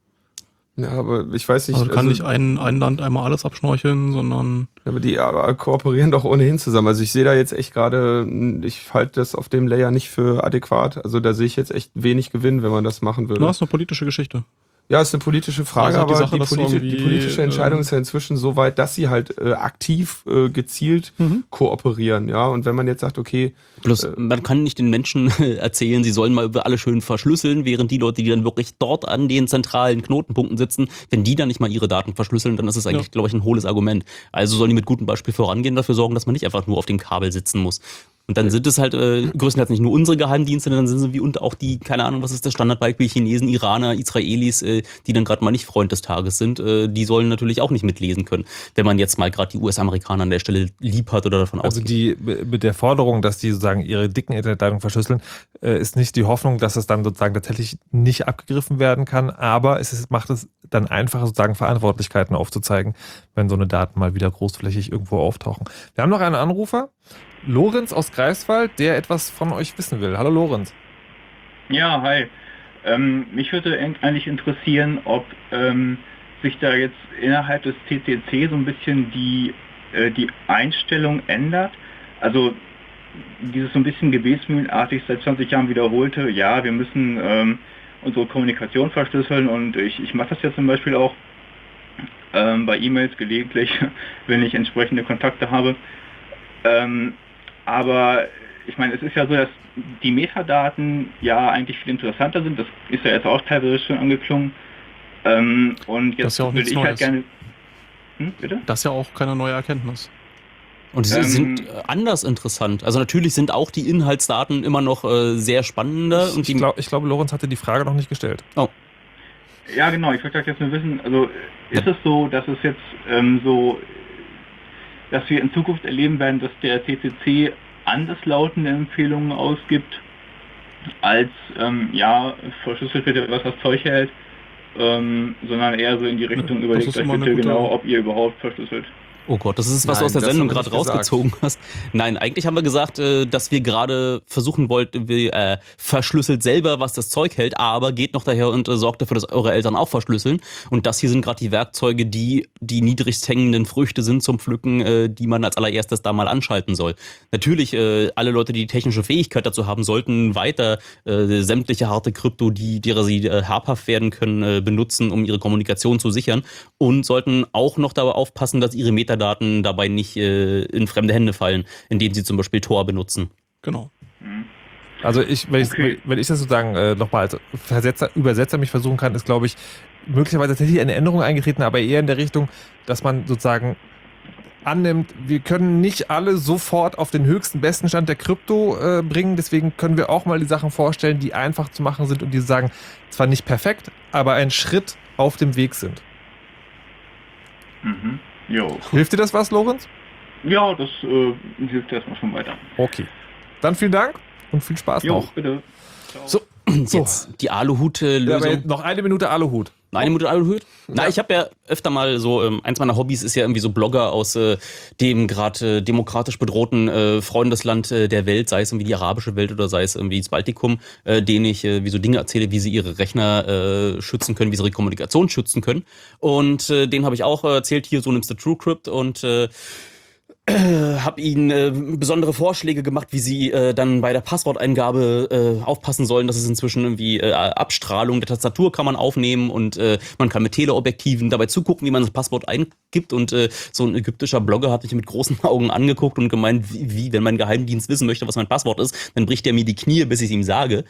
Ja, aber ich weiß nicht. Also kann also, nicht ein, ein Land einmal alles abschnorcheln, sondern... Aber die aber kooperieren doch ohnehin zusammen. Also ich sehe da jetzt echt gerade, ich halte das auf dem Layer nicht für adäquat. Also da sehe ich jetzt echt wenig Gewinn, wenn man das machen würde. Das ist eine politische Geschichte. Ja, ist eine politische Frage, also die aber Sache, die, politi die politische Entscheidung äh, ist ja inzwischen so weit, dass sie halt äh, aktiv, äh, gezielt mhm. kooperieren. Ja, und wenn man jetzt sagt, okay... Bloß, äh, man kann nicht den Menschen erzählen, sie sollen mal alle schön verschlüsseln, während die Leute, die dann wirklich dort an den zentralen Knotenpunkten sitzen, wenn die dann nicht mal ihre Daten verschlüsseln, dann ist es eigentlich, ja. glaube ich, ein hohles Argument. Also sollen die mit gutem Beispiel vorangehen, dafür sorgen, dass man nicht einfach nur auf dem Kabel sitzen muss. Und dann sind es halt äh, größtenteils nicht nur unsere Geheimdienste, dann sind sie wie und auch die, keine Ahnung, was ist das Standardbeispiel, Chinesen, Iraner, Israelis, äh, die dann gerade mal nicht Freund des Tages sind, äh, die sollen natürlich auch nicht mitlesen können, wenn man jetzt mal gerade die U S-Amerikaner an der Stelle lieb hat oder davon also ausgeht. Also die mit der Forderung, dass die sozusagen ihre dicken Internetleitungen verschlüsseln, äh, ist nicht die Hoffnung, dass es dann sozusagen tatsächlich nicht abgegriffen werden kann, aber es ist, macht es dann einfacher, sozusagen Verantwortlichkeiten aufzuzeigen, wenn so eine Daten mal wieder großflächig irgendwo auftauchen. Wir haben noch einen Anrufer. Lorenz aus Greifswald, der etwas von euch wissen will. Hallo Lorenz. Ja, hi. Ähm, mich würde eigentlich interessieren, ob ähm, sich da jetzt innerhalb des T C C so ein bisschen die, äh, die Einstellung ändert. Also dieses so ein bisschen gebetsmühlenartig seit zwanzig Jahren wiederholte, ja, wir müssen ähm, unsere Kommunikation verschlüsseln, und ich, ich mache das ja zum Beispiel auch ähm, bei E-Mails gelegentlich, wenn ich entsprechende Kontakte habe. Ähm, Aber ich meine, es ist ja so, dass die Metadaten ja eigentlich viel interessanter sind. Das ist ja jetzt auch teilweise schon angeklungen. Ähm, und jetzt ja würde ich Neues. halt gerne... Hm, bitte? Das ist ja auch keine neue Erkenntnis. Und sie ähm, sind anders interessant. Also natürlich sind auch die Inhaltsdaten immer noch äh, sehr spannender. Ich, und ich, glaub, ich glaube, Lorenz hatte die Frage noch nicht gestellt. Oh. Ja, genau. Ich wollte jetzt nur wissen, also ist ja. es so, dass es jetzt ähm, so... dass wir in Zukunft erleben werden, dass der T C C anderslautende Empfehlungen ausgibt, als, ähm, ja, verschlüsselt bitte, was das Zeug hält, ähm, sondern eher so in die Richtung ja, überlegt euch bitte genau, ob ihr überhaupt verschlüsselt. Oh Gott, das ist was Nein, du aus der das Sendung haben wir gerade nicht rausgezogen gesagt. hast. Nein, eigentlich haben wir gesagt, äh, dass wir gerade versuchen wollten, wir äh, verschlüsselt selber, was das Zeug hält, aber geht noch daher und äh, sorgt dafür, dass eure Eltern auch verschlüsseln. Und das hier sind gerade die Werkzeuge, die die niedrigst hängenden Früchte sind zum Pflücken, äh, die man als allererstes da mal anschalten soll. Natürlich, äh, alle Leute, die die technische Fähigkeit dazu haben, sollten weiter äh, sämtliche harte Krypto, die, derer sie äh, habhaft werden können, äh, benutzen, um ihre Kommunikation zu sichern, und sollten auch noch dabei aufpassen, dass ihre Metadaten dabei nicht äh, in fremde Hände fallen, indem sie zum Beispiel Tor benutzen. Genau. Also ich, wenn, okay. ich, wenn ich das sozusagen äh, nochmal als Versetzer, Übersetzer mich versuchen kann, ist, glaube ich, möglicherweise tatsächlich eine Änderung eingetreten, aber eher in der Richtung, dass man sozusagen annimmt, wir können nicht alle sofort auf den höchsten, besten Stand der Krypto äh, bringen. Deswegen können wir auch mal die Sachen vorstellen, die einfach zu machen sind und die sagen, zwar nicht perfekt, aber ein Schritt auf dem Weg sind. Mhm. Jo. Hilft dir das was, Lorenz? Ja, das äh, hilft erstmal schon weiter. Okay. Dann vielen Dank und viel Spaß Jo, noch. bitte. So, jetzt die Aluhut-Lösung. Ja, aber jetzt noch eine Minute Aluhut. Eine Minute Aluhut? Na, ich habe ja öfter mal so, ähm, eins meiner Hobbys ist ja irgendwie so Blogger aus äh, dem gerade äh, demokratisch bedrohten äh, Freundesland äh, der Welt, sei es irgendwie die arabische Welt oder sei es irgendwie das Baltikum, äh, denen ich äh, wie so Dinge erzähle, wie sie ihre Rechner äh, schützen können, wie sie ihre Kommunikation schützen können. Und äh, denen habe ich auch äh, erzählt, hier so nimmst du TrueCrypt und äh, Äh, habe ihnen äh, besondere Vorschläge gemacht, wie sie äh, dann bei der Passworteingabe äh, aufpassen sollen. Das ist inzwischen irgendwie äh, Abstrahlung der Tastatur kann man aufnehmen und äh, man kann mit Teleobjektiven dabei zugucken, wie man das Passwort eingibt. Und äh, so ein ägyptischer Blogger hat mich mit großen Augen angeguckt und gemeint, wie, wie wenn mein Geheimdienst wissen möchte, was mein Passwort ist, dann bricht er mir die Knie, bis ich es ihm sage.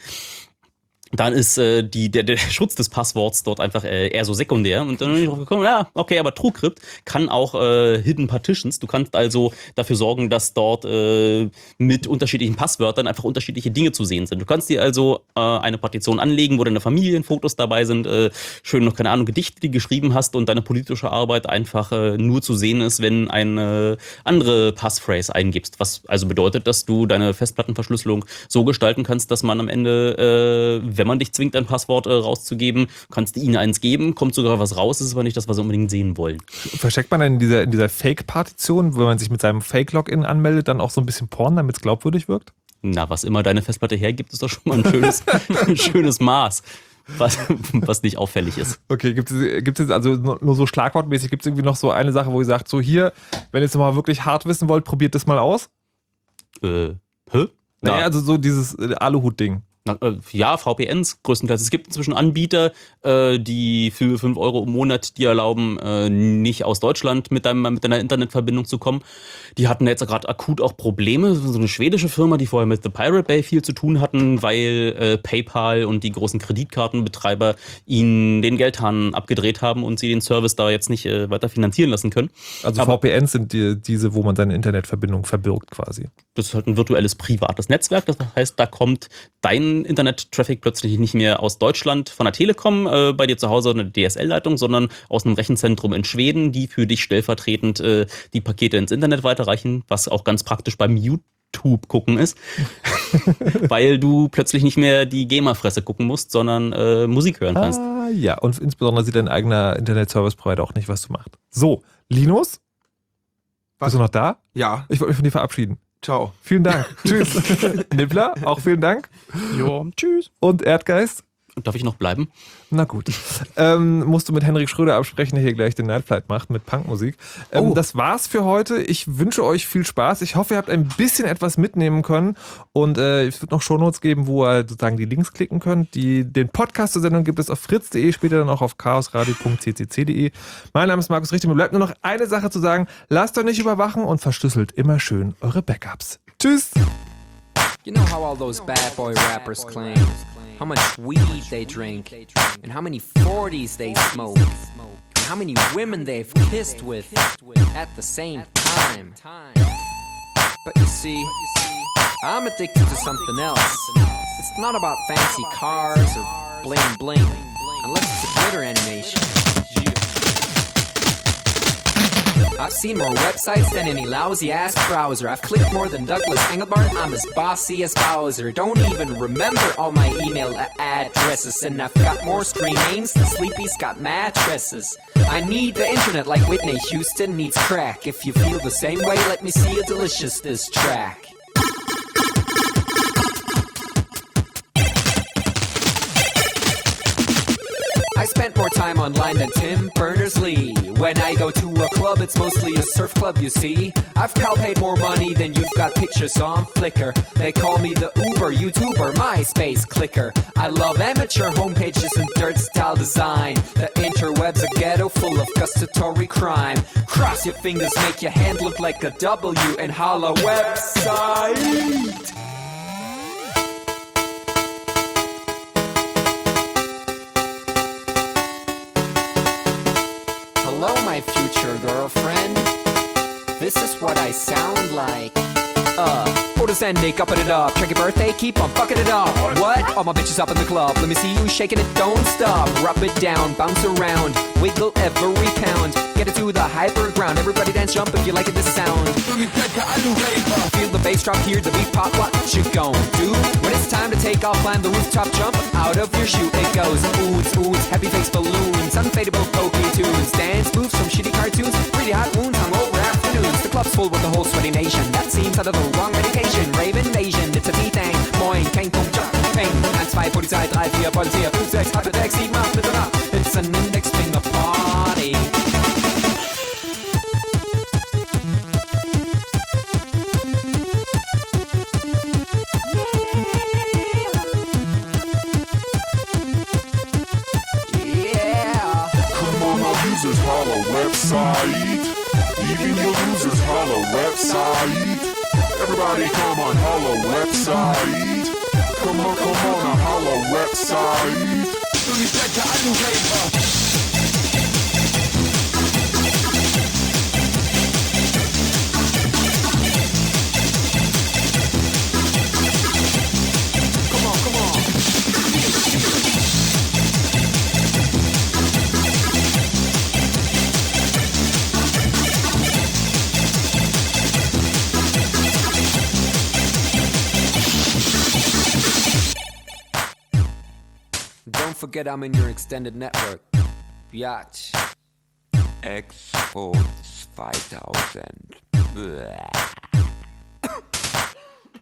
Dann ist äh, die, der, der Schutz des Passworts dort einfach äh, eher so sekundär. Und dann bin ich drauf gekommen, ja, okay, aber TrueCrypt kann auch äh, Hidden Partitions. Du kannst also dafür sorgen, dass dort äh, mit unterschiedlichen Passwörtern einfach unterschiedliche Dinge zu sehen sind. Du kannst dir also äh, eine Partition anlegen, wo deine Familienfotos dabei sind, äh, schön noch, keine Ahnung, Gedichte, die du geschrieben hast und deine politische Arbeit einfach äh, nur zu sehen ist, wenn eine andere Passphrase eingibst. Was also bedeutet, dass du deine Festplattenverschlüsselung so gestalten kannst, dass man am Ende, äh, wenn man dich zwingt, ein Passwort äh, rauszugeben, kannst du ihnen eins geben, kommt sogar was raus, ist aber nicht das, was sie unbedingt sehen wollen. Versteckt man dann in dieser, in dieser Fake-Partition, wenn man sich mit seinem Fake-Login anmeldet, dann auch so ein bisschen Porn, damit es glaubwürdig wirkt? Na, was immer deine Festplatte hergibt, ist doch schon mal ein schönes, ein schönes Maß, was, was nicht auffällig ist. Okay, gibt es, gibt es also nur so schlagwortmäßig, gibt es irgendwie noch so eine Sache, wo ihr sagt, so hier, wenn ihr es mal wirklich hart wissen wollt, probiert das mal aus? Äh, hä? Naja, also so dieses äh, Aluhut-Ding. Na, äh, ja, V P Ns größtenteils. Es gibt inzwischen Anbieter, äh, die für fünf Euro im Monat dir erlauben, äh, nicht aus Deutschland mit, deinem, mit deiner Internetverbindung zu kommen. Die hatten jetzt gerade akut auch Probleme. So eine schwedische Firma, die vorher mit The Pirate Bay viel zu tun hatten, weil äh, PayPal und die großen Kreditkartenbetreiber ihnen den Geldhahn abgedreht haben und sie den Service da jetzt nicht äh, weiter finanzieren lassen können. Also Aber V P Ns sind die, diese, wo man seine Internetverbindung verbirgt quasi. das ist halt ein virtuelles privates Netzwerk. Das heißt, da kommt dein Internet-Traffic plötzlich nicht mehr aus Deutschland von der Telekom äh, bei dir zu Hause eine D S L-Leitung, sondern aus einem Rechenzentrum in Schweden, die für dich stellvertretend äh, die Pakete ins Internet weiterreichen, was auch ganz praktisch beim YouTube gucken ist, weil du plötzlich nicht mehr die Gamer-Fresse gucken musst, sondern äh, Musik hören kannst. Ah, ja, und insbesondere sieht dein eigener Internet-Service-Provider auch nicht, was du machst. So, Linus? Was? Bist du noch da? Ja. Ich wollte mich von dir verabschieden. Ciao. Vielen Dank. Tschüss. Nippler, auch vielen Dank. Jo, tschüss. Und Erdgeist? Darf ich noch bleiben? Na gut. ähm, musst du mit Henrik Schröder absprechen, der hier gleich den Nightflight macht mit Punkmusik. Ähm, Oh. Das war's für heute. Ich wünsche euch viel Spaß. Ich hoffe, ihr habt ein bisschen etwas mitnehmen können. Und äh, es wird noch Shownotes geben, wo ihr sozusagen die Links klicken könnt. Die, den Podcast zur Sendung gibt es auf fritz punkt de, später dann auch auf chaosradio punkt c c c punkt de. Mein Name ist Markus Richter. Mir bleibt nur noch eine Sache zu sagen. Lasst euch nicht überwachen und verschlüsselt immer schön eure Backups. Tschüss. You know how all those bad boy rappers claim how much weed they drink and how many forties they smoke and how many women they've kissed with at the same time. But you see, I'm addicted to something else. It's not about fancy cars or bling bling, unless it's a glitter animation. I've seen more websites than any lousy-ass browser. I've clicked more than Douglas Engelbart. I'm as bossy as Bowser. Don't even remember all my email a- addresses. And I've got more screen names than Sleepy's got mattresses. I need the internet like Whitney Houston needs crack. If you feel the same way, let me see a delicious diss track. I spent more time online than Tim Berners-Lee. When I go to a club, it's mostly a surf club, you see. I've paid more money than you've got pictures on Flickr. They call me the Uber YouTuber, MySpace clicker. I love amateur homepages and dirt style design. The interweb's a ghetto full of gustatory crime. Cross your fingers, make your hand look like a W and holla website. Hello, my future girlfriend. this is what I sound like. Uh, orders ending, upping it up. Check your birthday, keep on fucking it up. What? All my bitches up in the club. Let me see you shaking it, don't stop. Rub it down, bounce around, wiggle every pound. Get it to the hyper ground. Everybody dance, jump if you like it, this sound. Feel the bass drop, hear the beat pop. What you gon' do? When it's time to take off, climb the rooftop, jump out of your shoe. It goes oohs, oohs, happy face balloons, unfadable pokey tunes, dance moves from shitty cartoons, pretty hot wounds, hungover afternoons. The club's full with the whole sweaty nation. That seems out of the wrong medication. Rave invasion, it's a B-Thing. Moin, kein Punkt, Jump, Peng. eins, zwei, Polizei, drei, vier, Polizei, fünf, sechs, acht, sechs, sieben, acht, bitte nach. It's an index finger party. Yeah. Come on, our users holla website. Even your users holla website. Everybody come on holla website. Come on, come on, a holla website. Come on, come on. Don't forget I'm in your extended network. Biatch. Export zweitausend. Blah.